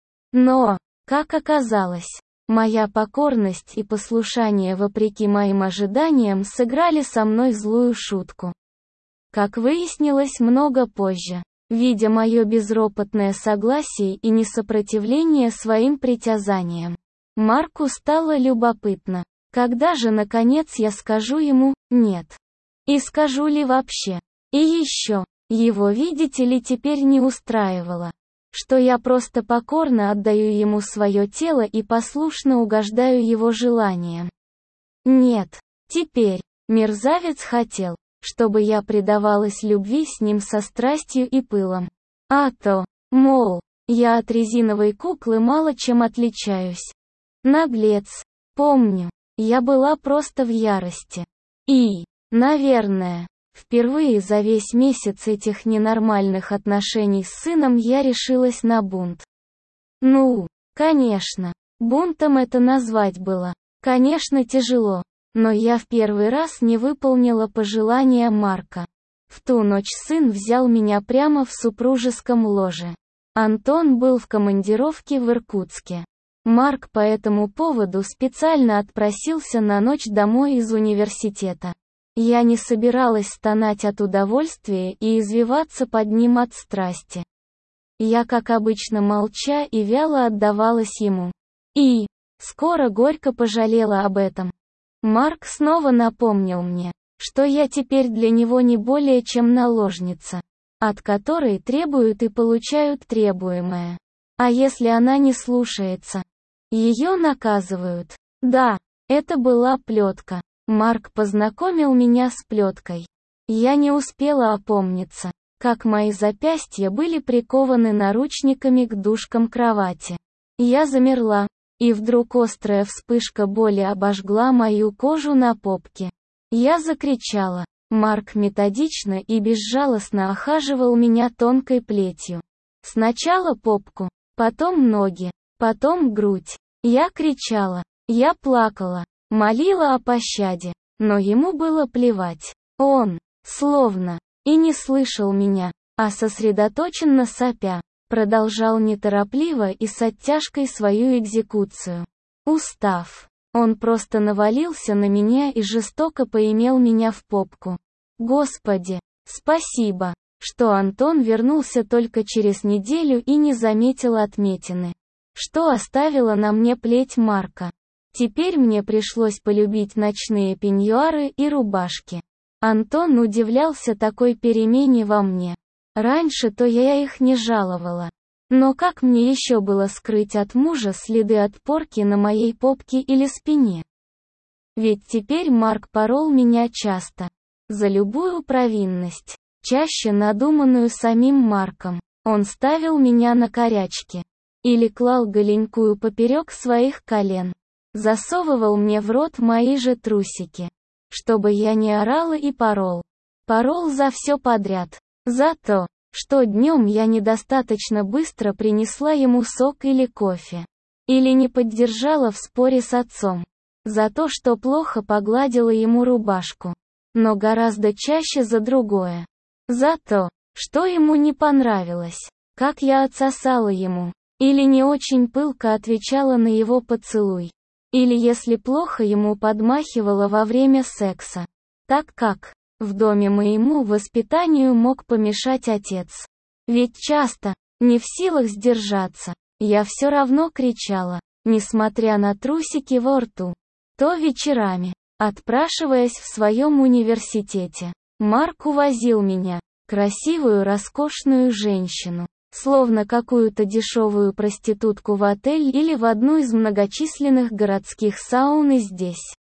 S1: Но, как оказалось, моя покорность и послушание вопреки моим ожиданиям сыграли со мной злую шутку. Как выяснилось много позже, видя мое безропотное согласие и несопротивление своим притязаниям, Марку стало любопытно, когда же наконец я скажу ему «нет». И скажу ли вообще. И еще, его, видите ли, теперь не устраивало, что я просто покорно отдаю ему свое тело и послушно угождаю его желаниям. Нет, теперь, мерзавец хотел, чтобы я предавалась любви с ним со страстью и пылом. А то, мол, я от резиновой куклы мало чем отличаюсь. Наглец. Помню, я была просто в ярости. И, наверное, впервые за весь месяц этих ненормальных отношений с сыном я решилась на бунт. Ну, конечно, бунтом это назвать было, конечно, тяжело, но я в первый раз не выполнила пожелания Марка. В ту ночь сын взял меня прямо в супружеском ложе. Антон был в командировке в Иркутске. Марк по этому поводу специально отпросился на ночь домой из университета. Я не собиралась стонать от удовольствия и извиваться под ним от страсти. Я, как обычно, молча и вяло отдавалась ему. И скоро горько пожалела об этом. Марк снова напомнил мне, что я теперь для него не более чем наложница, от которой требуют и получают требуемое. А если она не слушается, ее наказывают. Да, это была плетка. Марк познакомил меня с плеткой. Я не успела опомниться, как мои запястья были прикованы наручниками к дужкам кровати. Я замерла, И вдруг острая вспышка боли обожгла мою кожу на попке. Я закричала. Марк методично и безжалостно охаживал меня тонкой плетью. Сначала попку, потом ноги, потом грудь. Я кричала, я плакала, молила о пощаде, но ему было плевать. Он, словно, и не слышал меня, а сосредоточенно сопя, продолжал неторопливо и с оттяжкой свою экзекуцию. Устав, он просто навалился на меня и жестоко поимел меня в попку. Господи, спасибо, что Антон вернулся только через неделю и не заметил отметины, что оставила на мне плеть Марка. Теперь мне пришлось полюбить ночные пеньюары и рубашки. Антон удивлялся такой перемене во мне. Раньше-то я их не жаловала. Но как мне еще было скрыть от мужа следы от порки на моей попке или спине? Ведь теперь Марк порол меня часто. За любую провинность, чаще надуманную самим Марком. Он ставил меня на корячки. Или клал голенькую поперек своих колен. Засовывал мне в рот мои же трусики. Чтобы я не орала и порол. Порол за все подряд. За то, что днем я недостаточно быстро принесла ему сок или кофе. Или не поддержала в споре с отцом. За то, что плохо погладила ему рубашку. Но гораздо чаще за другое. За то, что ему не понравилось, как я отсосала ему. Или не очень пылко отвечала на его поцелуй. Или если плохо ему подмахивала во время секса. Так как в доме моему воспитанию мог помешать отец. Ведь часто, не в силах сдержаться, я все равно кричала, несмотря на трусики во рту. То вечерами, отпрашиваясь в своем университете, Марк увозил меня, красивую роскошную женщину, словно какую-то дешевую проститутку в отель или в одну из многочисленных городских саун и здесь.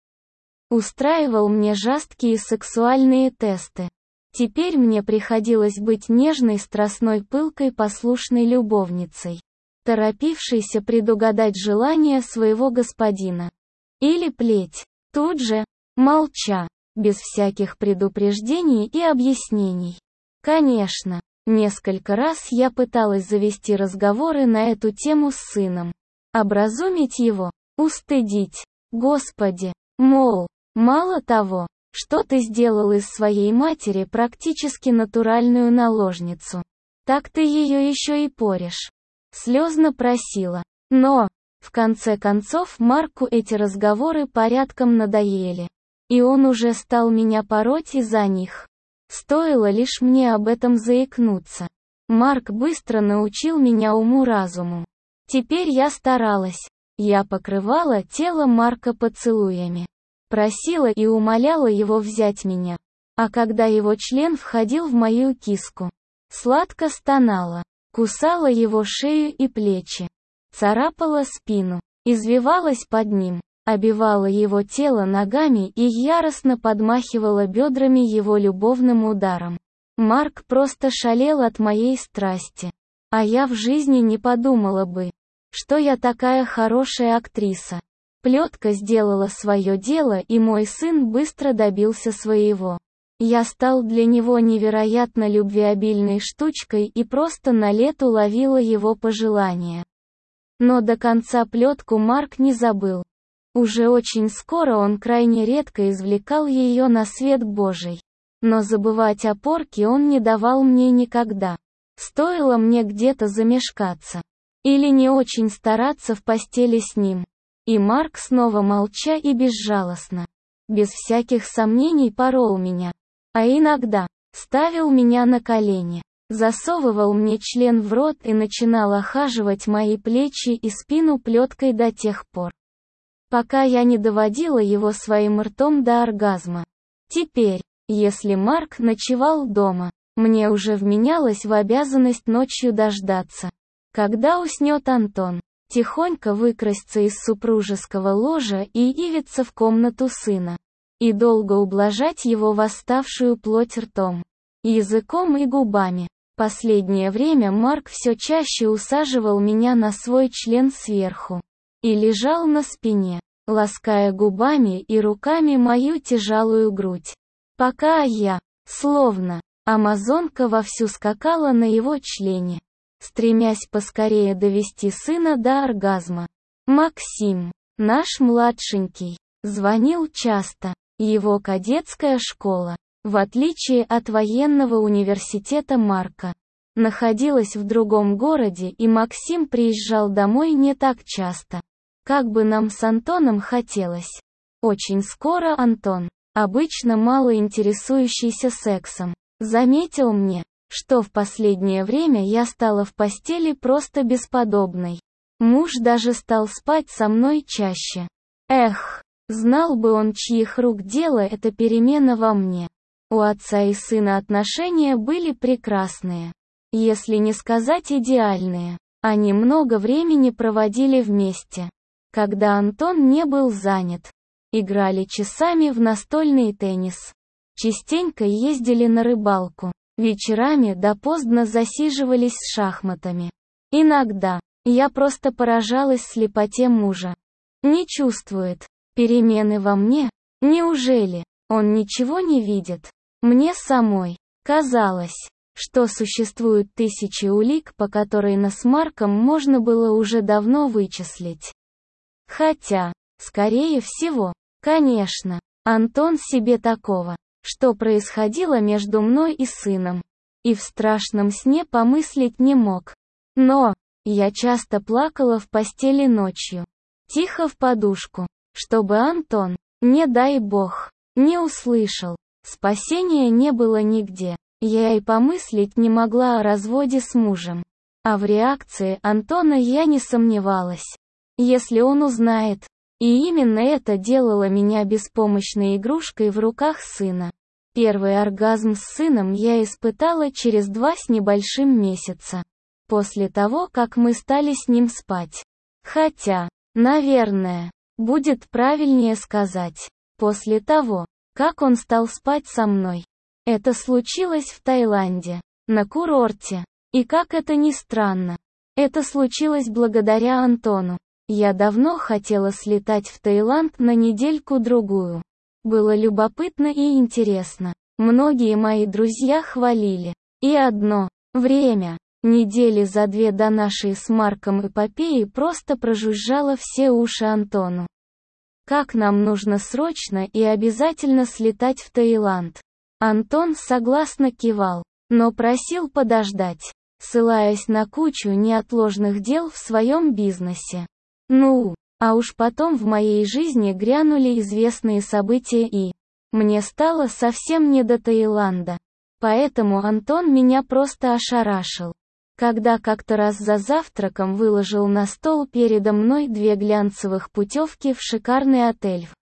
S1: Устраивал мне жесткие сексуальные тесты. Теперь мне приходилось быть нежной, страстной, пылкой, послушной любовницей, торопившейся предугадать желания своего господина. Или плеть, тут же, молча, без всяких предупреждений и объяснений. Конечно, несколько раз я пыталась завести разговоры на эту тему с сыном. Образумить его, устыдить. Господи, мол, мало того, что ты сделал из своей матери практически натуральную наложницу, так ты ее еще и порешь. Слезно просила. Но, в конце концов, Марку эти разговоры порядком надоели. И он уже стал меня пороть из-за них. Стоило лишь мне об этом заикнуться. Марк быстро научил меня уму-разуму. Теперь я старалась. Я покрывала тело Марка поцелуями. Просила и умоляла его взять меня. А когда его член входил в мою киску, сладко стонала, кусала его шею и плечи, царапала спину, извивалась под ним, обивала его тело ногами и яростно подмахивала бедрами его любовным ударом. Марк просто шалел от моей страсти. А я в жизни не подумала бы, что я такая хорошая актриса. Плетка сделала свое дело, и мой сын быстро добился своего. Я стал для него невероятно любвеобильной штучкой и просто на лету ловила его пожелания. Но до конца плетку Марк не забыл. Уже очень скоро он крайне редко извлекал ее на свет Божий. Но забывать о порке он не давал мне никогда. Стоило мне где-то замешкаться. Или не очень стараться в постели с ним. И Марк снова молча и безжалостно, без всяких сомнений порол меня. А иногда, ставил меня на колени, засовывал мне член в рот и начинал охаживать мои плечи и спину плеткой до тех пор, пока я не доводила его своим ртом до оргазма. Теперь, если Марк ночевал дома, мне уже вменялось в обязанность ночью дождаться, когда уснет Антон. Тихонько выкрасться из супружеского ложа и явиться в комнату сына. И долго ублажать его восставшую плоть ртом, языком и губами. Последнее время Марк все чаще усаживал меня на свой член сверху. и лежал на спине, лаская губами и руками мою тяжелую грудь. Пока я, словно амазонка, вовсю скакала на его члене, стремясь поскорее довести сына до оргазма. Максим, наш младшенький, звонил часто. Его кадетская школа, в отличие от военного университета Марка, находилась в другом городе, и Максим приезжал домой не так часто, как бы нам с Антоном хотелось. Очень скоро Антон, обычно мало интересующийся сексом, заметил мне, что в последнее время я стала в постели просто бесподобной. Муж даже стал спать со мной чаще. Эх, знал бы он, чьих рук дело эта перемена во мне. У отца и сына отношения были прекрасные, если не сказать идеальные. Они много времени проводили вместе. Когда Антон не был занят, играли часами в настольный теннис. Частенько ездили на рыбалку. Вечерами допоздна засиживались с шахматами. Иногда я просто поражалась слепоте мужа. Не чувствует перемены во мне? Неужели он ничего не видит? Мне самой казалось, что существуют тысячи улик, по которым нас с Марком можно было уже давно вычислить. Хотя, скорее всего, конечно, Антон себе такого, что происходило между мной и сыном, и в страшном сне помыслить не мог. Но я часто плакала в постели ночью, тихо в подушку, чтобы Антон, не дай бог, не услышал. Спасения не было нигде. Я и помыслить не могла о разводе с мужем. А в реакции Антона я не сомневалась. Если он узнает. И именно это делало меня беспомощной игрушкой в руках сына. Первый оргазм с сыном я испытала через 2 с небольшим месяца. После того, как мы стали с ним спать. Хотя, наверное, будет правильнее сказать, после того, как он стал спать со мной. Это случилось в Таиланде, на курорте. И как это ни странно, это случилось благодаря Антону. Я давно хотела слетать в Таиланд на недельку-другую. Было любопытно и интересно. Многие мои друзья хвалили. И одно время, недели за 2 до нашей с Марком эпопеи, просто прожужжало все уши Антону. Как нам нужно срочно и обязательно слетать в Таиланд. Антон согласно кивал, но просил подождать, ссылаясь на кучу неотложных дел в своем бизнесе. Ну, а уж потом в моей жизни грянули известные события, и мне стало совсем не до Таиланда. Поэтому Антон меня просто ошарашил, когда как-то раз за завтраком выложил на стол передо мной 2 глянцевых путевки в шикарный отель в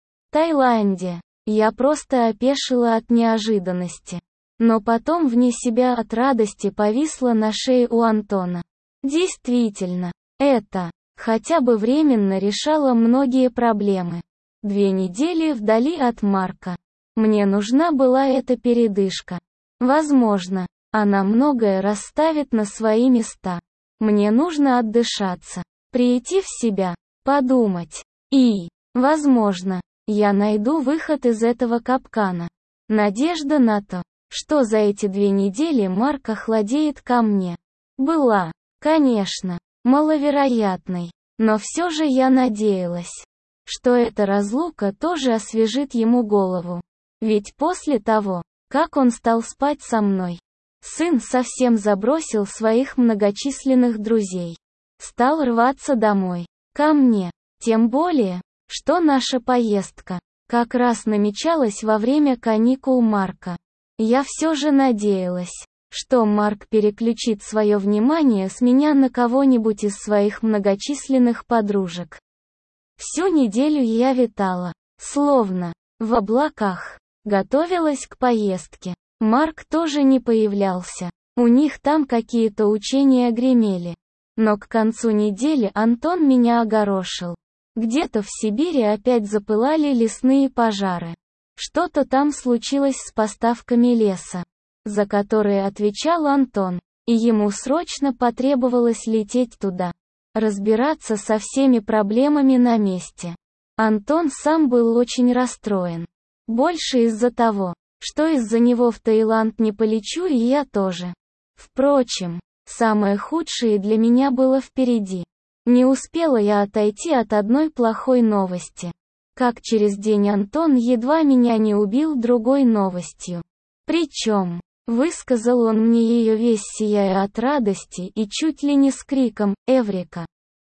S1: Таиланде. Я просто опешила от неожиданности. Но потом вне себя от радости повисла на шее у Антона. Действительно, это хотя бы временно решало многие проблемы. 2 недели вдали от Марка. Мне нужна была эта передышка. Возможно, она многое расставит на свои места. Мне нужно отдышаться, прийти в себя, подумать. И, возможно, я найду выход из этого капкана. Надежда на то, что за эти 2 недели Марк охладеет ко мне, была, конечно, маловероятной. Но все же я надеялась, что эта разлука тоже освежит ему голову. Ведь после того, как он стал спать со мной, сын совсем забросил своих многочисленных друзей. Стал рваться домой, ко мне. Тем более, что наша поездка как раз намечалась во время каникул Марка. Я все же надеялась, что Марк переключит свое внимание с меня на кого-нибудь из своих многочисленных подружек. Всю неделю я витала, словно в облаках, готовилась к поездке. Марк тоже не появлялся. У них там какие-то учения гремели. Но к концу недели Антон меня огорошил. Где-то в Сибири опять запылали лесные пожары. Что-то там случилось с поставками леса, за которые отвечал Антон, и ему срочно потребовалось лететь туда. разбираться со всеми проблемами на месте. Антон сам был очень расстроен. Больше из-за того, что из-за него в Таиланд не полечу, и я тоже. Впрочем, самое худшее для меня было впереди. Не успела я отойти от одной плохой новости, как через день Антон едва меня не убил другой новостью. Причем, высказал он мне ее весь сияя от радости и чуть ли не с криком «Эврика!».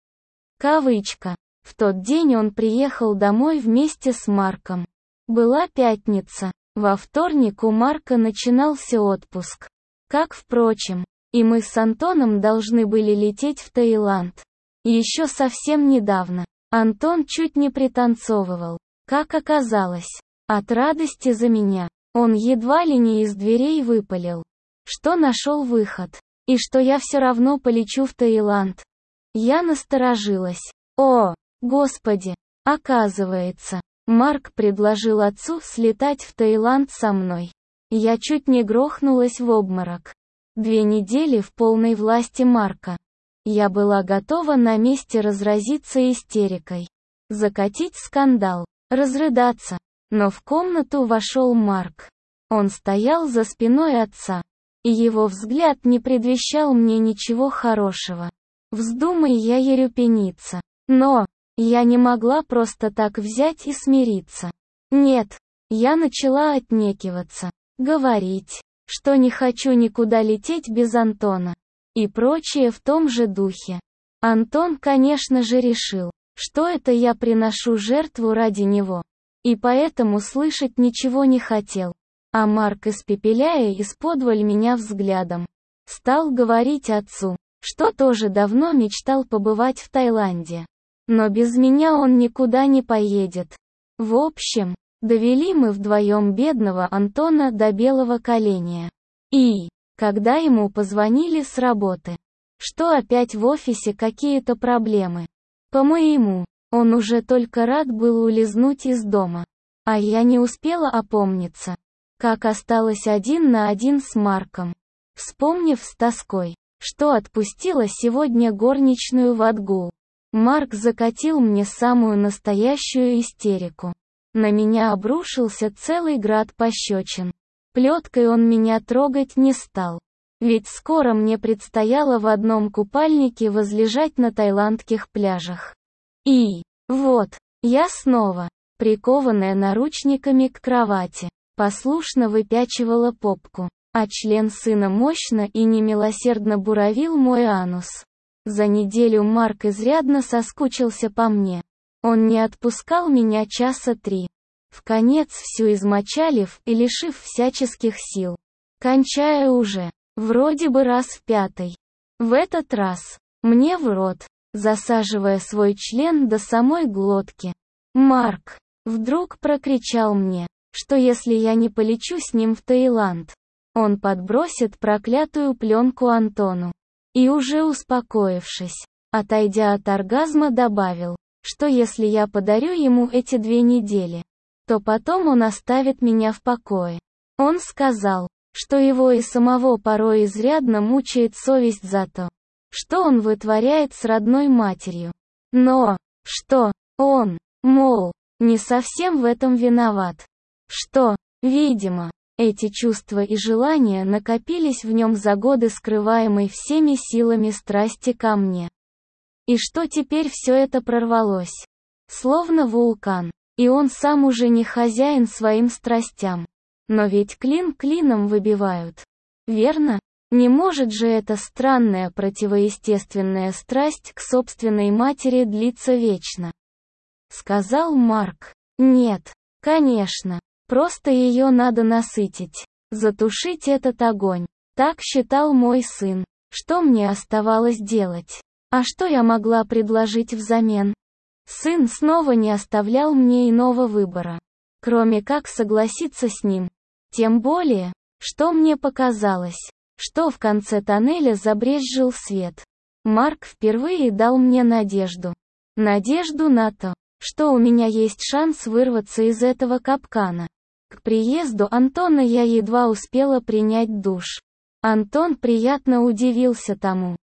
S1: Кавычка. В тот день он приехал домой вместе с Марком. Была пятница. Во вторник у Марка начинался отпуск. Как, впрочем, и мы с Антоном должны были лететь в Таиланд. Еще совсем недавно. Антон чуть не пританцовывал. Как оказалось, от радости за меня, он едва ли не из дверей выпалил, что нашел выход, и что я все равно полечу в Таиланд. Я насторожилась. О, Господи! Оказывается, Марк предложил отцу слетать в Таиланд со мной. Я чуть не грохнулась в обморок. 2 недели в полной власти Марка. Я была готова на месте разразиться истерикой, закатить скандал, разрыдаться. Но в комнату вошел Марк. Он стоял за спиной отца, и его взгляд не предвещал мне ничего хорошего. Вздумай я ерепениться. Но я не могла просто так взять и смириться. Нет, я начала отнекиваться, говорить, что не хочу никуда лететь без Антона. И прочее в том же духе. Антон, конечно же, решил, что это я приношу жертву ради него. И поэтому слышать ничего не хотел. А Марк, испепеляя исподволь меня взглядом, стал говорить отцу, что тоже давно мечтал побывать в Таиланде. Но без меня он никуда не поедет. В общем, довели мы вдвоем бедного Антона до белого коленя. И, когда ему позвонили с работы, что опять в офисе какие-то проблемы, по-моему, он уже только рад был улизнуть из дома. А я не успела опомниться, как осталась 1 на 1 с Марком, вспомнив с тоской, что отпустила сегодня горничную в отгул. Марк закатил мне самую настоящую истерику. На меня обрушился целый град пощечин. Плеткой он меня трогать не стал. Ведь скоро мне предстояло в одном купальнике возлежать на таиландских пляжах. И вот, я снова, прикованная наручниками к кровати, послушно выпячивала попку, а член сына мощно и немилосердно буравил мой анус. За неделю Марк изрядно соскучился по мне. Он не отпускал меня часа 3. Вконец всю измочалив и лишив всяческих сил. Кончая уже, вроде бы раз в 5-й. В этот раз, мне в рот, засаживая свой член до самой глотки. Марк вдруг прокричал мне, что если я не полечу с ним в Таиланд, он подбросит проклятую пленку Антону. И уже успокоившись, отойдя от оргазма, добавил, что если я подарю ему эти 2 недели, то потом он оставит меня в покое. Он сказал, что его и самого порой изрядно мучает совесть за то, что он вытворяет с родной матерью. Но, что, он, мол, не совсем в этом виноват. Что, видимо, эти чувства и желания накопились в нем за годы скрываемой всеми силами страсти ко мне. И что теперь все это прорвалось. Словно вулкан. И он сам уже не хозяин своим страстям. Но ведь клин клином выбивают. Верно? Не может же эта странная противоестественная страсть к собственной матери длиться вечно. Сказал Марк. Нет, конечно. Просто ее надо насытить. Затушить этот огонь. Так считал мой сын. Что мне оставалось делать? А что я могла предложить взамен? Сын снова не оставлял мне иного выбора, кроме как согласиться с ним. Тем более, что мне показалось, что в конце тоннеля забрезжил свет. Марк впервые дал мне надежду. Надежду на то, что у меня есть шанс вырваться из этого капкана. К приезду Антона я едва успела принять душ. Антон приятно удивился тому,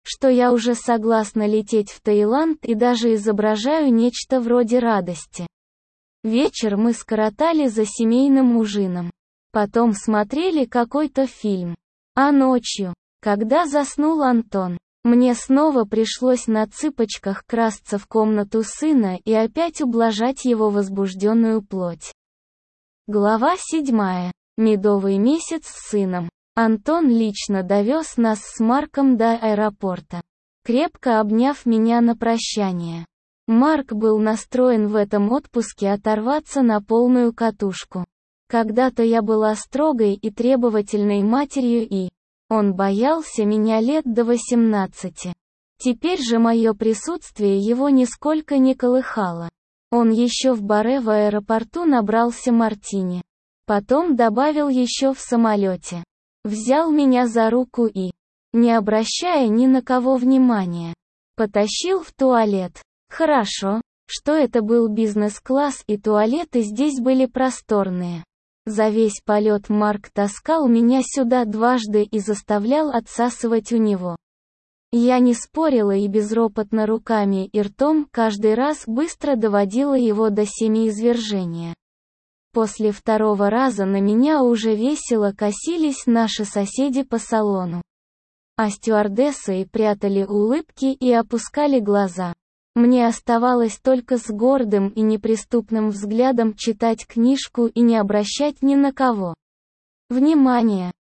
S1: что я уже согласна лететь в Таиланд и даже изображаю нечто вроде радости. Вечер мы скоротали за семейным ужином. Потом смотрели какой-то фильм. А ночью, когда заснул Антон, мне снова пришлось на цыпочках красться в комнату сына и опять ублажать его возбужденную плоть. Глава 7. Медовый месяц с сыном. Антон лично довез нас с Марком до аэропорта, крепко обняв меня на прощание. Марк был настроен в этом отпуске оторваться на полную катушку. Когда-то я была строгой и требовательной матерью, и он боялся меня лет до 18. Теперь же мое присутствие его нисколько не колыхало. Он еще в баре в аэропорту набрался мартини. Потом добавил еще в самолете. Взял меня за руку и, не обращая ни на кого внимания, потащил в туалет. Хорошо, что это был бизнес-класс и туалеты здесь были просторные. За весь полет Марк таскал меня сюда дважды и заставлял отсасывать у него. Я не спорила и безропотно руками и ртом каждый раз быстро доводила его до семяизвержения. После второго раза на меня уже весело косились наши соседи по салону. А стюардессы прятали улыбки и опускали глаза. Мне оставалось только с гордым и неприступным взглядом читать книжку и не обращать ни на кого внимания.